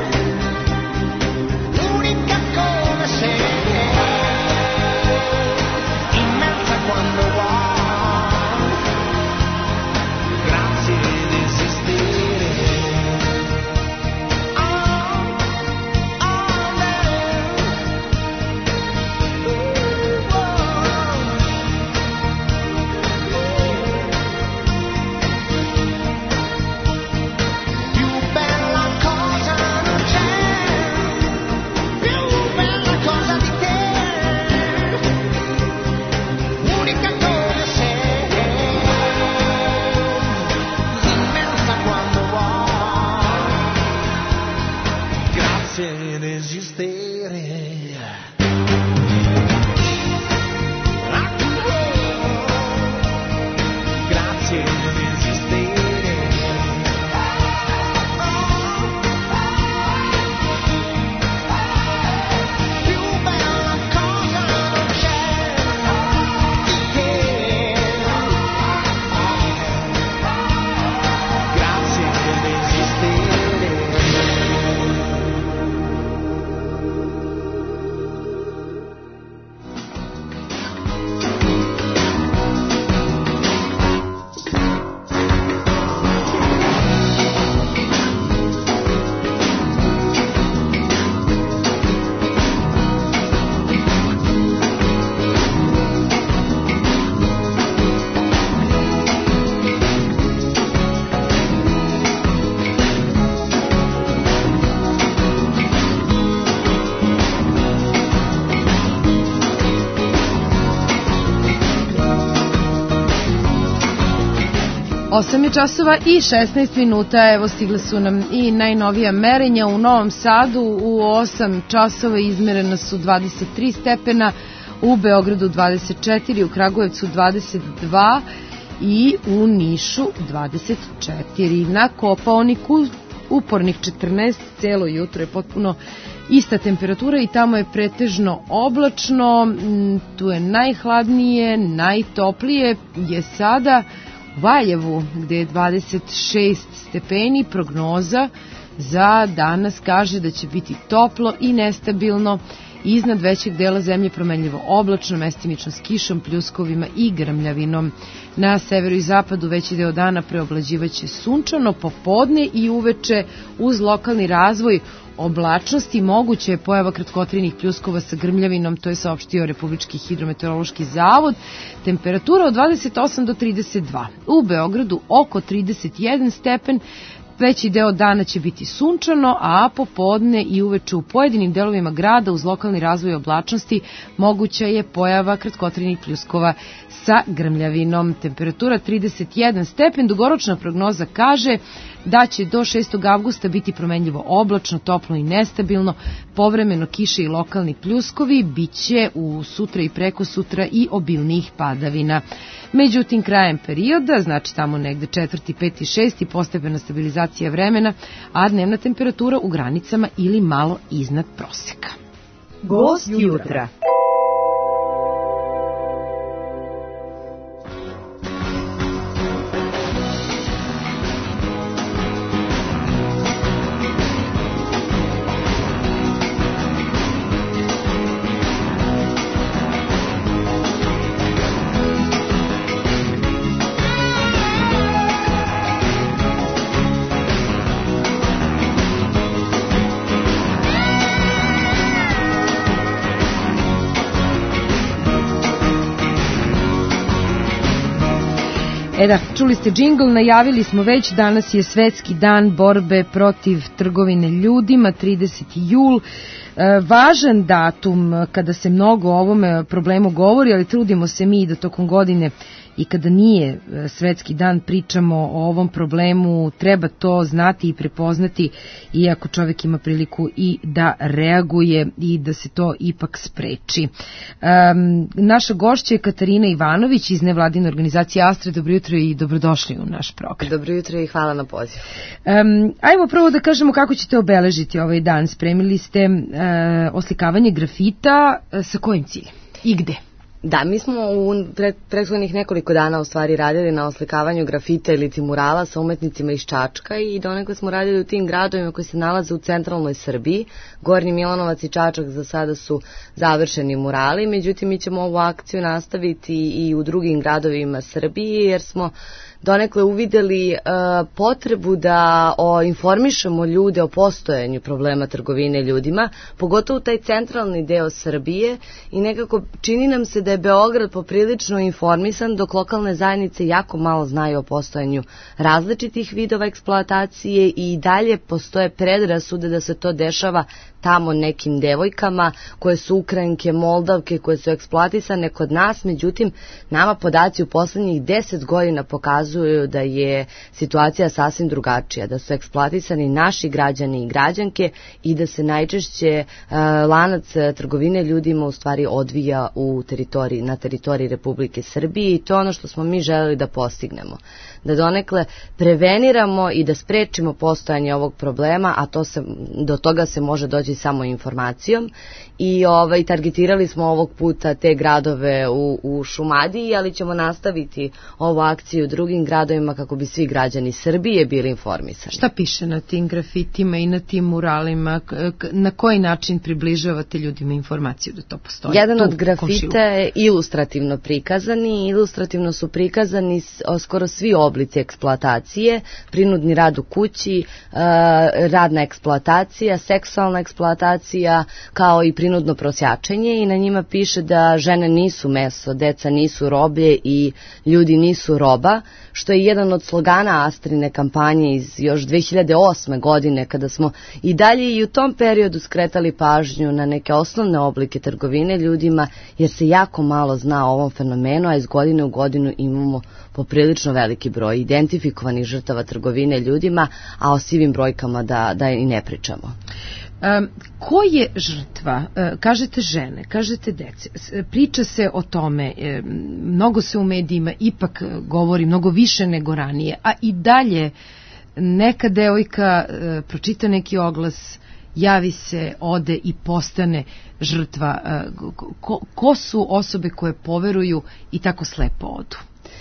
unica come sei, immensa quando vuoi, grazie di esistere. Ed esistere. Grazie di esistere. Più bella cosa non c'è di te. Grazie di esistere. osam je časova i šesnaest minuta, evo stigle su nam i najnovija merenja. U Novom Sadu u osam časova izmerena su dvadeset tri stepena, u Beogradu dvadeset četiri, u Kragujevcu dvadeset dva i u Nišu dvadeset četiri. Na Kopaoniku upornih četrnaest, celo jutro je potpuno ista temperatura i tamo je pretežno oblačno, tu je najhladnije, najtoplije je sada u Valjevu gde je dvadeset šest stepeni, prognoza za danas kaže da će biti toplo i nestabilno, iznad većeg dela zemlje promenljivo oblačno, mestimično s kišom, pljuskovima i grmljavinom. Na severu i zapadu veći deo dana preoblađivaće sunčano, popodne i uveče uz lokalni razvoj oblačnosti moguće je pojava kratkotrenih pljuskova sa grmljavinom, to je saopštio Republički hidrometeorološki zavod. Temperatura od dvadeset osam do trideset dva. U Beogradu oko trideset jedan stepen, veći deo dana će biti sunčano, a popodne i uveče u pojedinim delovima grada uz lokalni razvoj oblačnosti moguća je pojava kratkotrenih pljuskova sa grmljavinom. Temperatura trideset jedan stepen, dugoročna prognoza kaže da će do šestog avgusta biti promenljivo oblačno, toplo i nestabilno, povremeno kiše i lokalni pljuskovi, bit će u sutra i preko sutra i obilnijih padavina. Međutim, krajem perioda, znači tamo negde četvrti, peti, šesti, postepena stabilizacija vremena, a dnevna temperatura u granicama ili malo iznad proseka. Gost jutra. E da, čuli ste džingl, najavili smo već, danas je Svetski dan borbe protiv trgovine ljudima, trideseti jul. E, važan datum kada se mnogo o ovome problemu govori, ali trudimo se mi da tokom godine i kada nije Svetski dan pričamo o ovom problemu, treba to znati i prepoznati, iako čovjek ima priliku i da reaguje i da se to ipak spreči. Um, naša gošća je Katarina Ivanović iz nevladine organizacije Astra. Dobro jutro i dobrodošli u naš program. Dobro jutro i hvala na pozivu. Um, ajmo prvo da kažemo kako ćete obeležiti ovaj dan. Spremili ste uh, oslikavanje grafita, uh, sa kojim ciljem i gde? Da, mi smo u prethodnih nekoliko dana u stvari radili na oslikavanju grafita ili murala sa umetnicima iz Čačka i donekle smo radili u tim gradovima koji se nalaze u centralnoj Srbiji. Gornji Milanovac i Čačak za sada su završeni murali, međutim mi ćemo ovu akciju nastaviti i u drugim gradovima Srbije jer smo donekle uvideli e, potrebu da o, informišemo ljude o postojanju problema trgovine ljudima, pogotovo taj centralni deo Srbije i nekako čini nam se da je Beograd poprilično informisan dok lokalne zajednice jako malo znaju o postojanju različitih vidova eksploatacije i dalje postoje predrasude da se to dešava tamo nekim devojkama koje su Ukrajinke, Moldavke, koje su eksploatisane kod nas, međutim nama podaci u poslednjih deset godina pokazuju da je situacija sasvim drugačija, da su eksploatisani naši građani i građanke i da se najčešće uh, lanac trgovine ljudima u stvari odvija u teritoriji, na teritoriji Republike Srbije i to je ono što smo mi želeli da postignemo. Da donekle preveniramo i da sprečimo postojanje ovog problema, a to se, do toga se može doći samo informacijom i ovaj, targetirali smo ovog puta te gradove u, u Šumadiji, ali ćemo nastaviti ovu akciju u drugim gradovima kako bi svi građani Srbije bili informisani. Šta piše na tim grafitima i na tim muralima? Na koji način približavate ljudima informaciju da to postoji? Jedan od grafita je ilustrativno prikazani i ilustrativno su prikazani skoro svi oblici eksploatacije, prinudni rad u kući, radna eksploatacija, seksualna eksploatacija, kao i prinudno prosjačenje i na njima piše da žene nisu meso, deca nisu roblje i ljudi nisu roba, što je jedan od slogana Astrine kampanje iz još dve hiljade osme godine, kada smo i dalje i u tom periodu skretali pažnju na neke osnovne oblike trgovine ljudima, jer se jako malo zna o ovom fenomenu, a iz godine u godinu imamo poprilično veliki broj identifikovanih žrtava trgovine ljudima, a o sivim brojkama da, da i ne pričamo. Um, ko je žrtva? Uh, kažete žene, kažete dece. Priča se o tome, um, mnogo se u medijima ipak govori, mnogo više nego ranije, a i dalje neka devojka uh, pročita neki oglas, javi se, ode i postane žrtva. Uh, ko, ko su osobe koje poveruju i tako slepo odu?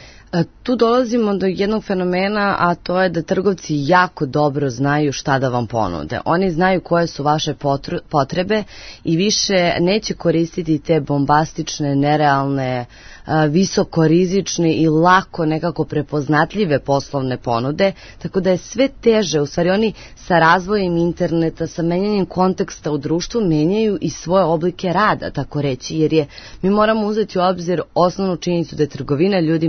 Tu dolazimo do jednog fenomena, a to je da trgovci jako dobro znaju šta da vam ponude. Oni znaju koje su vaše potrebe i više neće koristiti te bombastične, nerealne, visokorizične i lako nekako prepoznatljive poslovne ponude, tako da je sve teže. U stvari oni sa razvojem interneta, sa menjanjem konteksta u društvu menjaju i svoje oblike rada, tako reći, jer je, mi moramo uzeti u obzir osnovnu činjenicu da je trgovina ljudima jedna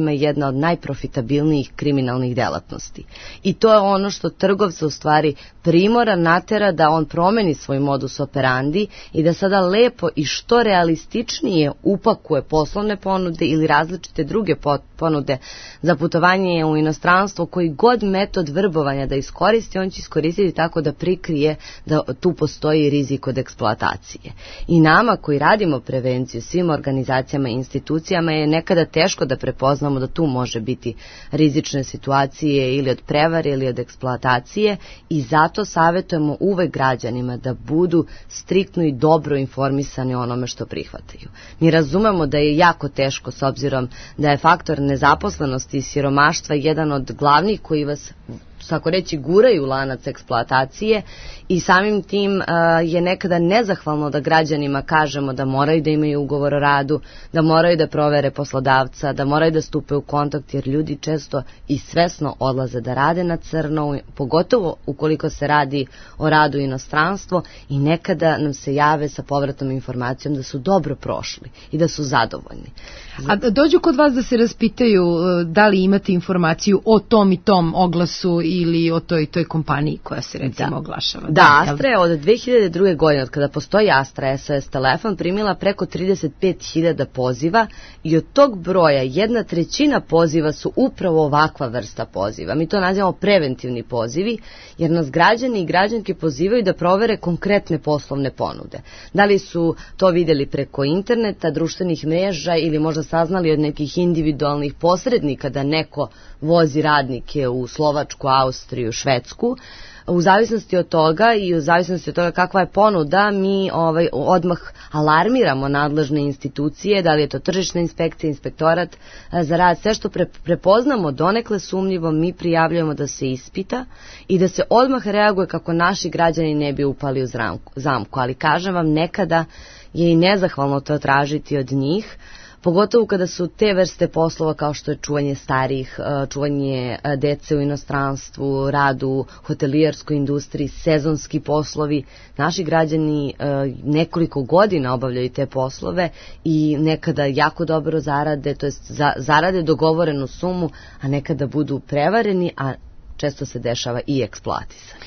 jedna od najprofitabilnijih kriminalnih delatnosti. I to je ono što trgovca u stvari primora, natera da on promeni svoj modus operandi i da sada lepo i što realističnije upakuje poslovne ponude ili različite druge ponude za putovanje u inostranstvo, koji god metod vrbovanja da iskoristi, on će iskoristiti tako da prikrije da tu postoji rizik od eksploatacije. I nama koji radimo prevenciju, svim organizacijama i institucijama, je nekada teško da prepoznamo da tu može biti rizične situacije ili od prevare ili od eksploatacije, i zato savjetujemo uvek građanima da budu striktno i dobro informisani o onome što prihvataju. Mi razumemo da je jako teško, s obzirom da je faktor nezaposlenosti i siromaštva jedan od glavnih koji vas, tako reći, guraju lanac eksploatacije, i samim tim uh, je nekada nezahvalno da građanima kažemo da moraju da imaju ugovor o radu, da moraju da provere poslodavca, da moraju da stupe u kontakt, jer ljudi često i svesno odlaze da rade na crno, pogotovo ukoliko se radi o radu u inostranstvo, i nekada nam se jave sa povratnom informacijom da su dobro prošli i da su zadovoljni. A dođu kod vas da se raspitaju da li imate informaciju o tom i tom oglasu ili o toj toj kompaniji koja se recimo da. oglašava. Da, Astra je od dve hiljade druge. godine, od kada postoji Astra S O S telefon, primila preko trideset pet hiljada poziva, i od tog broja jedna trećina poziva su upravo ovakva vrsta poziva. Mi to nazivamo preventivni pozivi, jer nas građani i građanke pozivaju da provere konkretne poslovne ponude. Da li su to videli preko interneta, društvenih mreža, ili možda saznali od nekih individualnih posrednika da neko vozi radnike u Slovačku, Austriju, Švedsku. U zavisnosti od toga i u zavisnosti od toga kakva je ponuda, mi ovaj, odmah alarmiramo nadležne institucije, da li je to tržišna inspekcija, inspektorat za rad, sve što pre, prepoznamo donekle sumnjivo, mi prijavljujemo da se ispita i da se odmah reaguje kako naši građani ne bi upali u zamku. Ali kažem vam, nekada je i nezahvalno to tražiti od njih, pogotovo kada su te vrste poslova kao što je čuvanje starijih, čuvanje dece u inostranstvu, rad u hotelijerskoj industriji, sezonski poslovi. Naši građani nekoliko godina obavljaju te poslove i nekada jako dobro zarade, to jest zarade dogovorenu sumu, a nekada budu prevareni, a često se dešava i eksploatisani.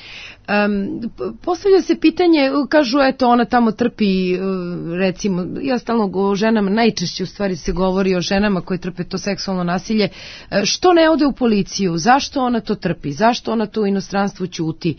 Um, postavlja se pitanje, kažu eto ona tamo trpi, recimo, ja stalno o ženama, najčešće u stvari se govori o ženama koje trpe to seksualno nasilje, što ne ode u policiju, zašto ona to trpi, zašto ona to u inostranstvu ćuti,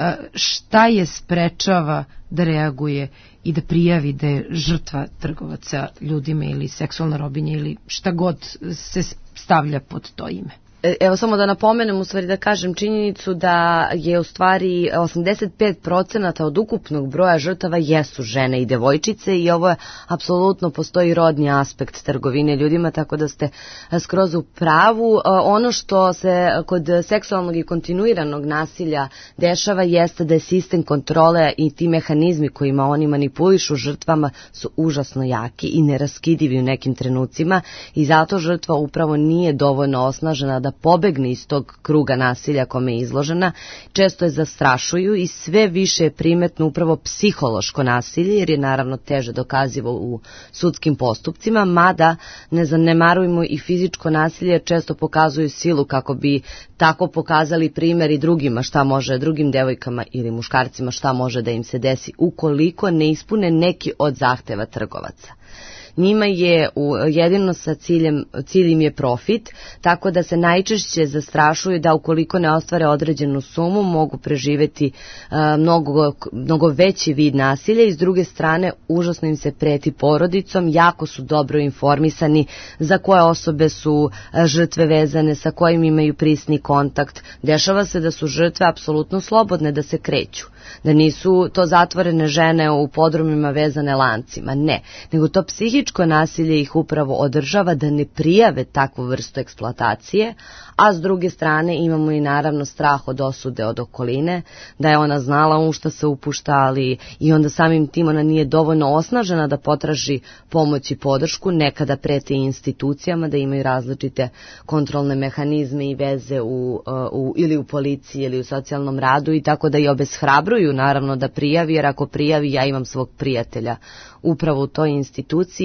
šta je sprečava da reaguje i da prijavi da je žrtva trgovaca ljudima ili seksualna robinja ili šta god se stavlja pod to ime. Evo samo da napomenem, u stvari da kažem činjenicu da je u stvari osamdeset pet procenata od ukupnog broja žrtava jesu žene i devojčice, i ovo je apsolutno postoji rodni aspekt trgovine ljudima, tako da ste skroz u pravu. Ono što se kod seksualnog i kontinuiranog nasilja dešava jeste da je sistem kontrole i ti mehanizmi kojima oni manipulišu žrtvama su užasno jaki i neraskidivi u nekim trenucima, i zato žrtva upravo nije dovoljno osnažena da pobegne iz tog kruga nasilja kome je izložena. Često je zastrašuju i sve više je primetno upravo psihološko nasilje, jer je naravno teže dokazivo u sudskim postupcima, mada ne zanemarujemo i fizičko nasilje, često pokazuju silu kako bi tako pokazali primjer i drugima šta može, drugim devojkama ili muškarcima šta može da im se desi ukoliko ne ispune neki od zahteva trgovaca. Njima je u, jedino sa ciljem, ciljem je profit, tako da se najčešće zastrašuju da ukoliko ne ostvare određenu sumu mogu preživeti uh, mnogo, mnogo veći vid nasilja, i s druge strane užasno im se preti porodicom, jako su dobro informisani za koje osobe su uh, žrtve vezane, sa kojim imaju prisni kontakt. Dešava se da su žrtve apsolutno slobodne da se kreću, da nisu to zatvorene žene u podrumima vezane lancima, ne, nego to psihičko nasilje ih upravo održava da ne prijave takvu vrstu eksploatacije, a s druge strane imamo i naravno strah od osude od okoline, da je ona znala u šta se upušta, ali i onda samim tim ona nije dovoljno osnažena da potraži pomoć i podršku, nekada prete institucijama da imaju različite kontrolne mehanizme i veze u, u, ili u policiji ili u socijalnom radu, i tako da i obeshrabruju naravno da prijavi, jer ako prijavi ja imam svog prijatelja upravo u toj instituciji,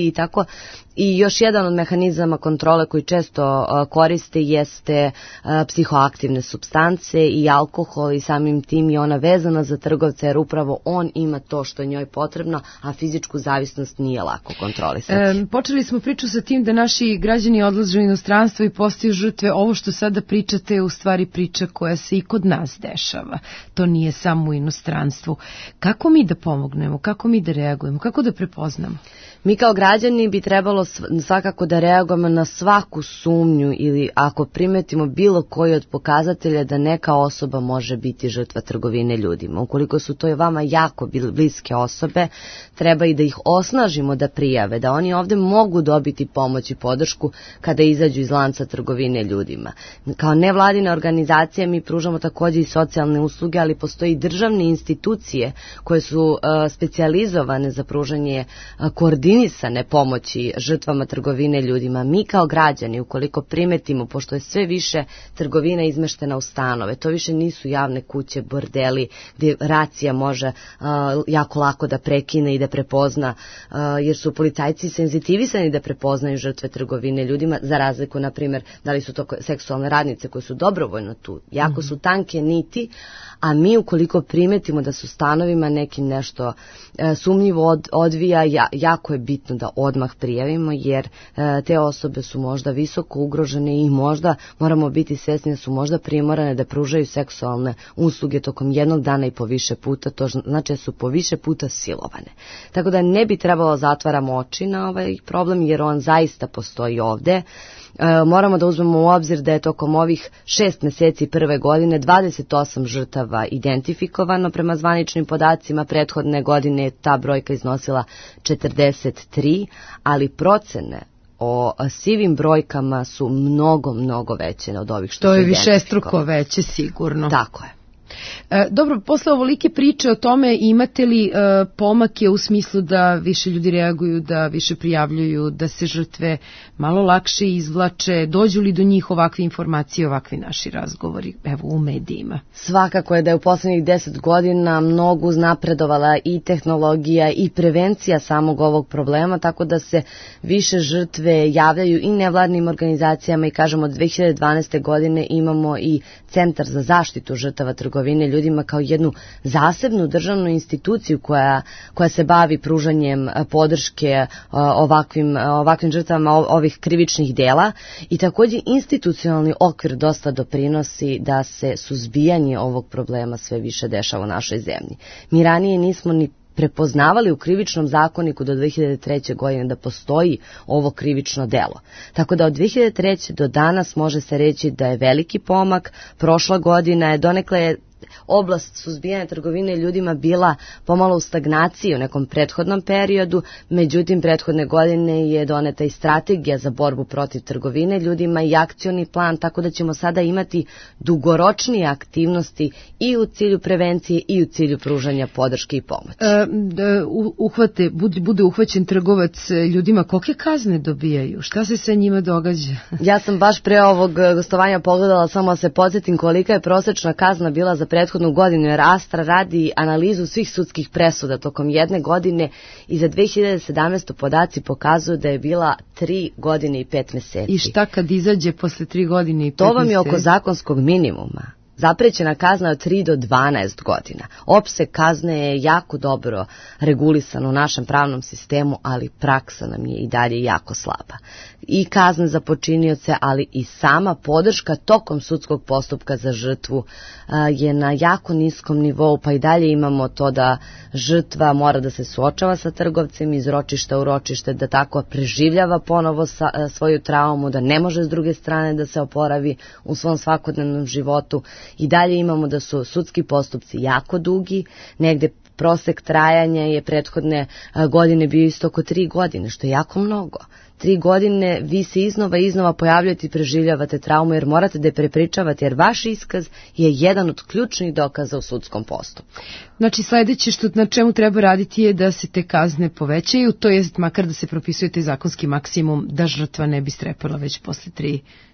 i tako. I još jedan od mehanizama kontrole koji često koriste jeste psihoaktivne supstance i alkohol i samim tim je ona vezana za trgovca jer upravo on ima to što je njoj potrebno, a fizičku zavisnost nije lako kontrolisati. E, počeli smo priču sa tim da naši građani odlaze u inostranstvo i postaju žrtve. Ovo što sada pričate je u stvari priča koja se i kod nas dešava. To nije samo u inostranstvu. Kako mi da pomognemo? Kako mi da reagujemo? Kako da prepoznamo? Mi kao građani bi trebalo svakako da reagujemo na svaku sumnju ili ako primetimo bilo koji od pokazatelja da neka osoba može biti žrtva trgovine ljudima. Ukoliko su to je vama jako bliske osobe, treba i da ih osnažimo da prijave, da oni ovde mogu dobiti pomoć i podršku kada izađu iz lanca trgovine ljudima. Kao nevladine organizacije mi pružamo također i socijalne usluge, ali postoji državne institucije koje su uh, specijalizovane za pružanje uh, koordinisane pomoći žrtvama trgovine ljudima. Mi kao građani, ukoliko primetimo, pošto je sve više trgovina izmeštena u stanove, to više nisu javne kuće, bordeli, gdje racija može uh, jako lako da prekine i da prepozna, uh, jer su policajci senzitivisani da prepoznaju žrtve trgovine ljudima, za razliku, na primjer, da li su to seksualne radnice koje su dobrovoljno tu. Jako mm-hmm. su tanke niti, a mi ukoliko primetimo da su stanovima neki nešto uh, sumnjivo od, odvija, ja, jako je bitno da odmah prijavimo, jer uh, te osobe su možda visoko ugrožene i možda moramo biti svjesni da su možda primorane da pružaju seksualne usluge tokom jednog dana i po više puta, to znači da su po više puta silovane. Tako da ne bi trebalo zatvaramo oči na ovaj problem, jer on zaista postoji ovde. E, moramo da uzmemo u obzir da je tokom ovih šest meseci prve godine dvadeset osam žrtava identifikovano prema zvaničnim podacima, prethodne godine je ta brojka iznosila četrdeset tri, ali procene o sivim brojkama su mnogo, mnogo veće od ovih što to su je višestruko veće sigurno. Tako je. E, dobro, posle ovolike priče o tome imate li e, pomake u smislu da više ljudi reaguju, da više prijavljuju, da se žrtve malo lakše izvlače, dođu li do njih ovakve informacije, ovakvi naši razgovori, evo u medijima? Svakako je da je u poslednjih deset godina mnogo uznapredovala i tehnologija i prevencija samog ovog problema, tako da se više žrtve javljaju i nevladnim organizacijama i kažemo od dve hiljade dvanaeste. godine imamo i Centar za zaštitu žrtava trgovine ljudima kao jednu zasebnu državnu instituciju koja, koja se bavi pružanjem podrške ovakvim, ovakvim žrtvama ovih krivičnih dela i također institucionalni okvir dosta doprinosi da se suzbijanje ovog problema sve više dešava u našoj zemlji. Mi ranije nismo ni prepoznavali u krivičnom zakoniku do dve hiljade treće. godine da postoji ovo krivično delo. Tako da od dve hiljade treće. do danas može se reći da je veliki pomak. Prošla godina je donekle oblast suzbijanja trgovine ljudima bila pomalo u stagnaciji u nekom prethodnom periodu, međutim prethodne godine je doneta i strategija za borbu protiv trgovine ljudima i akcioni plan, tako da ćemo sada imati dugoročnije aktivnosti i u cilju prevencije i u cilju pružanja podrške i pomoći. E, da uhvate, bude, bude uhvaćen trgovac ljudima, kolike kazne dobijaju? Šta se sa njima događa? Ja sam baš pre ovog gostovanja pogledala, samo se podsjetim kolika je prosečna kazna bila za prethodnu godinu, jer Astra radi analizu svih sudskih presuda tokom jedne godine i za dve hiljade sedamnaestu. podaci pokazuju da je bila tri godine i pet meseci. I šta kad izađe posle tri godine i pet meseci? To vam meseci? je oko zakonskog minimuma. Zaprećena kazna od tri do dvanaest godina. Opseg kazne je jako dobro regulisan u našem pravnom sistemu, ali praksa nam je i dalje jako slaba. I kazne za počinioce, ali i sama podrška tokom sudskog postupka za žrtvu je na jako niskom nivou, pa i dalje imamo to da žrtva mora da se suočava sa trgovcem iz ročišta u ročište, da tako preživljava ponovo sa, svoju traumu, da ne može s druge strane da se oporavi u svom svakodnevnom životu. I dalje imamo da su sudski postupci jako dugi, negde prosek trajanja je prethodne godine bio isto oko tri godine, što je jako mnogo. Tri godine vi se iznova i iznova pojavljujete i preživljavate traumu jer morate da je prepričavate, jer vaš iskaz je jedan od ključnih dokaza u sudskom postupku. Znači sledeće što na čemu treba raditi je da se te kazne povećaju, to jest makar da se propisuje taj zakonski maksimum da žrtva ne bi strepila već posle tri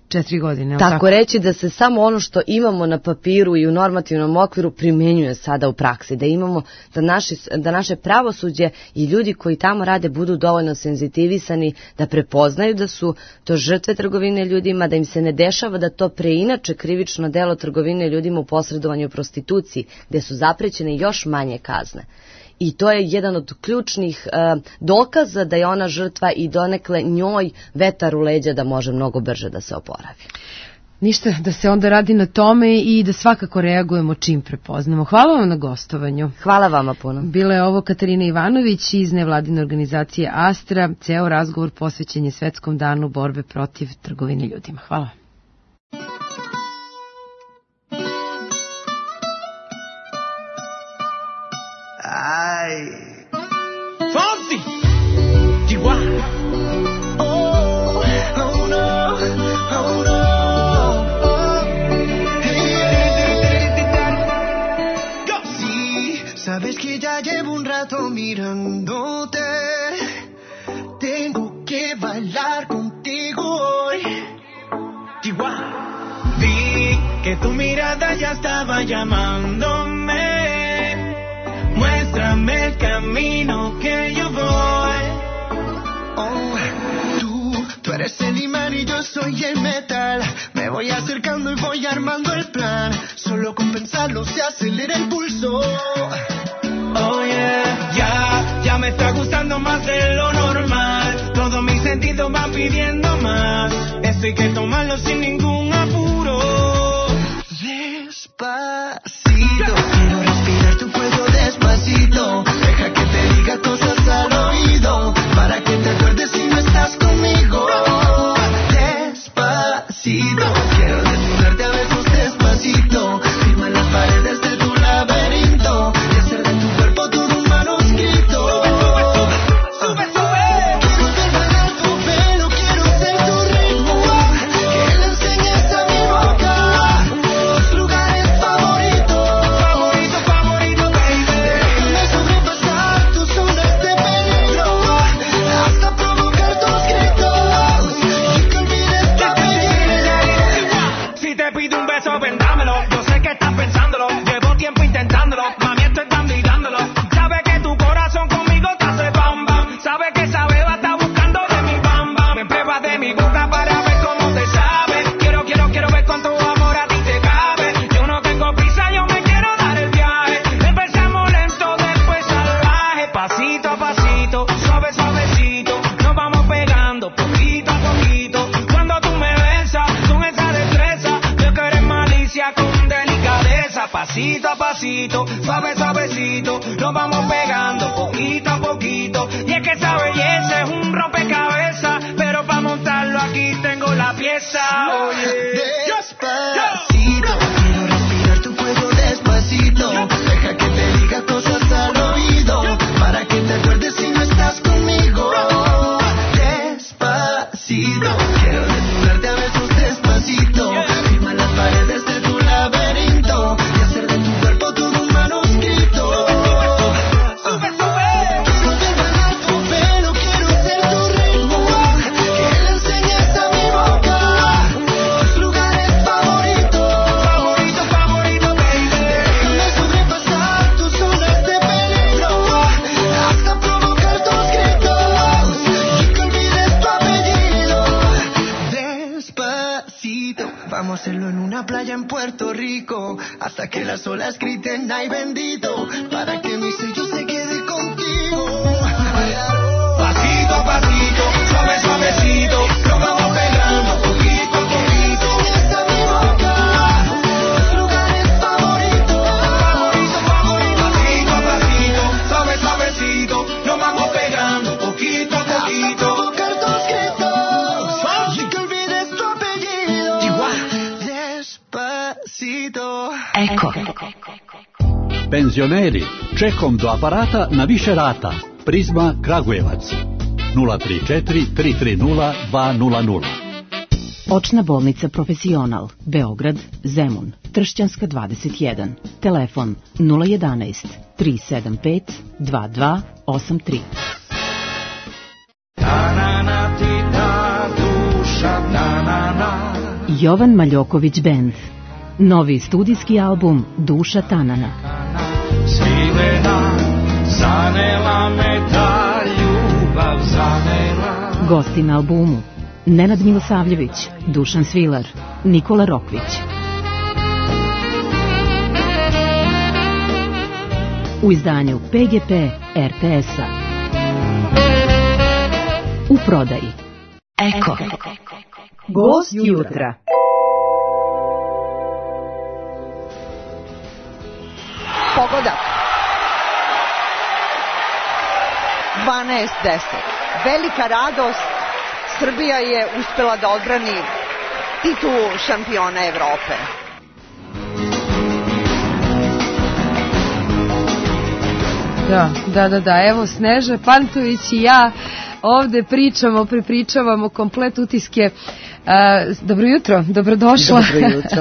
četiri godine. Tako, tako reći da se samo ono što imamo na papiru i u normativnom okviru primenjuje sada u praksi, da imamo da naše, da naše pravosuđe i ljudi koji tamo rade budu dovoljno senzitivisani da prepoznaju da su to žrtve trgovine ljudima, da im se ne dešava da to preinače krivično delo trgovine ljudima u posredovanju u prostituciji, gde su zaprećene još manje kazne. I to je jedan od ključnih uh, dokaza da je ona žrtva i donekle njoj vetar u leđa da može mnogo brže da se oporavi. Ništa, da se onda radi na tome i da svakako reagujemo čim prepoznamo. Hvala vam na gostovanju. Hvala vama puno. Bila je ovo Katarina Ivanović iz nevladine organizacije Astra. Ceo razgovor posvećen je Svetskom danu borbe protiv trgovine ljudima. Hvala. Ay, Fonsi, Chihuahua. Oh, oh no, oh no. Go. Sí, sabes que ya llevo un rato mirándote. Tengo que bailar contigo hoy. Chihuahua. Vi que tu mirada ya estaba llamándome. Muéstrame el camino que yo voy. Oh, tú, tú eres el imán y yo soy el metal. Me voy acercando y voy armando el plan. Solo con pensarlo se acelera el pulso. Oh yeah, ya, ya me está gustando más de lo normal. Todos mis sentidos van pidiendo más. Esto hay que tomarlo sin ningún apuro. Despacito, quiero respirar tu fuego despacito. Deja que te diga cosas al oído, para que te acuerdes si no estás conmigo. Despacito, quiero desnudarte a besos despacito. Firma las paredes de tu laberinto y hacer de tu cuerpo todo un manuscrito. Sube, sube. Quiero ver bailar tu pelo, quiero ser tu ritmo. Que le enseñes a mi boca tus lugares favoritos. Favorito, favorito, baby. Déjame sobrepasar tus zonas de peligro hasta provocar tus gritos y que olvides tu apellido. Si te pido un beso, ven dámelo. Yo sé que estás pensándolo. Llevo tiempo intentándolo. Mami, estoy dando y dándolo. Sabe que tu corazón conmigo te hace bam bam. Sabe que esa beba está buscando de mi bam bam. Me pruebas de mi boca para ver cómo te sabe. Quiero, quiero, quiero ver cuánto amor a ti te cabe. Yo no tengo prisa, yo me quiero dar el viaje. Empezamos lento, después salvaje. Pasito a pasito, suave, suavecito. Nos vamos pegando poquito a poquito. Cuando tú me besas con esa destreza, yo que eres malicia con delicadeza. Pasito a pasito, suave, suavecito. Nos vamos pegando poquito a poquito. Y es que esa belleza es un rompecabezas, pero para montarlo aquí tengo la pieza. Oye, despacito, quiero respirar tu fuego despacito. Deja que te diga cosas al oído, para que te acuerdes si no estás conmigo. Despacito, quiero desnudarte a besos despacito. Firma las paredes de tu laberinto y hacer de tu cuerpo todo un manuscrito. Sube, sube. Quiero ver bailar tu pelo, quiero ser tu ritmo. Que le enseñes a mi boca tus lugares favoritos. Favorito, favorito, baby. Déjame sobrepasar tus zonas de peligro hasta provocar tus gritos y que olvides tu apellido. Despacito, vamos a hacerlo en una playa en Puerto Rico hasta que las olas griten ay bendito, para que mi sello se quede contigo. Pasito a pasito, suave, suavecito, nos vamos pegando poquito a poquito. Esa mi boca, tus lugares favoritos. Favorito, favorito. Pasito a pasito, suave, suavecito, nos vamos pegando poquito a poquito. Hasta provocar tus gritos y que olvides tu apellido. Despacito. Eko. Penzioneri, čekom do aparata na više rata. Prizma Kragujevac. nula tri četiri tri tri nula dva nula nula. Očna bolnica Profesional, Beograd, Zemun, Tršćanska dvadeset jedan. Telefon nula jedanaest tri sedam pet dva dva osam tri. Ta na na ti ta duša, ta na na. Jovan Maljoković Band. Novi studijski album Duša Tanana. Svilena, zanela me ta ljubav, zanela. Gosti na albumu: Nenad Milosavljević, Dušan Svilar, Nikola Rokvić. U izdanju P G P R T S-a. U prodaji Eko. Gost jutra. Pogodak. dvanaest deset. Velika radost. Srbija je uspela da odbrani titulu šampiona Evrope. Da, da, da, da, evo Sneža Pantović i ja ovde pričamo, prepričavamo komplet utiske. Uh, dobro jutro, dobrodošla. Dobro jutro.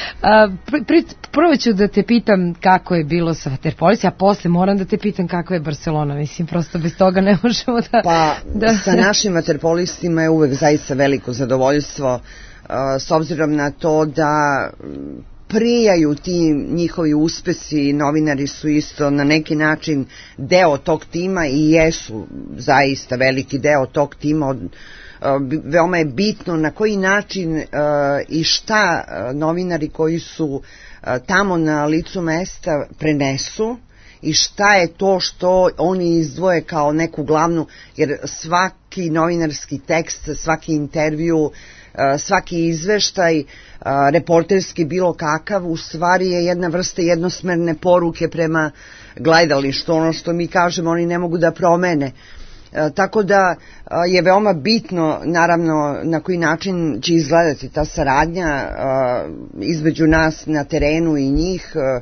uh, pri, prvo ću da te pitam kako je bilo sa vaterpolisi, a posle moram da te pitam kako je Barcelona. Mislim, prosto bez toga ne možemo da... Pa, da... sa našim vaterpolistima je uvek zaista veliko zadovoljstvo, uh, s obzirom na to da prijaju ti njihovi uspesi, novinari su isto na neki način deo tog tima i jesu zaista veliki deo tog tima. Od, veoma je bitno na koji način uh, i šta uh, novinari koji su uh, tamo na licu mesta prenesu i šta je to što oni izdvoje kao neku glavnu, jer svaki novinarski tekst, svaki intervju, uh, svaki izveštaj, uh, reporterski bilo kakav, u stvari je jedna vrsta jednosmerne poruke prema gledalištu. Ono što mi kažemo oni ne mogu da promene. E, tako da je veoma bitno, naravno, na koji način će izgledati ta saradnja e, između nas na terenu i njih. E,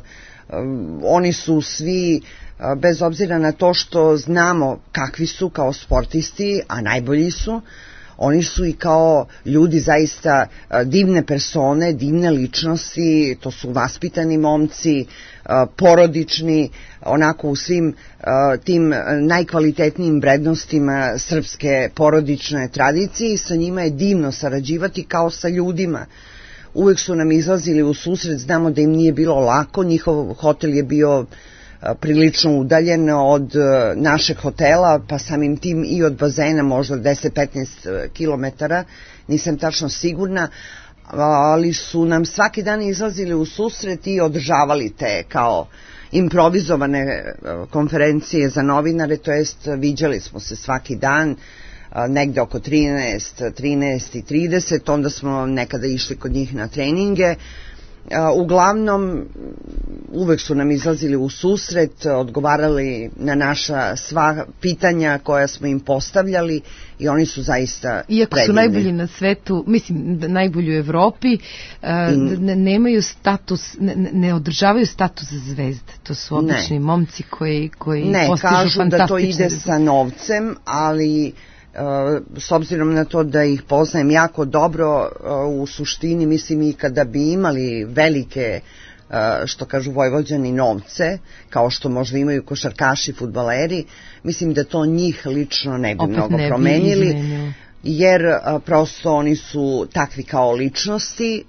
oni su svi, e, bez obzira na to što znamo kakvi su kao sportisti, a najbolji su, oni su i kao ljudi zaista divne persone, divne ličnosti, to su vaspitani momci, porodični, onako u svim tim najkvalitetnijim vrednostima srpske porodične tradicije i sa njima je divno sarađivati kao sa ljudima. Uvek su nam izlazili u susret, znamo da im nije bilo lako, njihov hotel je bio prilično udaljen od našeg hotela, pa samim tim i od bazena možda deset do petnaest kilometara, nisam tačno sigurna, ali su nam svaki dan izlazili u susret i održavali te kao improvizovane konferencije za novinare, to jest viđali smo se svaki dan, negde oko trinaest, trinaest i trideset, onda smo nekada išli kod njih na treninge. Uglavnom, uvek su nam izlazili u susret, odgovarali na naša sva pitanja koja smo im postavljali i oni su zaista iako predivni. Su najbolji na svetu, mislim, najbolji u Evropi, ne, nemaju status, ne, ne održavaju status zvezde. To su obični ne. momci koji, koji ne, postižu fantastične... Ne, kažu da to ide sa novcem, ali... s obzirom na to da ih poznajem jako dobro, u suštini mislim i kada bi imali velike, što kažu Vojvođani, novce, kao što možda imaju košarkaši, fudbaleri, mislim da to njih lično ne bi Opet mnogo ne bi promenili, izmenio. Jer prosto oni su takvi kao ličnosti,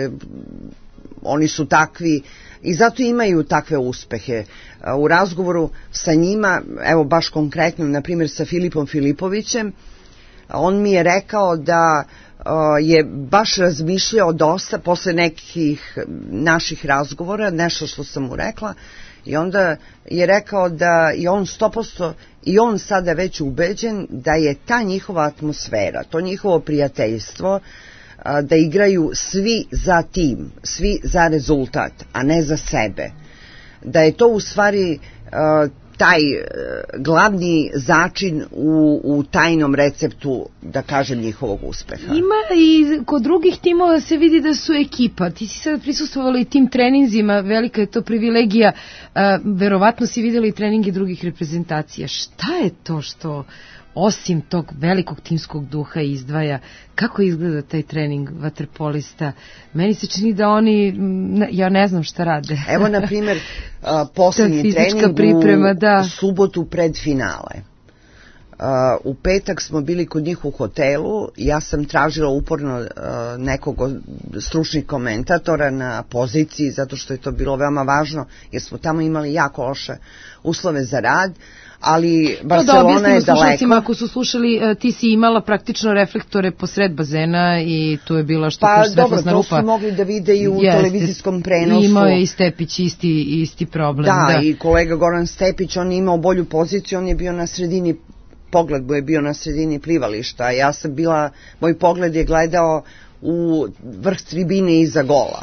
oni su takvi i zato imaju takve uspehe. U razgovoru sa njima, evo baš konkretno, na primjer sa Filipom Filipovićem, on mi je rekao da je baš razmišljao dosta posle nekih naših razgovora, nešto što sam mu rekla, i onda je rekao da je on sto posto i on sada već ubeđen da je ta njihova atmosfera, to njihovo prijateljstvo, da igraju svi za tim, svi za rezultat, a ne za sebe. Da je to u stvari taj glavni začin u, u tajnom receptu, da kažem, njihovog uspeha. Ima i kod drugih timova se vidi da su ekipa. Ti si sad prisustvovali i tim treninzima, velika je to privilegija. Verovatno si vidjeli treninge drugih reprezentacija. Šta je to što osim tog velikog timskog duha izdvaja? Kako izgleda taj trening vaterpolista? Meni se čini da oni, ja ne znam šta rade. Evo, na primjer, posljednji trening priprema, u da. subotu pred finale. u petak smo bili kod njih u hotelu, ja sam tražila uporno nekog od stručnih komentatora na poziciji, zato što je to bilo veoma važno, jer smo tamo imali jako loše uslove za rad, ali Barcelona je daleko. Ako su slušali, ti si imala praktično reflektore posred bazena i tu je bila što pa, svetlosna rupa. Pa dobro, to su mogli da vide i u Jeste. televizijskom prenosu. Imao je i Stepić isti, isti problem. Da, da, i kolega Goran Stepić, on je imao bolju poziciju, on je bio na sredini, pogled mu je bio na sredini plivališta. Ja sam bila, moj pogled je gledao u vrh tribine iza gola.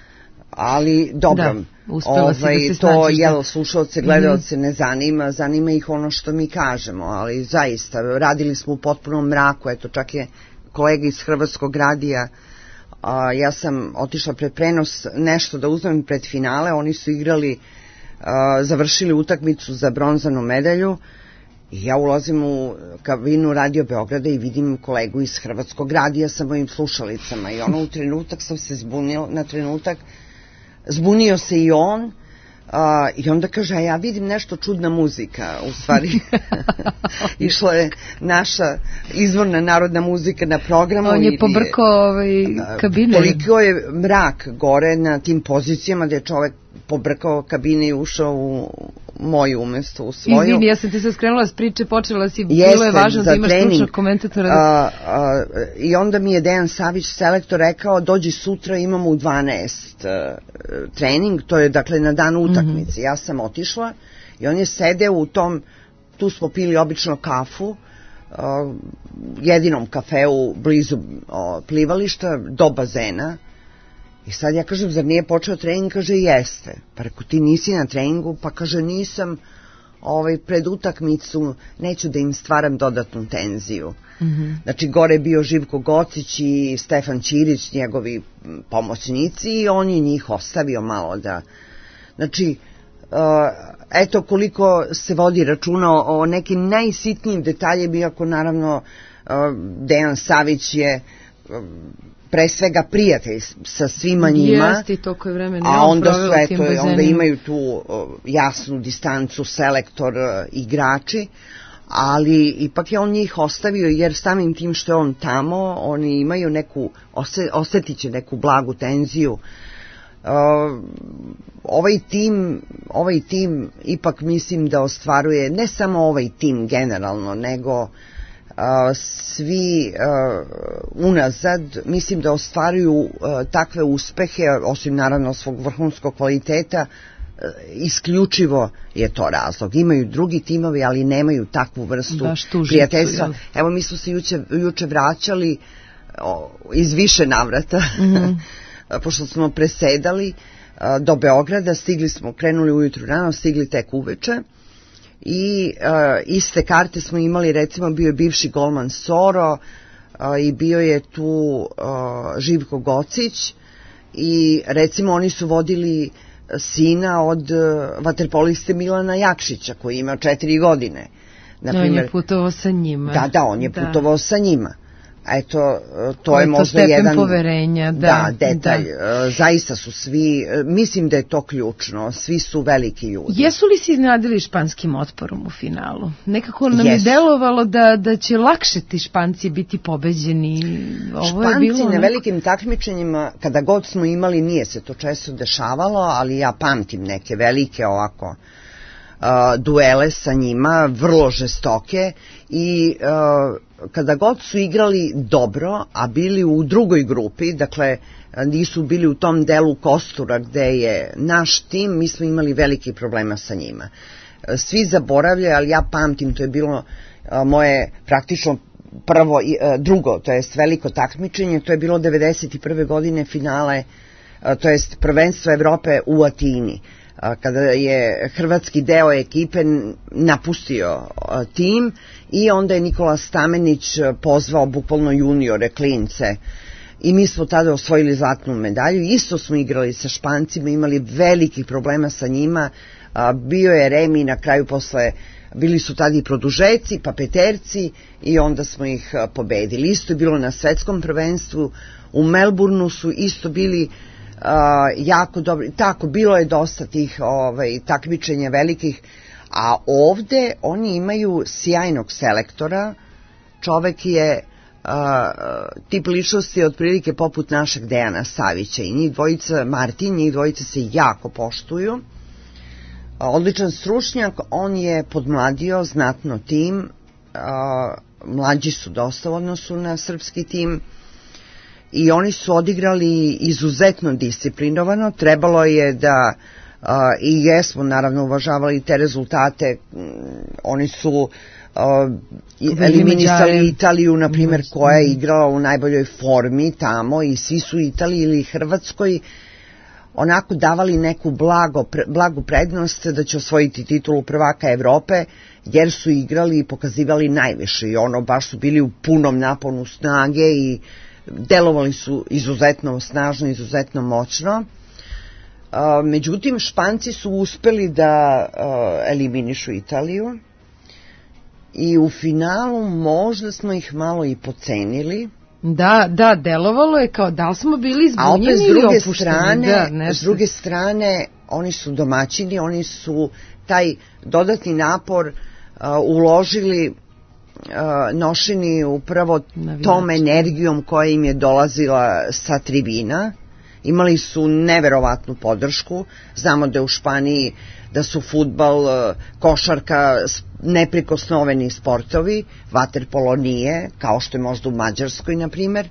Ali dobro, da, ovaj, da to jel, slušalce, gledalce ne zanima, zanima ih ono što mi kažemo, ali zaista, radili smo u potpunom mraku, eto čak je kolega iz Hrvatskog radija, a, ja sam otišla pred prenos nešto da uzmem pred finale, oni su igrali, a, završili utakmicu za bronzanu medalju, i ja ulazim u kabinu Radio Beograda i vidim kolegu iz Hrvatskog radija sa mojim slušalicama i ono u trenutak sam se zbunila, na trenutak zbunio se i on uh, i onda kaže, a ja vidim nešto čudna muzika, u stvari išla je naša izvorna narodna muzika na programu. On je pobrkao ovaj kabine. Toliko je mrak gore na tim pozicijama da je čovek pobrkao kabine i ušao u moju umesto u svoju. Izvini, ja sam ti se skrenula s priče, počela si, Jeste, bilo je važno da imaš stručnog komentatora. Da... A, a, I onda mi je Dejan Savić, selektor, rekao, dođi sutra, imamo u dvanaest a, trening, to je dakle na dan utakmice. Mm-hmm. Ja sam otišla i on je sedeo u tom, tu smo pili obično kafu, a, jedinom kafeu blizu a, plivališta, do bazena. I sad ja kažem, zar nije počeo trening? Kaže, jeste. Pa reko, ti nisi na treningu? Pa kaže, nisam, ovaj, pred utakmicu, neću da im stvaram dodatnu tenziju. Mm-hmm. Znači, gore je bio Živko Gocić i Stefan Ćirić, njegovi pomoćnici, i on je njih ostavio malo da... Znači, uh, eto koliko se vodi računa o nekim najsitnijim detaljima, iako naravno uh, Dejan Savić je... Uh, pre svega prijatelj sa svima njima. Jeste, toliko je vremena. A onda su, eto, onda imaju tu uh, jasnu distancu selektor, uh, igrači, ali ipak je on njih ostavio, jer samim tim što je on tamo, oni imaju neku, ose, osetit će neku blagu tenziju. Uh, ovaj tim, ovaj tim ipak mislim da ostvaruje, ne samo ovaj tim generalno, nego Uh, svi uh, unazad, mislim da ostvaruju uh, takve uspehe, osim naravno svog vrhunskog kvaliteta, uh, isključivo je to razlog. Imaju drugi timovi, ali nemaju takvu vrstu prijateljstva. Ja. Evo, mi smo se juče, juče vraćali o, iz više navrata, mm-hmm. pošto smo presedali uh, do Beograda, stigli smo, krenuli ujutru rano, stigli tek uveče. I uh, iste karte smo imali, recimo bio je bivši golman Soro uh, i bio je tu uh, Živko Gocić i recimo oni su vodili sina od uh, vaterpoliste Milana Jakšića koji ima četiri godine. Naprimer, on je putovao sa njima. Da, da, on je da. putovao sa njima. Eto, to je to možda jedan poverenja, da, da, detalj. Da. Zaista su svi, mislim da je to ključno, svi su veliki ljudi. Jesu li se iznenadili španskim otporom u finalu? Nekako nam Jesu. je delovalo da, da će lakše ti Španci biti pobeđeni. Ovo Španci je bilo na velikim takmičenjima, kada god smo imali, nije se to često dešavalo, ali ja pamtim neke velike ovako uh, duele sa njima, vrlo žestoke i uh, kada god su igrali dobro, a bili u drugoj grupi, dakle nisu bili u tom delu kostura gde je naš tim, mi smo imali veliki problema sa njima. Svi zaboravljaju, ali ja pamtim, to je bilo moje praktično prvo, drugo, to jest veliko takmičenje, to je bilo devedeset prve godine finale, to jest prvenstvo Evrope u Atini, kada je hrvatski deo ekipe napustio tim i onda je Nikola Stamenić pozvao bukvalno juniore, klince, i mi smo tada osvojili zlatnu medalju. Isto smo igrali sa Špancima, imali velikih problema sa njima, bio je remi na kraju, posle bili su tada i produžeci pa peterci i onda smo ih pobedili. Isto je bilo na svetskom prvenstvu u Melbourneu, su isto bili Uh, jako dobro, tako, bilo je dosta tih ovaj, takmičenja velikih, A ovde oni imaju sjajnog selektora, čovek je uh, tip ličnosti otprilike poput našeg Dejana Savića i njih dvojica, Martin, njih dvojica se jako poštuju. Odličan stručnjak, on je podmladio znatno tim, uh, mlađi su dosta u odnosu na srpski tim i oni su odigrali izuzetno disciplinovano. Trebalo je da uh, i jesmo naravno uvažavali te rezultate. Oni su uh, eliminisali Italiju, na primjer, koja je igrala u najboljoj formi tamo i svi su Italiji ili Hrvatskoj onako davali neku blago, pre, blagu prednost da će osvojiti titulu prvaka Evrope, jer su igrali i pokazivali najviše i ono baš su bili u punom naponu snage i delovali su izuzetno snažno, izuzetno moćno. Uh, međutim, Španci su uspeli da uh, eliminišu Italiju i u finalu možda smo ih malo i pocenili. Da, da, delovalo je kao da li smo bili zbunjeni ili opušteni. Strane, da, s druge strane, oni su domaćini, oni su taj dodatni napor uh, uložili uh, nošeni upravo navijači, tom energijom koja im je dolazila sa tribina. Imali su neverovatnu podršku. Znamo da je u Španiji da su fudbal, košarka neprikosnoveni sportovi, vaterpolo nije, kao što je možda u Mađarskoj, na primjer,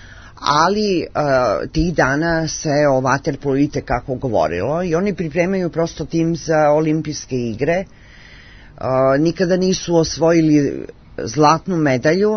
ali uh, tih dana se o vaterpolu i tekako govorilo i oni pripremaju prosto tim za olimpijske igre. Uh, nikada nisu osvojili zlatnu medalju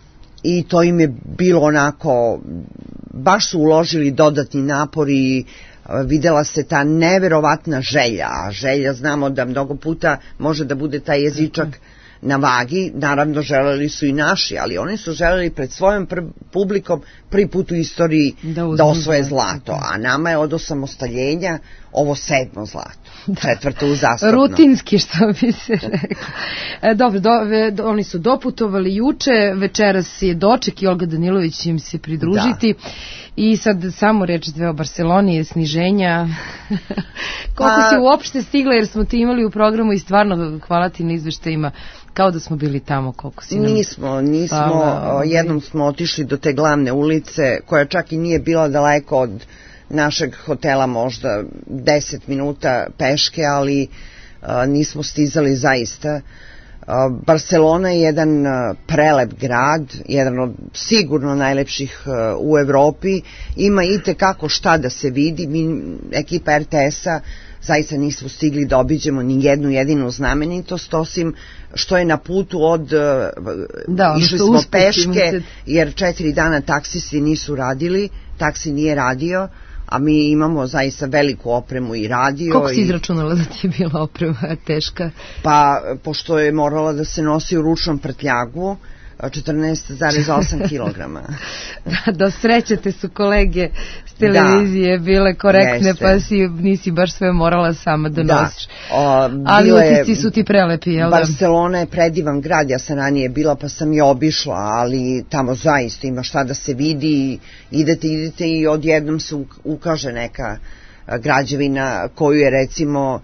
i to im je bilo onako, baš su uložili dodatni napor i videla se ta neverovatna želja, a želja znamo da mnogo puta može da bude taj jezičak na vagi, naravno želeli su i naši, ali oni su želeli pred svojom pr- publikom prvi put u istoriji da, da osvoje zlato, a nama je od osamostaljenja ovo sedmo zlato, četvrto uzastopno. Rutinski, što bi se reklo. E, dobro, do, ve, oni su doputovali juče, večeras je doček i Olga Danilović im se pridružiti. Da. I sad samo reč dve o Barceloni je sniženja. Koliko pa, si uopšte stigla, jer smo ti imali u programu i stvarno hvala ti na izveštajima, kao da smo bili tamo, koliko si nam... Nismo, nismo, hvala, jednom smo otišli do te glavne ulice, koja čak i nije bila daleko od našeg hotela, možda deset minuta peške, ali a, nismo stizali zaista. Barcelona je jedan prelep grad, jedan od sigurno najlepših u Evropi, ima i tekako šta da se vidi. Mi, ekipa er te es-a, zaista nismo stigli da obiđemo ni jednu jedinu znamenitost, osim što je na putu od, da, išli smo peške, jer četiri dana taksisti nisu radili, taksi nije radio, a mi imamo zaista veliku opremu i radio. Koliko si izračunala da ti je bila oprema teška? Pa, pošto je morala da se nosi u ručnom prtljagu, četrnaest zarez osam kilograma. Da, do srećete su kolege s televizije da, bile korektne, jeste. Pa si, nisi baš sve morala sama da, da. nosiš. O, ali utisci su ti prelepi, jel da? Barcelona je predivan grad, ja sam ranije bila pa sam je obišla, ali tamo zaista ima šta da se vidi, idete, idete i odjednom se ukaže neka građevina koju je recimo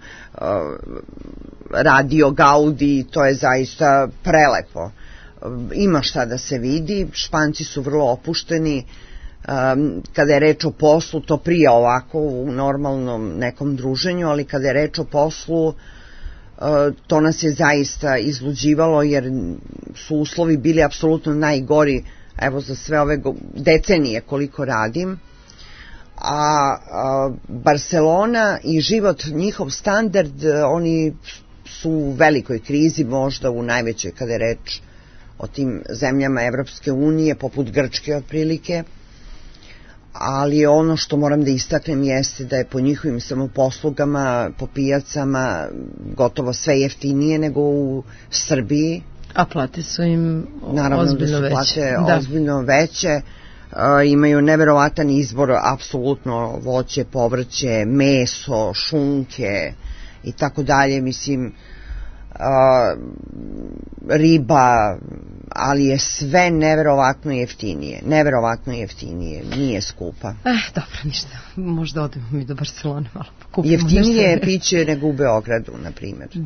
radio Gaudi, to je zaista prelepo. Ima šta da se vidi, Španci su vrlo opušteni, um, kada je reč o poslu, to prije ovako u normalnom nekom druženju, ali kada je reč o poslu, uh, to nas je zaista izluđivalo, jer su uslovi bili apsolutno najgori, evo za sve ove decenije koliko radim, a, a Barcelona i život, njihov standard, oni su u velikoj krizi, možda u najvećoj kada je reč o tim zemljama Evropske unije, poput Grčke otprilike, ali ono što moram da istaknem jeste da je po njihovim samoposlugama, po pijacama gotovo sve jeftinije nego u Srbiji. A plate su im naravno ozbiljno da su veće. Plate da. ozbiljno veće. Uh, imaju neverovatan izbor, apsolutno voće, povrće, meso, šunke i tako dalje, mislim, Uh, riba, ali je sve neverovatno jeftinije, neverovatno jeftinije, nije skupa. Eh, dobro, ništa, možda odemo mi do Barcelone malo pokupimo. Jeftinije je piće nego u Beogradu, na primjer. Da,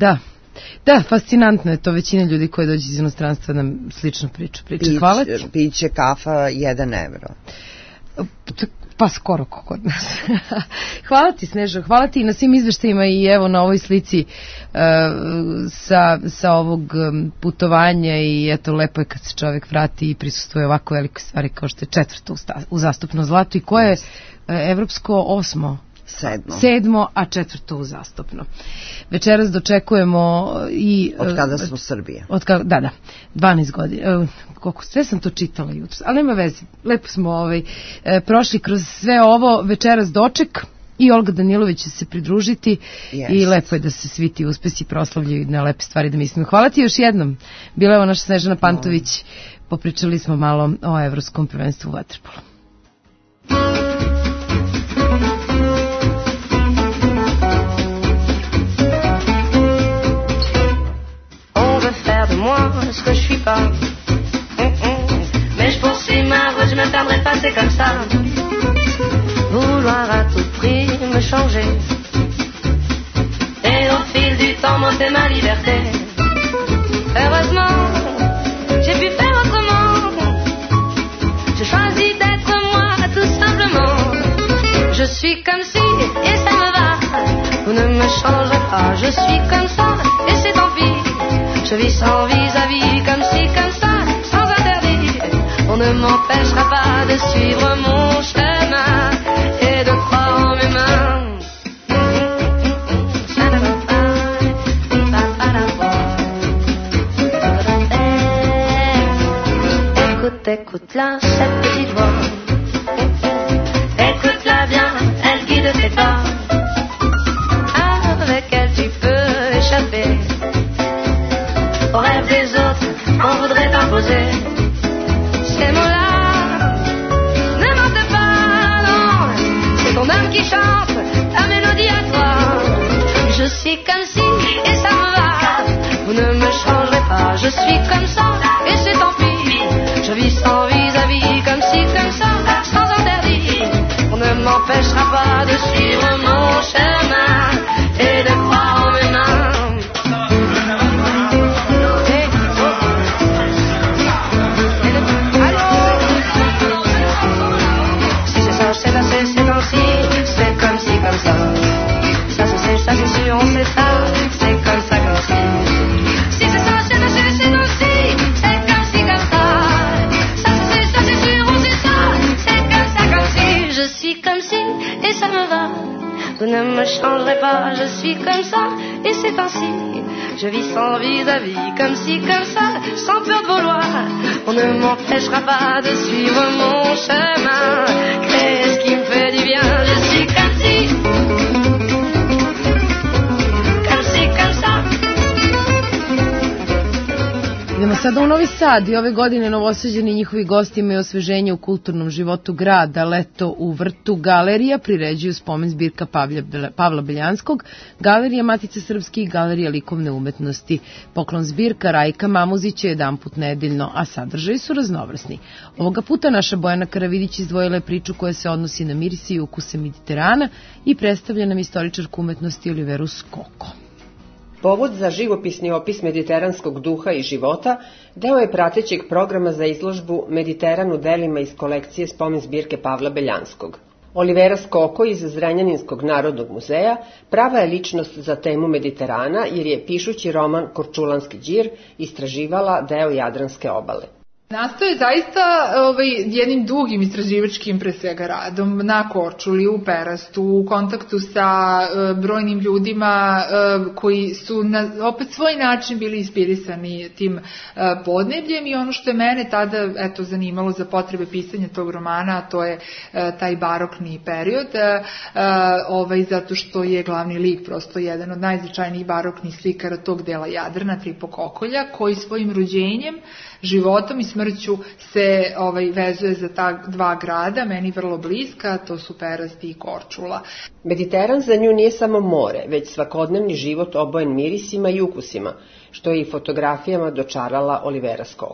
Da, fascinantno je to, većina ljudi koji dođe iz inostranstva nam slično priča. priča. Hvala ti. Piće kafa jedan evro. Pa skoro kod nas. Hvala ti, Snežo, hvala ti na svim izveštajima i evo na ovoj slici uh, sa, sa ovog putovanja i eto, lepo je kad se čovjek vrati i prisustuje ovako velike stvari kao što je četvrto u zastupno zlato i koje je uh, evropsko osmo. Sedmo. Sedmo, a četvrto uzastopno. Večeras dočekujemo i... Od kada smo Srbije. Od kada, da, da, dvanaest godina. Koliko, sve sam to čitala jutro, ali nema veze. Lepo smo ovaj, prošli kroz sve ovo. Večeras doček i Olga Danilović će se pridružiti yes. I lepo je da se svi ti uspesi proslavljaju na lepe stvari da mislimo. Hvala ti još jednom. Bila je ovo naša Snežana Pantović. Popričali smo malo o evropskom prvenstvu u vaterpolu. Moi, ce que je suis pas. Hum, hum. Mais je poursuis ma route, je me perdrai pas, c'est comme ça. Vouloir à tout prix me changer. Et au fil du temps, m'ôter ma liberté. Heureusement, j'ai pu faire autrement. J'ai choisi d'être moi, tout simplement. Je suis comme si, et ça me va. Vous ne me changerez pas, je suis comme ça, et c'est tant pis. Je vis sans vis-à-vis, comme si, comme ça, sans interdit. On ne m'empêchera pas de suivre mon chemin et de croire en mes mains. Écoute, écoute-la, cette petite voix. Écoute-la bien, elle guide tes pas. Avec elle tu peux échapper aux rêves des autres, on voudrait t'imposer ces mots-là. Ne mente pas, non, c'est ton âme qui chante ta mélodie à toi. Je suis comme si, et ça me va. Vous ne me changerez pas, je suis comme ça, et c'est tant pis. Je vis sans vis-à-vis, comme si, comme ça, sans interdit. On ne m'empêchera pas de suivre mon chemin et de croire en mes mains. C'est là, c'est, c'est ainsi, c'est comme si, comme ça. Ça, c'est, c'est, ça, c'est sûr, on sait ça, c'est comme ça, comme si. Si c'est ça, c'est là, c'est, c'est ainsi, c'est comme si, comme ça. Ça, c'est, ça, c'est sûr, on sait ça, c'est comme ça, comme si. Je suis comme si, et ça me va. Vous ne me changerez pas, je suis comme ça, et c'est ainsi. Je vis sans vis-à-vis, comme si, comme ça, sans peur de vouloir. On ne m'empêchera pas de suivre mon chemin. Créer ce qui me fait du bien, je suis comme si. Comme si, comme ça. Idemo sada u Novi Sad i ove godine Novosađani i njihovi gosti imaju osveženje u kulturnom životu grada, leto u vrtu, galerija, priređuju spomen zbirka Pavla Beljanskog, galerija Matice Srpske i galerija likovne umetnosti. Poklon zbirka Rajka Mamuzića jedan put nedeljno, a sadržaji su raznovrsni. Ovoga puta naša Bojana Karavidić izdvojila je priču koja se odnosi na miris i ukuse Mediterana i predstavlja nam istoričarku umetnosti Oliveru Skoko. Povod za živopisni opis mediteranskog duha i života deo je pratećeg programa za izložbu Mediteran u delima iz kolekcije spomen zbirke Pavla Beljanskog. Olivera Skoko iz Zrenjaninskog narodnog muzeja prava je ličnost za temu Mediterana jer je pišući roman Korčulanski đir istraživala deo Jadranske obale. Nastoje zaista ovaj, jednim dugim istraživačkim pre svega radom na Korčuli, u Perastu, u kontaktu sa e, brojnim ljudima e, koji su na opet svoj način bili inspirisani tim e, podnebljem i ono što je mene tada eto, zanimalo za potrebe pisanja tog romana, a to je e, taj barokni period, e, ovaj, zato što je glavni lik prosto jedan od najznačajnijih baroknih slikara tog dela Jadrana, Tripo Kokolja, koji svojim rođenjem, životom i smrću se ovaj, vezuje za ta dva grada, meni vrlo bliska, to su Perast i Korčula. Mediteran za nju nije samo more, već svakodnevni život obojen mirisima i ukusima, što je i fotografijama dočarala Olivera Skoko.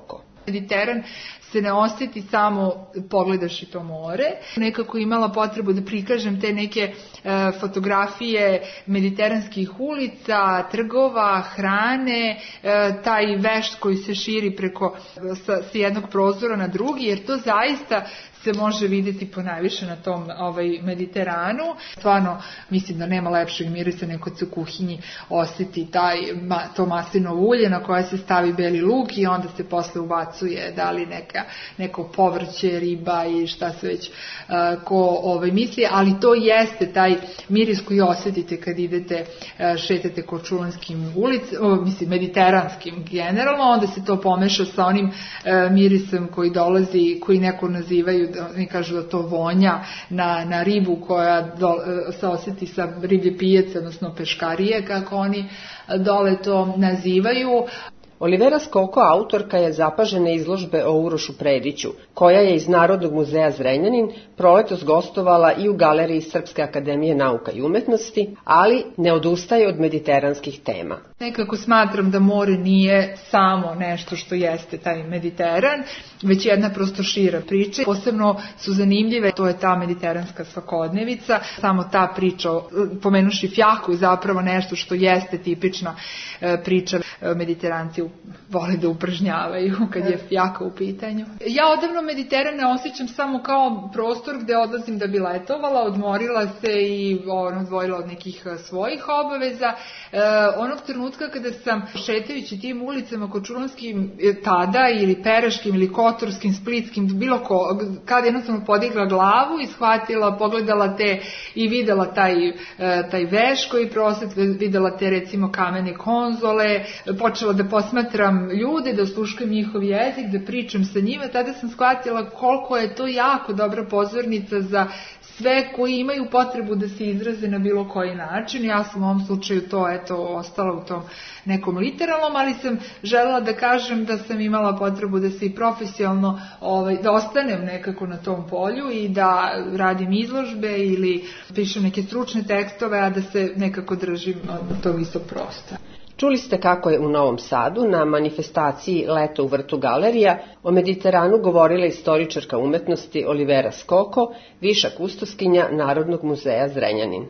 Mediteran se ne osjeti samo pogledaš i to more. Nekako imala potrebu da prikažem te neke e, fotografije mediteranskih ulica, trgova, hrane, e, taj vešt koji se širi preko sa, sa jednog prozora na drugi, jer to zaista se može vidjeti ponajviše na tom ovaj, Mediteranu. Stvarno, mislim da nema lepšeg mirisa nego se u kuhinji osjeti taj, ma, to maslinovo ulje na koje se stavi beli luk i onda se posle ubacuje da li neka, neko povrće, riba i šta se već uh, ko ovaj, misli, ali to jeste taj miris koji osjetite kad idete, uh, šetate korčulanskim ulicama, mislim mediteranskim generalno, onda se to pomeša sa onim uh, mirisom koji dolazi, koji neko nazivaju, oni kažu da to vonja na, na ribu koja do, se osjeti sa riblje pijace, odnosno peškarije, kako oni dole to nazivaju. Olivera Skoko, autorka je zapažene izložbe o Urošu Prediću, koja je iz Narodnog muzeja Zrenjanin proletos gostovala i u galeriji Srpske akademije nauka i umetnosti, ali ne odustaje od mediteranskih tema. Nekako smatram da more nije samo nešto što jeste taj Mediteran, već jedna prosto šira priča. Posebno su zanimljive, to je ta mediteranska svakodnevica, samo ta priča, pomenuši Fjaku, je zapravo nešto što jeste tipična priča. Mediteranci vole da upražnjavaju kad je Fjaka u pitanju. Ja odavno Mediteran ne osjećam samo kao prostor gde odlazim da bi letovala, odmorila se i ono, odvojila od nekih svojih obaveza. E, onog trenutka kada sam šetajući tim ulicama korčulanskim tada ili peraškim ili kotorskim, splitskim, bilo ko, kada jednostavno podigla glavu i shvatila, pogledala te i videla taj, taj veš koji prosjet, videla te recimo kamene konzole, počela da posmatram ljude, da osluškujem njihov jezik, da pričam sa njima, tada sam shvatila koliko je to jako dobra pozornica za sve koji imaju potrebu da se izraze na bilo koji način. Ja sam u ovom slučaju to eto ostala u tom nekom literalnom, ali sam želela da kažem da sam imala potrebu da se i profesionalno, ovaj, da ostanem nekako na tom polju i da radim izložbe ili pišem neke stručne tekstove, a da se nekako držim od tog istog prostora. Čuli ste kako je u Novom Sadu na manifestaciji Leto u vrtu galerija o Mediteranu govorila istoričarka umetnosti Olivera Skoko, viša kustoskinja Narodnog muzeja Zrenjanin.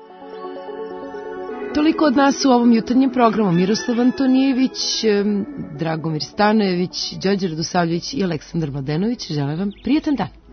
Toliko od nas u ovom jutarnjem programu. Miroslav Antonijević, Dragomir Stanojević, Đorđe Radosavljević i Aleksandar Mladenović. Želim vam prijetan dan.